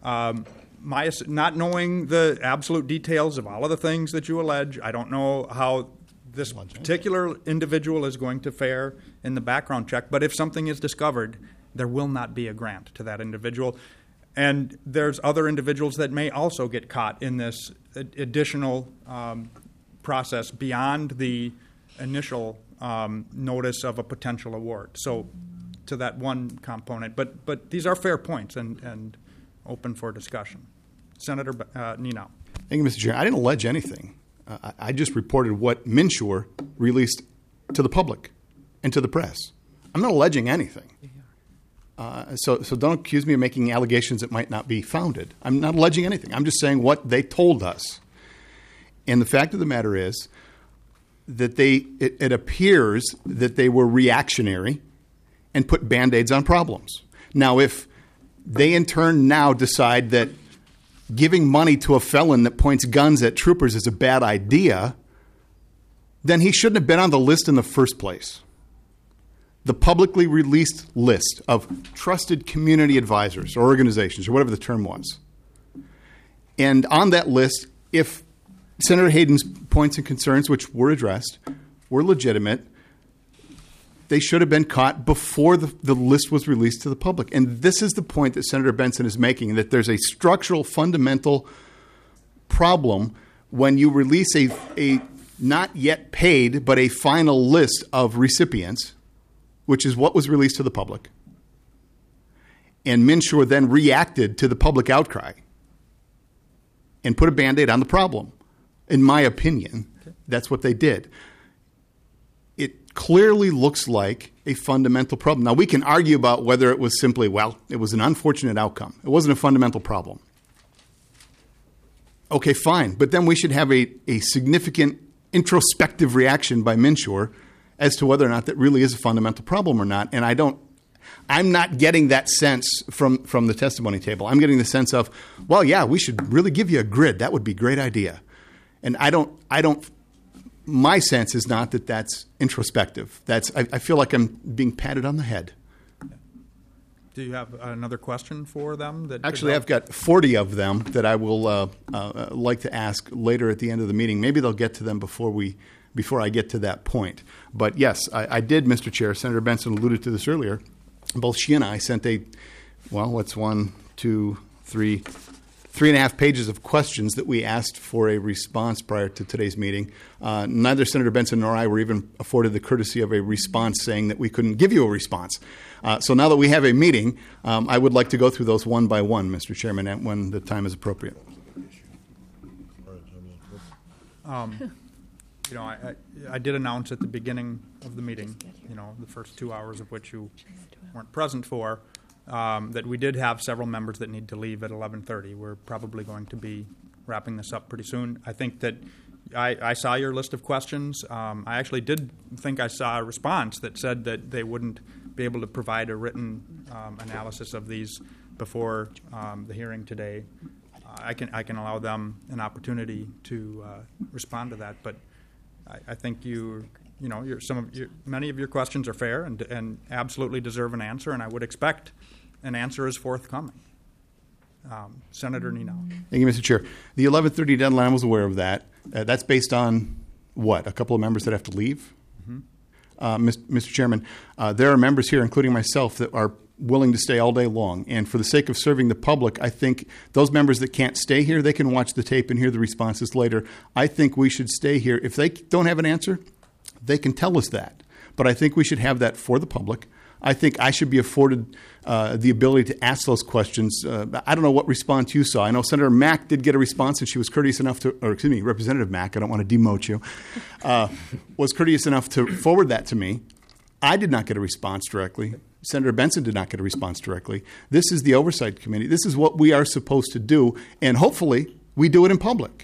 Not knowing the absolute details of all of the things that you allege, I don't know how this particular individual is going to fare in the background check, but if something is discovered, there will not be a grant to that individual. And there's other individuals that may also get caught in this additional process beyond the initial notice of a potential award. So to that one component. But these are fair points and open for discussion. Senator Nino. Thank you, Mr. Chair. I didn't allege anything. I just reported what MNsure released to the public and to the press. I'm not alleging anything. So don't accuse me of making allegations that might not be founded. I'm not alleging anything. I'm just saying what they told us. And the fact of the matter is that it appears that they were reactionary and put Band-Aids on problems. Now, if they in turn now decide that giving money to a felon that points guns at troopers is a bad idea, then he shouldn't have been on the list in the first place. The publicly released list of trusted community advisors or organizations or whatever the term was. And on that list, if Senator Hayden's points and concerns, which were addressed, were legitimate, they should have been caught before the list was released to the public. And this is the point that Senator Benson is making, that there's a structural, fundamental problem when you release a not yet paid but a final list of recipients, which is what was released to the public. And MNsure then reacted to the public outcry and put a Band-Aid on the problem. In my opinion, that's what they did. It clearly looks like a fundamental problem. Now, we can argue about whether it was simply, it was an unfortunate outcome. It wasn't a fundamental problem. Okay, fine. But then we should have a significant introspective reaction by MNsure as to whether or not that really is a fundamental problem or not. And I'm not getting that sense from the testimony table. I'm getting the sense of, we should really give you a grid. That would be a great idea. And my sense is not that that's introspective. I feel like I'm being patted on the head. Do you have another question for them? Actually, I've got 40 of them that I will like to ask later at the end of the meeting. Maybe they'll get to them before I get to that point. But yes, I did, Mr. Chair. Senator Benson alluded to this earlier. Both she and I sent what's 1, 2, 3 3.5 pages of questions that we asked for a response prior to today's meeting. Neither Senator Benson nor I were even afforded the courtesy of a response saying that we couldn't give you a response. So now that we have a meeting, I would like to go through those one by one, Mr. Chairman, when the time is appropriate. I did announce at the beginning of the meeting, the first 2 hours of which you weren't present for, that we did have several members that need to leave at 11:30. We're probably going to be wrapping this up pretty soon. I think that I saw your list of questions. I actually did think I saw a response that said that they wouldn't be able to provide a written analysis of these before the hearing today. I can allow them an opportunity to respond to that, but I think many of your questions are fair and absolutely deserve an answer, and I would expect an answer is forthcoming. Senator Nino. Thank you, Mr. Chair. The 11:30 deadline, I was aware of that. That's based on what? A couple of members that have to leave? Mm-hmm. Mr. Chairman, there are members here, including myself, that are willing to stay all day long. And for the sake of serving the public, I think those members that can't stay here, they can watch the tape and hear the responses later. I think we should stay here. If they don't have an answer, they can tell us that. But I think we should have that for the public. I think I should be afforded the ability to ask those questions. I don't know what response you saw. I know Senator Mack did get a response, and she was courteous enough to, or excuse me, Representative Mack, I don't want to demote you, was courteous enough to forward that to me. I did not get a response directly. Senator Benson did not get a response directly. This is the Oversight Committee. This is what we are supposed to do, and hopefully we do it in public.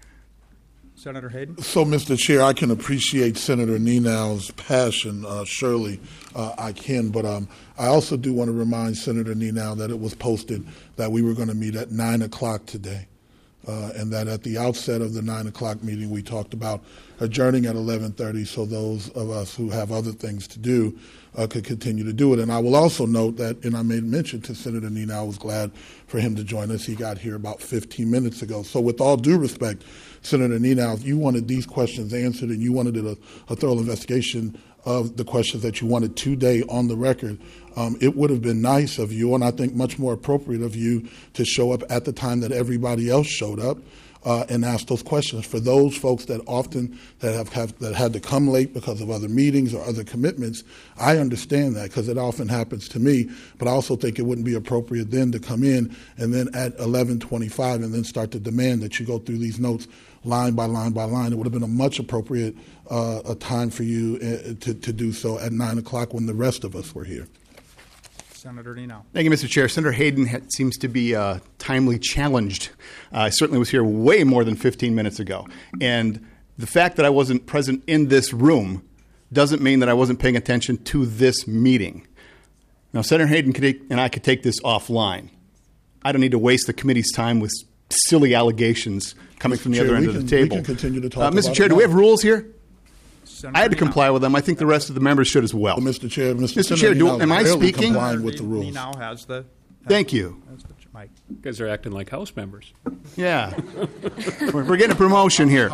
Senator Hayden? So, Mr. Chair, I can appreciate Senator Nenow's passion. Surely I can. But I also do want to remind Senator Nenow that it was posted that we were going to meet at 9 o'clock today. And that at the outset of the 9 o'clock meeting, we talked about adjourning at 11:30 so those of us who have other things to do could continue to do it. And I will also note that, and I made mention to Senator Nenow, I was glad for him to join us. He got here about 15 minutes ago. So with all due respect, Senator Nenow, if you wanted these questions answered and you wanted a thorough investigation of the questions that you wanted today on the record, it would have been nice of you, and I think much more appropriate of you, to show up at the time that everybody else showed up and ask those questions. For those folks that often that had to come late because of other meetings or other commitments, I understand that because it often happens to me. But I also think it wouldn't be appropriate then to come in and then at 11:25 and then start to demand that you go through these notes line by line by line. It would have been a much appropriate a time for you to do so at 9 o'clock when the rest of us were here. Senator Nenow. Thank you, Mr. Chair. Senator Hayden seems to be timely challenged. I certainly was here way more than 15 minutes ago. And the fact that I wasn't present in this room doesn't mean that I wasn't paying attention to this meeting. Now, Senator Hayden and I could take this offline. I don't need to waste the committee's time with silly allegations coming from the other end of the table. We can continue to talk about Mr. Chair, do we have rules here? Senator I had to Nenow. comply with them. I think the rest of the members should as well. Mr. Chair, Mr. Chair, am I speaking? Complying with the rules. Nenow has the Thank you. mic. You guys are acting like House members. Yeah. We're getting a promotion here.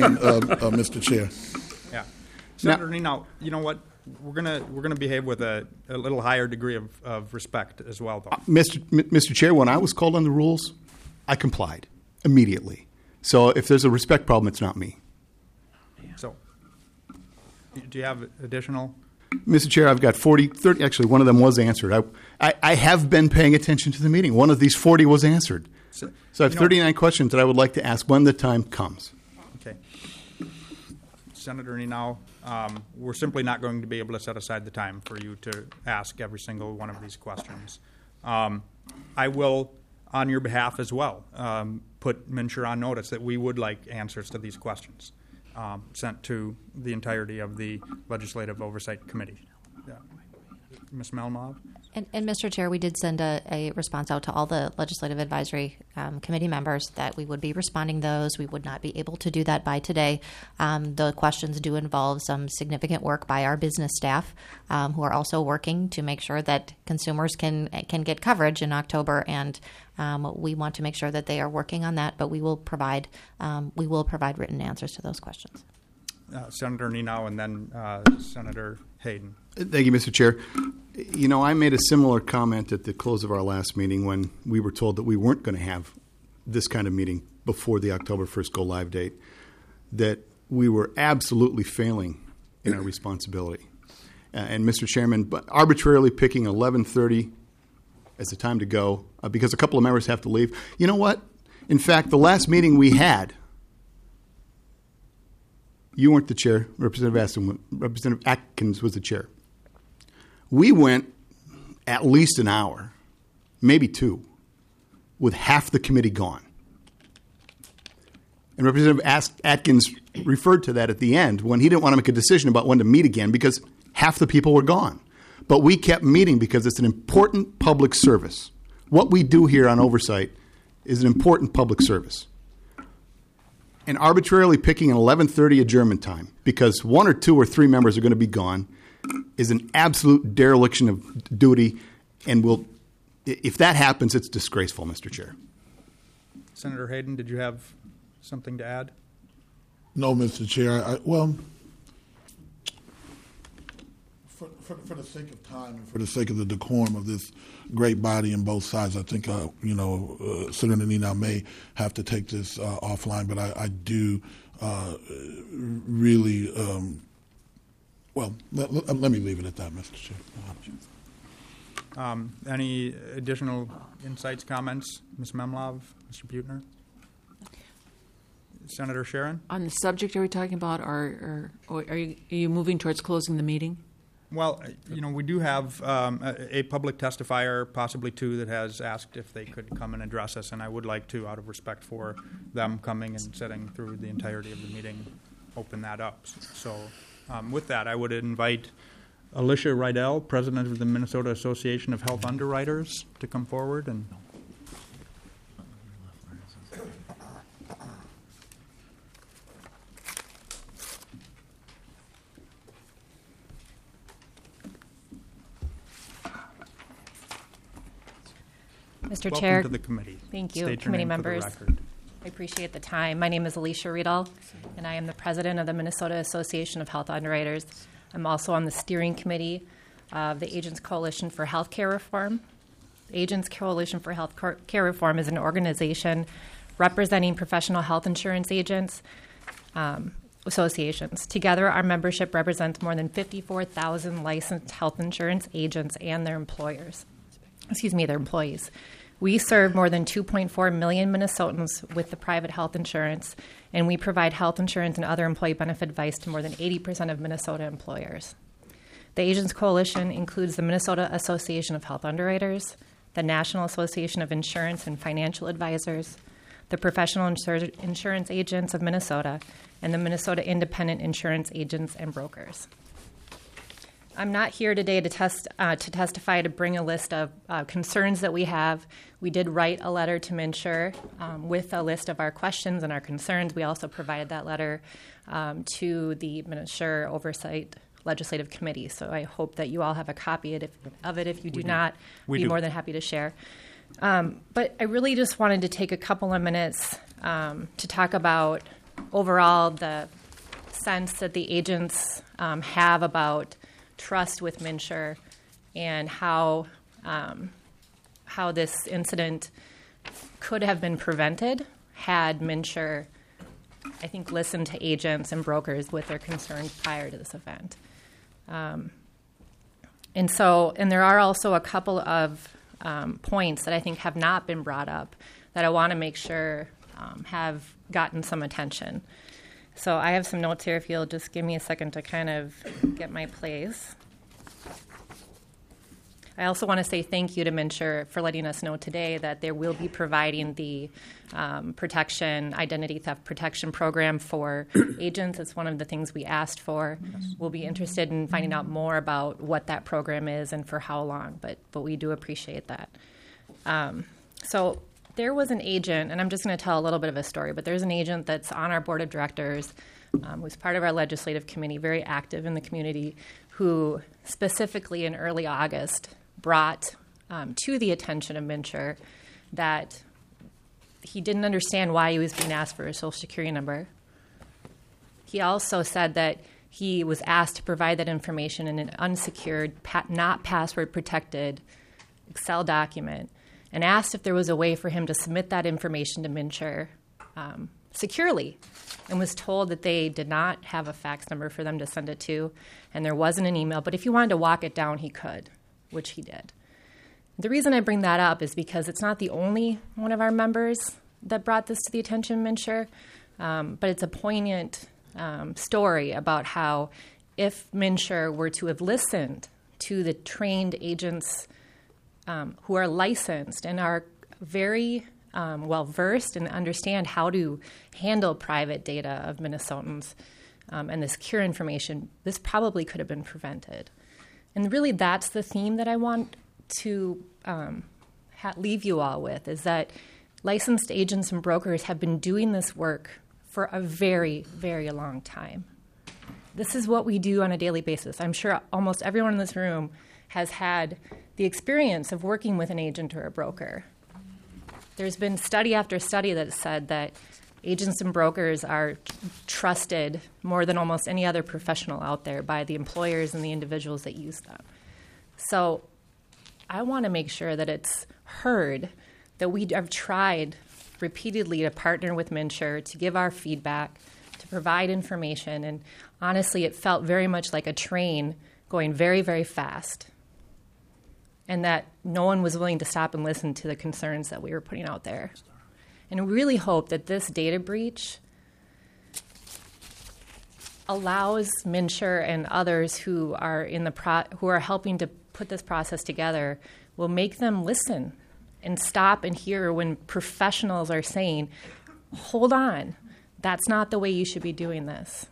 Mr. Chair. Yeah, Senator Nenow. You know what? We're gonna behave with a little higher degree of respect as well, though. Mr. Chair, when I was called on the rules, I complied immediately. So if there's a respect problem, it's not me. So, do you have additional? Mr. Chair, I've got 30, actually one of them was answered. I have been paying attention to the meeting. One of these 40 was answered. So I have 39 questions that I would like to ask when the time comes. Okay. Senator Nenow, we're simply not going to be able to set aside the time for you to ask every single one of these questions. I will, on your behalf as well, put MNsure on notice that we would like answers to these questions sent to the entirety of the Legislative Oversight Committee. Ms. Melmov? And Mr. Chair, we did send a response out to all the Legislative Advisory Committee members that we would be responding those. We would not be able to do that by today. The questions do involve some significant work by our business staff who are also working to make sure that consumers can get coverage in October, and we want to make sure that they are working on that, but we will provide written answers to those questions. Senator Nenow and then Senator Hayden. Thank you, Mr. Chair. You know, I made a similar comment at the close of our last meeting when we were told that we weren't going to have this kind of meeting before the October 1st go-live date, that we were absolutely failing in our responsibility. And, Mr. Chairman, but arbitrarily picking 11:30 as the time to go because a couple of members have to leave. You know what? In fact, the last meeting we had, you weren't the chair. Representative Atkins was the chair. We went at least an hour, maybe two, with half the committee gone. And Representative Atkins referred to that at the end when he didn't want to make a decision about when to meet again because half the people were gone. But we kept meeting because it's an important public service. What we do here on oversight is an important public service. And arbitrarily picking an 11:30 adjournment time because one or two or three members are going to be gone is an absolute dereliction of duty, and if that happens, it's disgraceful, Mr. Chair. Senator Hayden, did you have something to add? No, Mr. Chair. For the sake of time and for the sake of the decorum of this great body in both sides, I think Senator Nenau may have to take this offline. But I do really let me leave it at that, Mr. Chair. Any additional insights, comments, Ms. Memlov, Mr. Buettner? Senator Sharon? On the subject are we talking about, or are you moving towards closing the meeting? Well, we do have a public testifier, possibly two, that has asked if they could come and address us, and I would like to, out of respect for them coming and sitting through the entirety of the meeting, open that up. So with that, I would invite Alicia Rydell, President of the Minnesota Association of Health Underwriters, to come forward and... Mr. Welcome Chair, to the committee. Thank you, State your committee name for the members. record. I appreciate the time. My name is Alicia Riedel, and I am the president of the Minnesota Association of Health Underwriters. I'm also on the steering committee of the Agents Coalition for Healthcare Reform. The Agents Coalition for Healthcare Reform is an organization representing professional health insurance agents associations. Together, our membership represents more than 54,000 licensed health insurance agents and their employees. We serve more than 2.4 million Minnesotans with the private health insurance, and we provide health insurance and other employee benefit advice to more than 80% of Minnesota employers. The Agents Coalition includes the Minnesota Association of Health Underwriters, the National Association of Insurance and Financial Advisors, the Professional Insurance Agents of Minnesota, and the Minnesota Independent Insurance Agents and Brokers. I'm not here today to testify to bring a list of concerns that we have. We did write a letter to MNsure with a list of our questions and our concerns. We also provided that letter to the MNsure Oversight Legislative Committee. So I hope that you all have a copy of it. If you do not, we'd be more than happy to share. But I really just wanted to take a couple of minutes to talk about overall the sense that the agents have about trust with MNsure and how this incident could have been prevented had MNsure, I think, listened to agents and brokers with their concerns prior to this event. And there are also a couple of points that I think have not been brought up that I want to make sure have gotten some attention. So I have some notes here if you'll just give me a second to kind of get my place. I also want to say thank you to MNsure for letting us know today that they will be providing the identity theft protection program for agents. It's one of the things we asked for. Yes. We'll be interested in finding out more about what that program is and for how long, but we do appreciate that. So there was an agent, and I'm just going to tell a little bit of a story, but there's an agent that's on our board of directors who's part of our legislative committee, very active in the community, who specifically in early August brought to the attention of MNsure that he didn't understand why he was being asked for a Social Security number. He also said that he was asked to provide that information in an unsecured, not password-protected Excel document, and asked if there was a way for him to submit that information to MNsure securely, and was told that they did not have a fax number for them to send it to, and there wasn't an email, but if he wanted to walk it down, he could, which he did. The reason I bring that up is because it's not the only one of our members that brought this to the attention of MNsure, but it's a poignant story about how if MNsure were to have listened to the trained agents who are licensed and are very well-versed and understand how to handle private data of Minnesotans and the secure information, this probably could have been prevented. And really that's the theme that I want to leave you all with, is that licensed agents and brokers have been doing this work for a very, very long time. This is what we do on a daily basis. I'm sure almost everyone in this room has had the experience of working with an agent or a broker. There's been study after study that said that Agents and brokers are trusted more than almost any other professional out there by the employers and the individuals that use them. So I want to make sure that it's heard that we have tried repeatedly to partner with MNsure, to give our feedback, to provide information, and honestly, it felt very much like a train going very, very fast, and that no one was willing to stop and listen to the concerns that we were putting out there. And I really hope that this data breach allows MNsure and others who are who are helping to put this process together will make them listen and stop and hear when professionals are saying, hold on, that's not the way you should be doing this.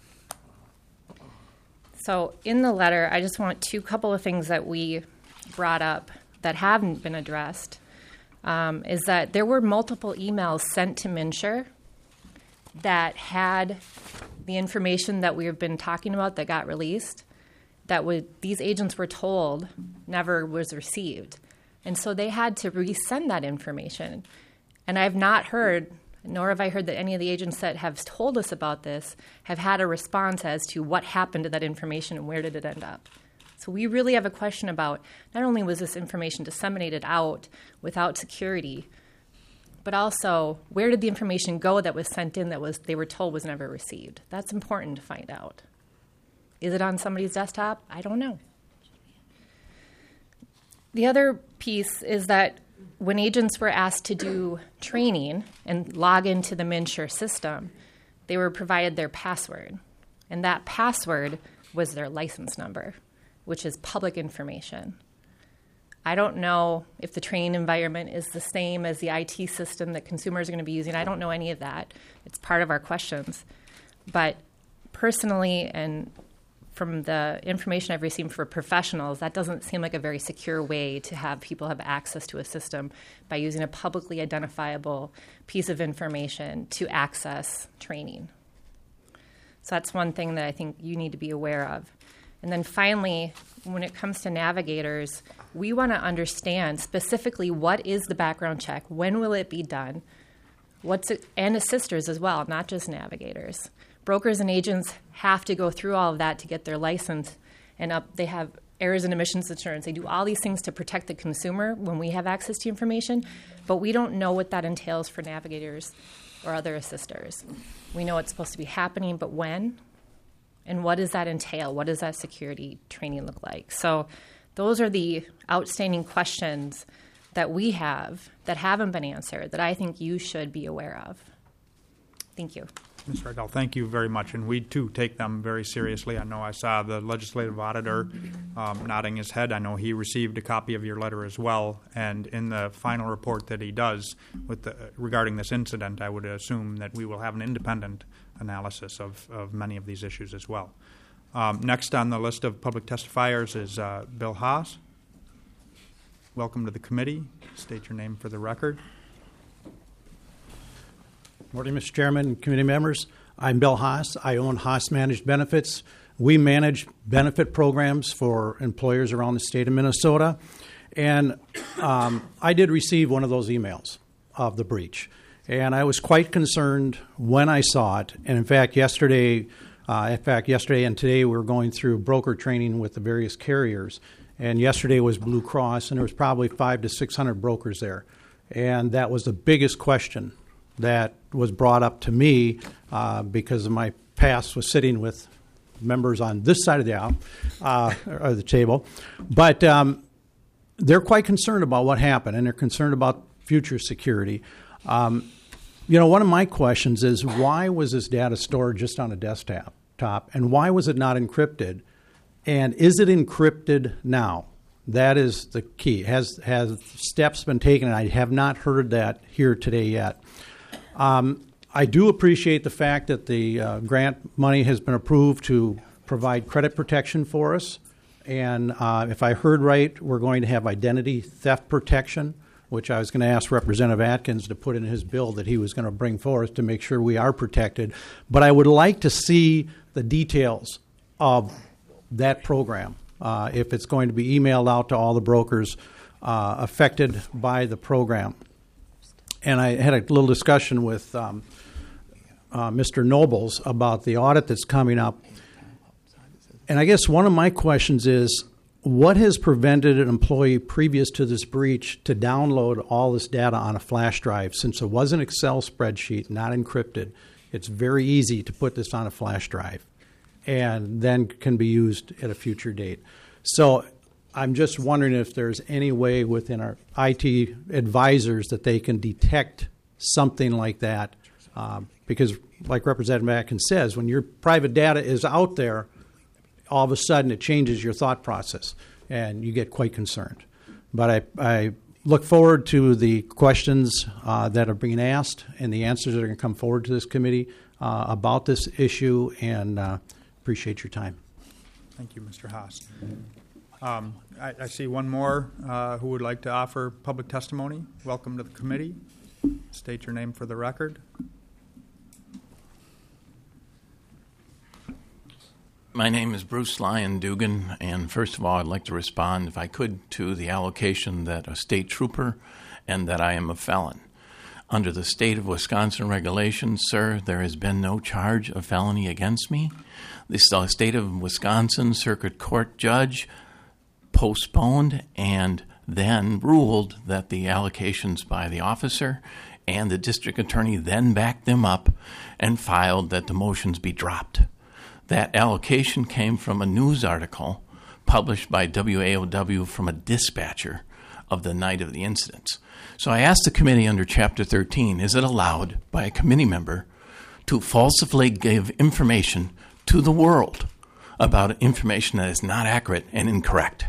So in the letter, I just want couple of things that we brought up that haven't been addressed. Is that there were multiple emails sent to MNsure that had the information that we have been talking about that got released, that these agents were told never was received. And so they had to resend that information. And I have not heard, nor have I heard that any of the agents that have told us about this have had a response as to what happened to that information and where did it end up. So we really have a question about not only was this information disseminated out without security, but also where did the information go that was sent in that they were told was never received? That's important to find out. Is it on somebody's desktop? I don't know. The other piece is that when agents were asked to do training and log into the MNsure system, they were provided their password. And that password was their license number, which is public information. I don't know if the training environment is the same as the IT system that consumers are going to be using. I don't know any of that. It's part of our questions. But personally, and from the information I've received for professionals, that doesn't seem like a very secure way to have people have access to a system by using a publicly identifiable piece of information to access training. So that's one thing that I think you need to be aware of. And then finally, when it comes to navigators, we want to understand specifically what is the background check, when will it be done, and assisters as well, not just navigators. Brokers and agents have to go through all of that to get their license, and they have errors and omissions insurance. They do all these things to protect the consumer when we have access to information, but we don't know what that entails for navigators or other assisters. We know it's supposed to be happening, but when? And what does that entail? What does that security training look like? So those are the outstanding questions that we have that haven't been answered that I think you should be aware of. Thank you. Ms. Rydell, thank you very much, and we too take them very seriously. I know I saw the legislative auditor nodding his head. I know he received a copy of your letter as well, and in the final report that he does regarding this incident, I would assume that we will have an independent analysis of many of these issues as well. Next on the list of public testifiers is Bill Haas. Welcome to the committee. State your name for the record. Morning, Mr. Chairman and committee members. I'm Bill Haas. I own Haas Managed Benefits. We manage benefit programs for employers around the state of Minnesota. And I did receive one of those emails of the breach. And I was quite concerned when I saw it. And in fact, yesterday and today we were going through broker training with the various carriers. And yesterday was Blue Cross, and there was probably 500 to 600 brokers there. And that was the biggest question that was brought up to me because of my past was sitting with members on this side of the aisle, or the table. But they're quite concerned about what happened, and they're concerned about future security. One of my questions is, why was this data stored just on a desktop, and why was it not encrypted? And is it encrypted now? That is the key. Has steps been taken? And I have not heard that here today yet. I do appreciate the fact that the grant money has been approved to provide credit protection for us. And if I heard right, we're going to have identity theft protection, which I was going to ask Representative Atkins to put in his bill that he was going to bring forth to make sure we are protected. But I would like to see the details of that program, if it's going to be emailed out to all the brokers affected by the program. And I had a little discussion with Mr. Nobles about the audit that's coming up. And I guess one of my questions is, what has prevented an employee previous to this breach to download all this data on a flash drive? Since it was an Excel spreadsheet, not encrypted, it's very easy to put this on a flash drive and then can be used at a future date. So I'm just wondering if there's any way within our IT advisors that they can detect something like that. Because like Representative Atkins says, when your private data is out there, all of a sudden it changes your thought process and you get quite concerned. But I look forward to the questions that are being asked and the answers that are going to come forward to this committee about this issue, and appreciate your time. Thank you, Mr. Haas. I see one more who would like to offer public testimony. Welcome to the committee. State your name for the record. My name is Bruce Lyon Dugan, and first of all, I'd like to respond, if I could, to the allocation that a state trooper and that I am a felon. Under the state of Wisconsin regulations, sir, there has been no charge of felony against me. The state of Wisconsin Circuit Court judge postponed and then ruled that the allocations by the officer and the district attorney then backed them up and filed that the motions be dropped. That allocation came from a news article published by WAOW from a dispatcher of the night of the incidents. So I asked the committee under Chapter 13, is it allowed by a committee member to falsely give information to the world about information that is not accurate and incorrect?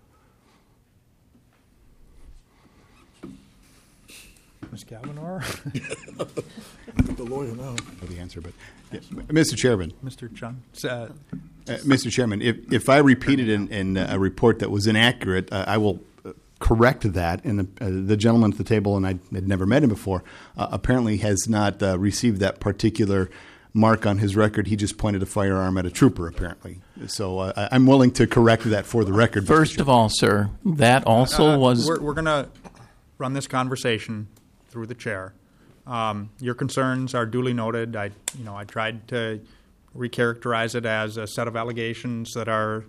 Ms. Kavanaugh? The lawyer now. I know the answer, but Mr. Chairman. Mr. Chun. Mr. Chairman, if I repeated in a report that was inaccurate, I will correct that. And the gentleman at the table, and I had never met him before, apparently has not received that particular mark on his record. He just pointed a firearm at a trooper, apparently. So I'm willing to correct that for the record. First of all, sir, that also was... We're going to run this conversation through the chair. Your concerns are duly noted. I tried to recharacterize it as a set of allegations that are,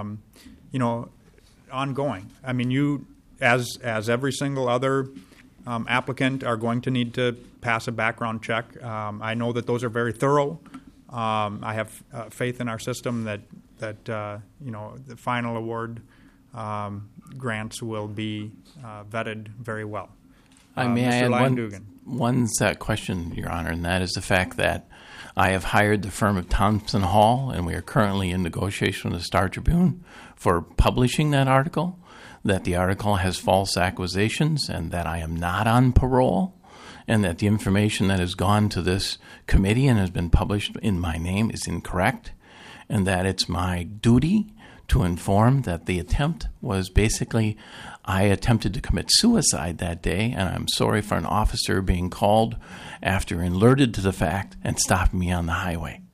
ongoing. I mean, you, as every single other applicant, are going to need to pass a background check. I know that those are very thorough. I have faith in our system that the final award grants will be vetted very well. May I Mr. add one question, Your Honor, and that is the fact that I have hired the firm of Thompson Hall, and we are currently in negotiation with the Star Tribune for publishing that article, that the article has false accusations, and that I am not on parole, and that the information that has gone to this committee and has been published in my name is incorrect, and that it's my duty to inform that the attempt was basically, I attempted to commit suicide that day, and I'm sorry for an officer being called after alerted to the fact and stopping me on the highway.